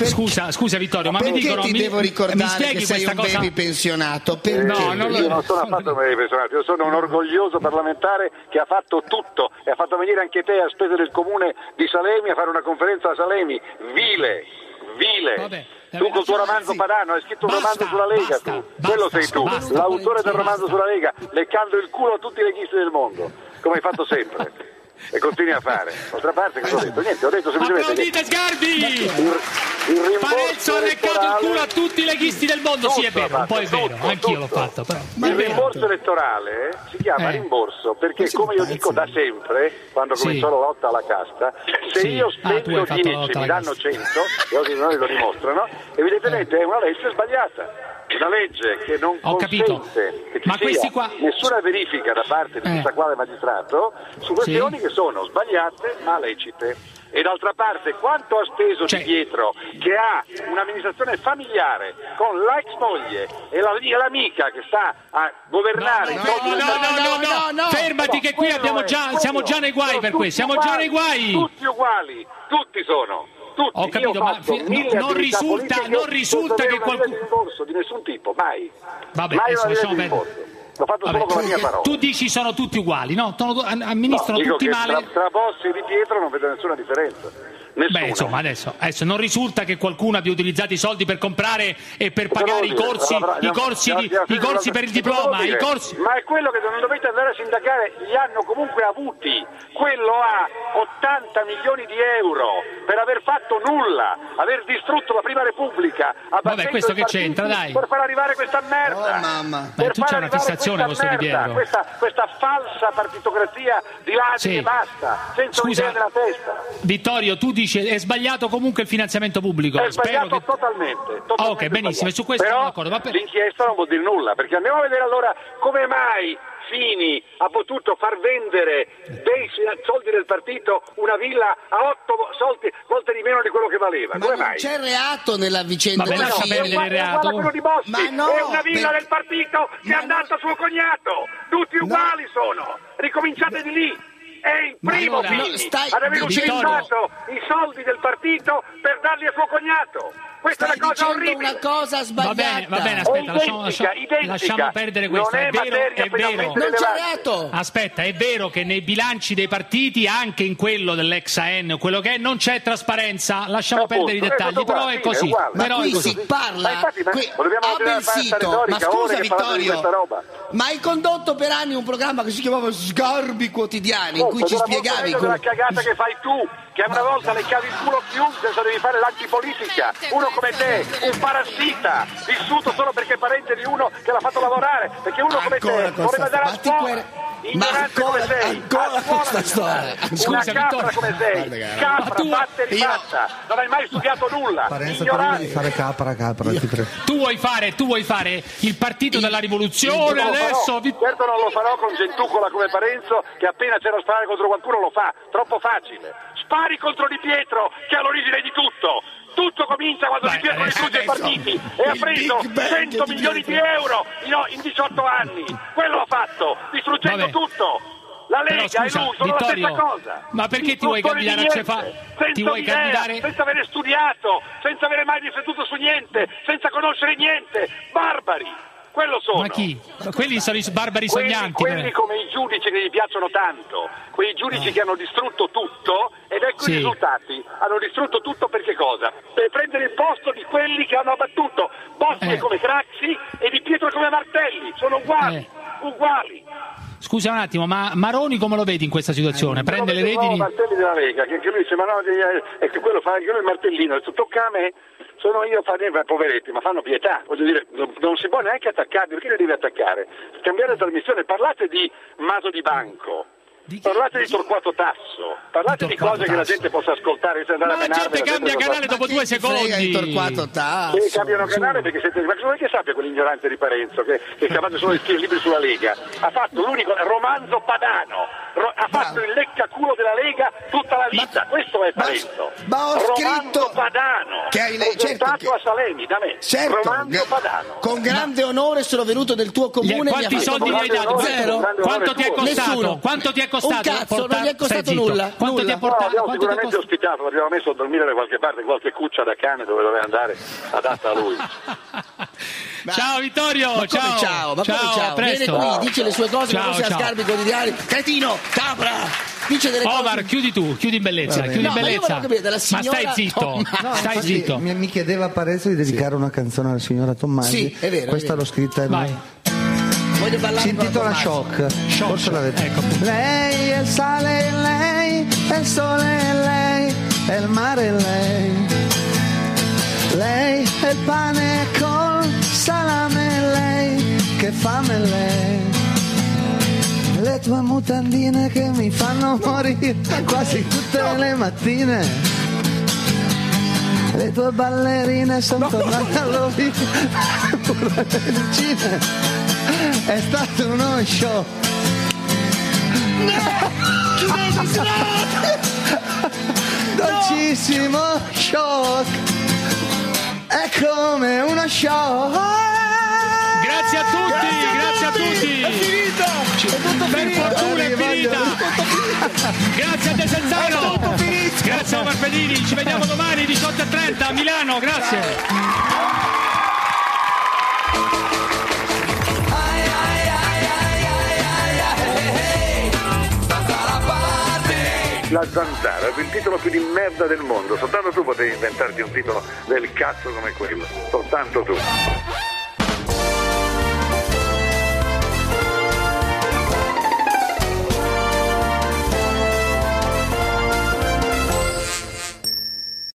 [SPEAKER 3] Scusa, scusa Vittorio, ma mi
[SPEAKER 4] perché
[SPEAKER 3] dicono
[SPEAKER 4] ti
[SPEAKER 3] mi,
[SPEAKER 4] devo
[SPEAKER 3] mi
[SPEAKER 4] ricordare
[SPEAKER 3] spieghi
[SPEAKER 4] che sei
[SPEAKER 3] questa
[SPEAKER 4] un
[SPEAKER 3] cosa?
[SPEAKER 4] baby pensionato?
[SPEAKER 8] Eh,
[SPEAKER 4] Perché?
[SPEAKER 3] No, non lo-
[SPEAKER 8] io non sono affatto un baby pensionato, io sono un orgoglioso parlamentare che ha fatto tutto e ha fatto venire anche te a spese del comune di Salemi a fare una conferenza a Salemi. Vile, vile.
[SPEAKER 3] Vabbè.
[SPEAKER 8] Tu col tuo romanzo Padano hai scritto un
[SPEAKER 3] Basta,
[SPEAKER 8] romanzo sulla Lega,
[SPEAKER 3] basta,
[SPEAKER 8] tu.
[SPEAKER 3] basta,
[SPEAKER 8] Quello sei tu,
[SPEAKER 3] basta,
[SPEAKER 8] l'autore del romanzo
[SPEAKER 3] basta.
[SPEAKER 8] sulla Lega, leccando il culo a tutti i leghisti del mondo, come hai fatto sempre. E continui a fare. D'altra parte cosa ho detto? Niente, ho detto semplicemente che
[SPEAKER 3] Applaudite Sgarbi!
[SPEAKER 8] il, il rimborso
[SPEAKER 3] Parenzo ha leccato il
[SPEAKER 8] elettorale-
[SPEAKER 3] culo a tutti i leghisti del mondo, sì è
[SPEAKER 8] Tutto ha
[SPEAKER 3] vero, un po' è
[SPEAKER 8] fatto,
[SPEAKER 3] vero,
[SPEAKER 8] tutto,
[SPEAKER 3] anch'io l'ho
[SPEAKER 8] tutto.
[SPEAKER 3] fatto, però.
[SPEAKER 8] Il rimborso elettorale si chiama
[SPEAKER 3] Eh.
[SPEAKER 8] rimborso perché, come io dico da sempre, quando
[SPEAKER 3] Sì.
[SPEAKER 8] cominciò la lotta alla casta, se
[SPEAKER 3] Sì.
[SPEAKER 8] io
[SPEAKER 3] Ah, tu
[SPEAKER 8] spendo
[SPEAKER 3] hai fatto la
[SPEAKER 8] dieci
[SPEAKER 3] lotta
[SPEAKER 8] mi
[SPEAKER 3] alla
[SPEAKER 8] danno cento, e oggi noi lo dimostrano, evidentemente è una legge sbagliata. Una legge che non
[SPEAKER 3] Ho capito.
[SPEAKER 8] consente che ci
[SPEAKER 3] Ma
[SPEAKER 8] sia
[SPEAKER 3] questi qua-
[SPEAKER 8] nessuna verifica da parte di
[SPEAKER 3] Eh.
[SPEAKER 8] chissà quale magistrato su questioni che sono sbagliate ma lecite. E d'altra parte, quanto ha speso
[SPEAKER 3] Cioè-
[SPEAKER 8] Di Pietro, che ha un'amministrazione familiare con la ex moglie e la- e l'amica che sta a governare
[SPEAKER 3] No,
[SPEAKER 8] i
[SPEAKER 3] no,
[SPEAKER 8] soldi
[SPEAKER 3] no,
[SPEAKER 8] del
[SPEAKER 3] no,
[SPEAKER 8] Paese.
[SPEAKER 3] no, no, no, fermati che qui
[SPEAKER 8] quello
[SPEAKER 3] abbiamo
[SPEAKER 8] è,
[SPEAKER 3] già,
[SPEAKER 8] quello.
[SPEAKER 3] siamo già nei guai
[SPEAKER 8] Sono
[SPEAKER 3] per
[SPEAKER 8] tutti
[SPEAKER 3] questo, siamo già nei
[SPEAKER 8] uguali,
[SPEAKER 3] guai.
[SPEAKER 8] Tutti uguali, tutti sono. Tutti.
[SPEAKER 3] Ho capito,
[SPEAKER 8] Io ho
[SPEAKER 3] ma
[SPEAKER 8] fatto
[SPEAKER 3] fi-
[SPEAKER 8] mille
[SPEAKER 3] non
[SPEAKER 8] attività
[SPEAKER 3] risulta-
[SPEAKER 8] politiche
[SPEAKER 3] non risulta
[SPEAKER 8] senza avere
[SPEAKER 3] che
[SPEAKER 8] una
[SPEAKER 3] qualcuno-
[SPEAKER 8] linea di rimborso di nessun tipo, mai.
[SPEAKER 3] Vabbè,
[SPEAKER 8] mai
[SPEAKER 3] adesso
[SPEAKER 8] una linea
[SPEAKER 3] lasciamo
[SPEAKER 8] di
[SPEAKER 3] perdere.
[SPEAKER 8] rimborso. L'ho fatto
[SPEAKER 3] Vabbè,
[SPEAKER 8] solo con la
[SPEAKER 3] tu,
[SPEAKER 8] mia parola.
[SPEAKER 3] tu dici sono tutti uguali, no? Sono- amministrano
[SPEAKER 8] No, dico
[SPEAKER 3] tutti
[SPEAKER 8] che
[SPEAKER 3] male.
[SPEAKER 8] Tra, tra Bossi e Di Pietro non vedo nessuna differenza. Nessuna.
[SPEAKER 3] Beh, insomma, adesso, adesso non risulta che qualcuno abbia utilizzato i soldi per comprare e per
[SPEAKER 8] Cosa
[SPEAKER 3] pagare i
[SPEAKER 8] vuol dire?
[SPEAKER 3] corsi,
[SPEAKER 8] Allora,
[SPEAKER 3] i
[SPEAKER 8] andiamo-
[SPEAKER 3] corsi, di-
[SPEAKER 8] andiamo-
[SPEAKER 3] i corsi per il
[SPEAKER 8] cosa vuol
[SPEAKER 3] diploma, i
[SPEAKER 8] dire?
[SPEAKER 3] corsi.
[SPEAKER 8] Ma è quello che non dovete andare a sindacare, li hanno comunque avuti. Quello ha ottanta milioni di euro per aver fatto nulla, aver distrutto la Prima Repubblica,
[SPEAKER 3] Vabbè, questo che c'entra, dai.
[SPEAKER 8] per far arrivare questa merda.
[SPEAKER 4] Oh, mamma.
[SPEAKER 3] Beh,
[SPEAKER 8] Per
[SPEAKER 3] tu
[SPEAKER 8] far
[SPEAKER 3] c'hai una
[SPEAKER 8] arrivare
[SPEAKER 3] fissazione con
[SPEAKER 8] questa
[SPEAKER 3] questo Di
[SPEAKER 8] merda,
[SPEAKER 3] Pietro.
[SPEAKER 8] Questa, questa falsa partitocrazia di ladri
[SPEAKER 3] Sì.
[SPEAKER 8] e basta, senza
[SPEAKER 3] Scusa.
[SPEAKER 8] un'idea nella testa.
[SPEAKER 3] Vittorio, tu dici è sbagliato comunque il finanziamento pubblico.
[SPEAKER 8] È
[SPEAKER 3] Spero
[SPEAKER 8] sbagliato
[SPEAKER 3] che...
[SPEAKER 8] totalmente, totalmente
[SPEAKER 3] Ah, ok, benissimo, e su questo
[SPEAKER 8] Però
[SPEAKER 3] sono d'accordo. Ma per-
[SPEAKER 8] l'inchiesta non vuol dire nulla, perché andiamo a vedere allora come mai Fini ha potuto far vendere dei soldi del partito una villa a otto soldi, volte di meno di quello che valeva.
[SPEAKER 4] Ma
[SPEAKER 8] Come
[SPEAKER 4] non
[SPEAKER 8] mai?
[SPEAKER 4] c'è reato nella vicenda
[SPEAKER 3] Vabbè,
[SPEAKER 4] di
[SPEAKER 3] lascia
[SPEAKER 4] Fini.
[SPEAKER 3] perdere il
[SPEAKER 8] È uguale
[SPEAKER 3] reato.
[SPEAKER 8] a quello di Bossi,
[SPEAKER 4] Ma no,
[SPEAKER 8] è una villa
[SPEAKER 4] per-
[SPEAKER 8] del partito che è andata a suo cognato, tutti uguali sono, ricominciate di lì. È il
[SPEAKER 4] Ma
[SPEAKER 8] primo
[SPEAKER 4] allora, no,
[SPEAKER 8] Fini
[SPEAKER 4] stai
[SPEAKER 8] ad aver
[SPEAKER 4] dicendo-
[SPEAKER 8] utilizzato i soldi del partito per darli a suo cognato. Questa
[SPEAKER 4] Stai
[SPEAKER 8] è una cosa
[SPEAKER 4] dicendo
[SPEAKER 8] orribile.
[SPEAKER 4] una cosa
[SPEAKER 3] Va
[SPEAKER 4] sbagliata.
[SPEAKER 3] bene, va bene,
[SPEAKER 8] È
[SPEAKER 3] aspetta, lasciamo,
[SPEAKER 8] identica,
[SPEAKER 3] lasciamo-
[SPEAKER 8] identica.
[SPEAKER 3] lasciamo perdere questo.
[SPEAKER 8] Non
[SPEAKER 3] È
[SPEAKER 8] è
[SPEAKER 3] vero,
[SPEAKER 8] materia
[SPEAKER 3] è vero.
[SPEAKER 8] penalmente
[SPEAKER 4] Non c'è
[SPEAKER 8] rilevante.
[SPEAKER 4] reato.
[SPEAKER 3] Aspetta, è vero che nei bilanci dei partiti, anche in quello dell'ex A N o quello che è, non c'è trasparenza. Lasciamo
[SPEAKER 8] Appunto,
[SPEAKER 3] perdere i
[SPEAKER 8] è
[SPEAKER 3] dettagli,
[SPEAKER 8] tutto
[SPEAKER 3] però
[SPEAKER 8] qua,
[SPEAKER 3] è
[SPEAKER 8] sì,
[SPEAKER 3] così.
[SPEAKER 8] è uguale.
[SPEAKER 4] Ma
[SPEAKER 3] Però è
[SPEAKER 4] qui
[SPEAKER 3] così.
[SPEAKER 4] si parla,
[SPEAKER 8] Ma infatti, ma
[SPEAKER 4] qui,
[SPEAKER 8] dobbiamo
[SPEAKER 4] apri
[SPEAKER 8] vedere
[SPEAKER 4] il
[SPEAKER 8] la pasta
[SPEAKER 4] sito. Ma
[SPEAKER 8] retorica, ore
[SPEAKER 4] scusa
[SPEAKER 8] che parlano di
[SPEAKER 4] Vittorio,
[SPEAKER 8] questa roba.
[SPEAKER 4] ma hai condotto per anni un programma che si chiamava Sgarbi Quotidiani, in cui ci
[SPEAKER 8] Certo, era molto
[SPEAKER 4] spiegavi
[SPEAKER 8] meglio
[SPEAKER 4] come...
[SPEAKER 8] della cagata che fai tu, che una volta le chiavi il culo a chiunque, adesso devi fare l'antipolitica. Uno come te, un parassita, vissuto solo perché è parente di uno che l'ha fatto lavorare, perché uno come te
[SPEAKER 4] Ancora con
[SPEAKER 8] vorrebbe
[SPEAKER 4] sta-
[SPEAKER 8] andare a
[SPEAKER 4] ma ti
[SPEAKER 8] scuola.
[SPEAKER 4] quer- Ma
[SPEAKER 8] Ignorante come
[SPEAKER 4] ancora,
[SPEAKER 8] sei,
[SPEAKER 4] ancora
[SPEAKER 8] a scuola
[SPEAKER 4] questa
[SPEAKER 8] devi
[SPEAKER 4] storia.
[SPEAKER 8] andare. Una
[SPEAKER 3] Scusa,
[SPEAKER 8] capra
[SPEAKER 3] Vittorio.
[SPEAKER 8] come sei,
[SPEAKER 4] Guarda che
[SPEAKER 8] capra,
[SPEAKER 3] Ma tu-
[SPEAKER 8] fatta e rifatta, non hai mai studiato nulla,
[SPEAKER 20] Parenzo, però devi
[SPEAKER 8] ignorante.
[SPEAKER 20] fare capra, capra, ti prego.
[SPEAKER 3] Tu vuoi fare, tu vuoi fare il partito della rivoluzione
[SPEAKER 8] Non lo farò.
[SPEAKER 3] adesso? Vi-
[SPEAKER 8] Certo non lo farò con gentucola come Parenzo che appena c'è da sparare contro qualcuno lo fa, troppo facile. Spari contro Di Pietro che è all'origine di tutto. Tutto comincia quando
[SPEAKER 3] Beh,
[SPEAKER 8] Di Pietro
[SPEAKER 3] adesso-
[SPEAKER 8] distrugge i
[SPEAKER 4] adesso
[SPEAKER 8] partiti e ha
[SPEAKER 4] il
[SPEAKER 8] preso
[SPEAKER 4] Big Bang
[SPEAKER 8] cento
[SPEAKER 4] di
[SPEAKER 8] milioni di
[SPEAKER 4] Pietro.
[SPEAKER 8] euro in, in diciotto anni. Quello ha fatto, distruggendo
[SPEAKER 3] Vabbè.
[SPEAKER 8] tutto. La
[SPEAKER 3] Però,
[SPEAKER 8] Lega
[SPEAKER 3] scusa,
[SPEAKER 8] e lui sono
[SPEAKER 3] Vittorio,
[SPEAKER 8] la stessa cosa.
[SPEAKER 3] ma perché ti vuoi
[SPEAKER 8] Istruttori
[SPEAKER 3] candidare
[SPEAKER 8] di
[SPEAKER 3] a
[SPEAKER 8] niente,
[SPEAKER 3] Cefa-
[SPEAKER 8] senza
[SPEAKER 3] ti vuoi
[SPEAKER 8] un'idea,
[SPEAKER 3] candidare-
[SPEAKER 8] senza avere studiato, senza avere mai riflettuto su niente, senza conoscere niente. Barbari. Quello sono.
[SPEAKER 3] Ma chi? Quelli sono i barbari
[SPEAKER 8] Quelli,
[SPEAKER 3] sognanti.
[SPEAKER 8] quelli
[SPEAKER 3] però.
[SPEAKER 8] come i giudici che gli piacciono tanto, quei giudici che hanno distrutto tutto ed ecco
[SPEAKER 3] Sì.
[SPEAKER 8] i risultati. Hanno distrutto tutto per che cosa? Per prendere il posto di quelli che hanno abbattuto. Bossi
[SPEAKER 3] Eh.
[SPEAKER 8] è come Craxi e Di Pietro come Martelli, sono uguali,
[SPEAKER 3] Eh.
[SPEAKER 8] uguali.
[SPEAKER 3] Scusa un attimo, ma Maroni come lo vedi in questa situazione? Prende le
[SPEAKER 8] Però vedo
[SPEAKER 3] redini?
[SPEAKER 8] il nuovo Martelli della Lega, che anche lui dice, ma no, eh, ecco, quello fa anche lui il martellino, adesso tocca a me. Sono io a fare, poveretti, ma fanno pietà, voglio dire, non, non si può neanche attaccarli, perché li devi attaccare? Cambiare trasmissione, parlate di Maso di Banco, parlate di Torquato Tasso, parlate di,
[SPEAKER 3] Torquato
[SPEAKER 8] cose che la
[SPEAKER 3] Tasso.
[SPEAKER 8] gente possa ascoltare senza andare
[SPEAKER 3] Ma
[SPEAKER 8] a
[SPEAKER 3] la
[SPEAKER 8] menarvela,
[SPEAKER 3] gente cambia
[SPEAKER 8] senza-
[SPEAKER 3] canale dopo due
[SPEAKER 4] Chi frega di
[SPEAKER 3] secondi.
[SPEAKER 4] Torquato Tasso?
[SPEAKER 8] Sì, cambiano canale perché siete, ma cosa vuoi che sappia quell'ignorante di Parenzo che, che scavate solo di scrivere libri sulla Lega? Ha fatto l'unico romanzo padano, ro- ha fatto il leccaculo della Lega tutta la vita, questo è Parenzo.
[SPEAKER 4] ma ho
[SPEAKER 8] romanzo
[SPEAKER 4] scritto
[SPEAKER 8] padano,
[SPEAKER 4] che hai le-
[SPEAKER 8] presentato
[SPEAKER 4] certo che-
[SPEAKER 8] a Salemi da me,
[SPEAKER 4] Certo,
[SPEAKER 8] romanzo
[SPEAKER 4] g-
[SPEAKER 8] padano.
[SPEAKER 4] con grande onore sono venuto del tuo comune.
[SPEAKER 3] Gli-
[SPEAKER 4] mi ha
[SPEAKER 3] quanti
[SPEAKER 4] fatto
[SPEAKER 3] soldi gli hai
[SPEAKER 4] grande
[SPEAKER 3] dato?
[SPEAKER 4] onore,
[SPEAKER 8] Zero.
[SPEAKER 4] Quanto,
[SPEAKER 3] Quanto ti è costato?
[SPEAKER 4] Nessuno.
[SPEAKER 3] Quanto ti è costato?
[SPEAKER 4] un cazzo,
[SPEAKER 3] portar-
[SPEAKER 4] non gli è costato
[SPEAKER 3] Stai zitto.
[SPEAKER 4] nulla.
[SPEAKER 3] Quanto
[SPEAKER 4] nulla.
[SPEAKER 3] ti ha portato?
[SPEAKER 8] No, abbiamo
[SPEAKER 3] Quanto ti è
[SPEAKER 8] sicuramente ospitato, l'abbiamo messo a dormire da qualche parte, qualche cuccia da cane dove doveva andare, adatta a lui.
[SPEAKER 3] Ciao Vittorio,
[SPEAKER 4] Ma come
[SPEAKER 3] ciao.
[SPEAKER 4] ciao, ma come
[SPEAKER 3] ciao,
[SPEAKER 4] ciao?
[SPEAKER 3] a presto.
[SPEAKER 4] Viene qui, dice le sue cose
[SPEAKER 3] Ciao,
[SPEAKER 4] come fosse a
[SPEAKER 3] ciao.
[SPEAKER 4] Scarpi quotidiani. Cretino, capra! Dice delle
[SPEAKER 3] Omar,
[SPEAKER 4] cose.
[SPEAKER 3] chiudi tu, chiudi in bellezza,
[SPEAKER 20] Va bene.
[SPEAKER 3] chiudi
[SPEAKER 4] No,
[SPEAKER 3] in
[SPEAKER 4] ma io
[SPEAKER 3] bellezza.
[SPEAKER 4] volevo capire, la
[SPEAKER 3] Ma
[SPEAKER 4] signora
[SPEAKER 3] stai zitto,
[SPEAKER 4] Tommaso.
[SPEAKER 20] No,
[SPEAKER 3] stai
[SPEAKER 20] infatti
[SPEAKER 3] zitto.
[SPEAKER 20] Mi, mi chiedeva Paresso di dedicare una canzone alla signora Tommasi.
[SPEAKER 4] Sì, è vero, è
[SPEAKER 20] Questa
[SPEAKER 4] vero.
[SPEAKER 20] l'ho scritta in
[SPEAKER 3] Vai.
[SPEAKER 4] Voglio parlare
[SPEAKER 20] Si
[SPEAKER 4] con la
[SPEAKER 20] intitola
[SPEAKER 4] Tommaso.
[SPEAKER 20] Shock.
[SPEAKER 3] Shock,
[SPEAKER 20] Forse l'avete.
[SPEAKER 3] ecco, appunto.
[SPEAKER 20] Lei è il sale, è lei è il sole, è lei è il mare, è lei. Lei è il pane col salame, è lei che fame, è lei. Le tue mutandine che mi fanno morire quasi tutte le mattine. Le tue ballerine sono tornate all'ovino. È stato uno show. Dolcissimo shock. È come uno shock.
[SPEAKER 3] Grazie a tutti, grazie, a tutti.
[SPEAKER 4] È finito! È tutto
[SPEAKER 3] Per
[SPEAKER 4] finito!
[SPEAKER 3] fortuna è
[SPEAKER 20] Eh,
[SPEAKER 3] finita. Grazie a De Senzano.
[SPEAKER 4] È tutto finito.
[SPEAKER 3] Grazie a Omar Pedini, ci vediamo domani diciotto e trenta a Milano, grazie.
[SPEAKER 18] La Zanzara, il titolo più di merda del mondo, soltanto tu potevi inventarti un titolo del cazzo come quello, soltanto tu.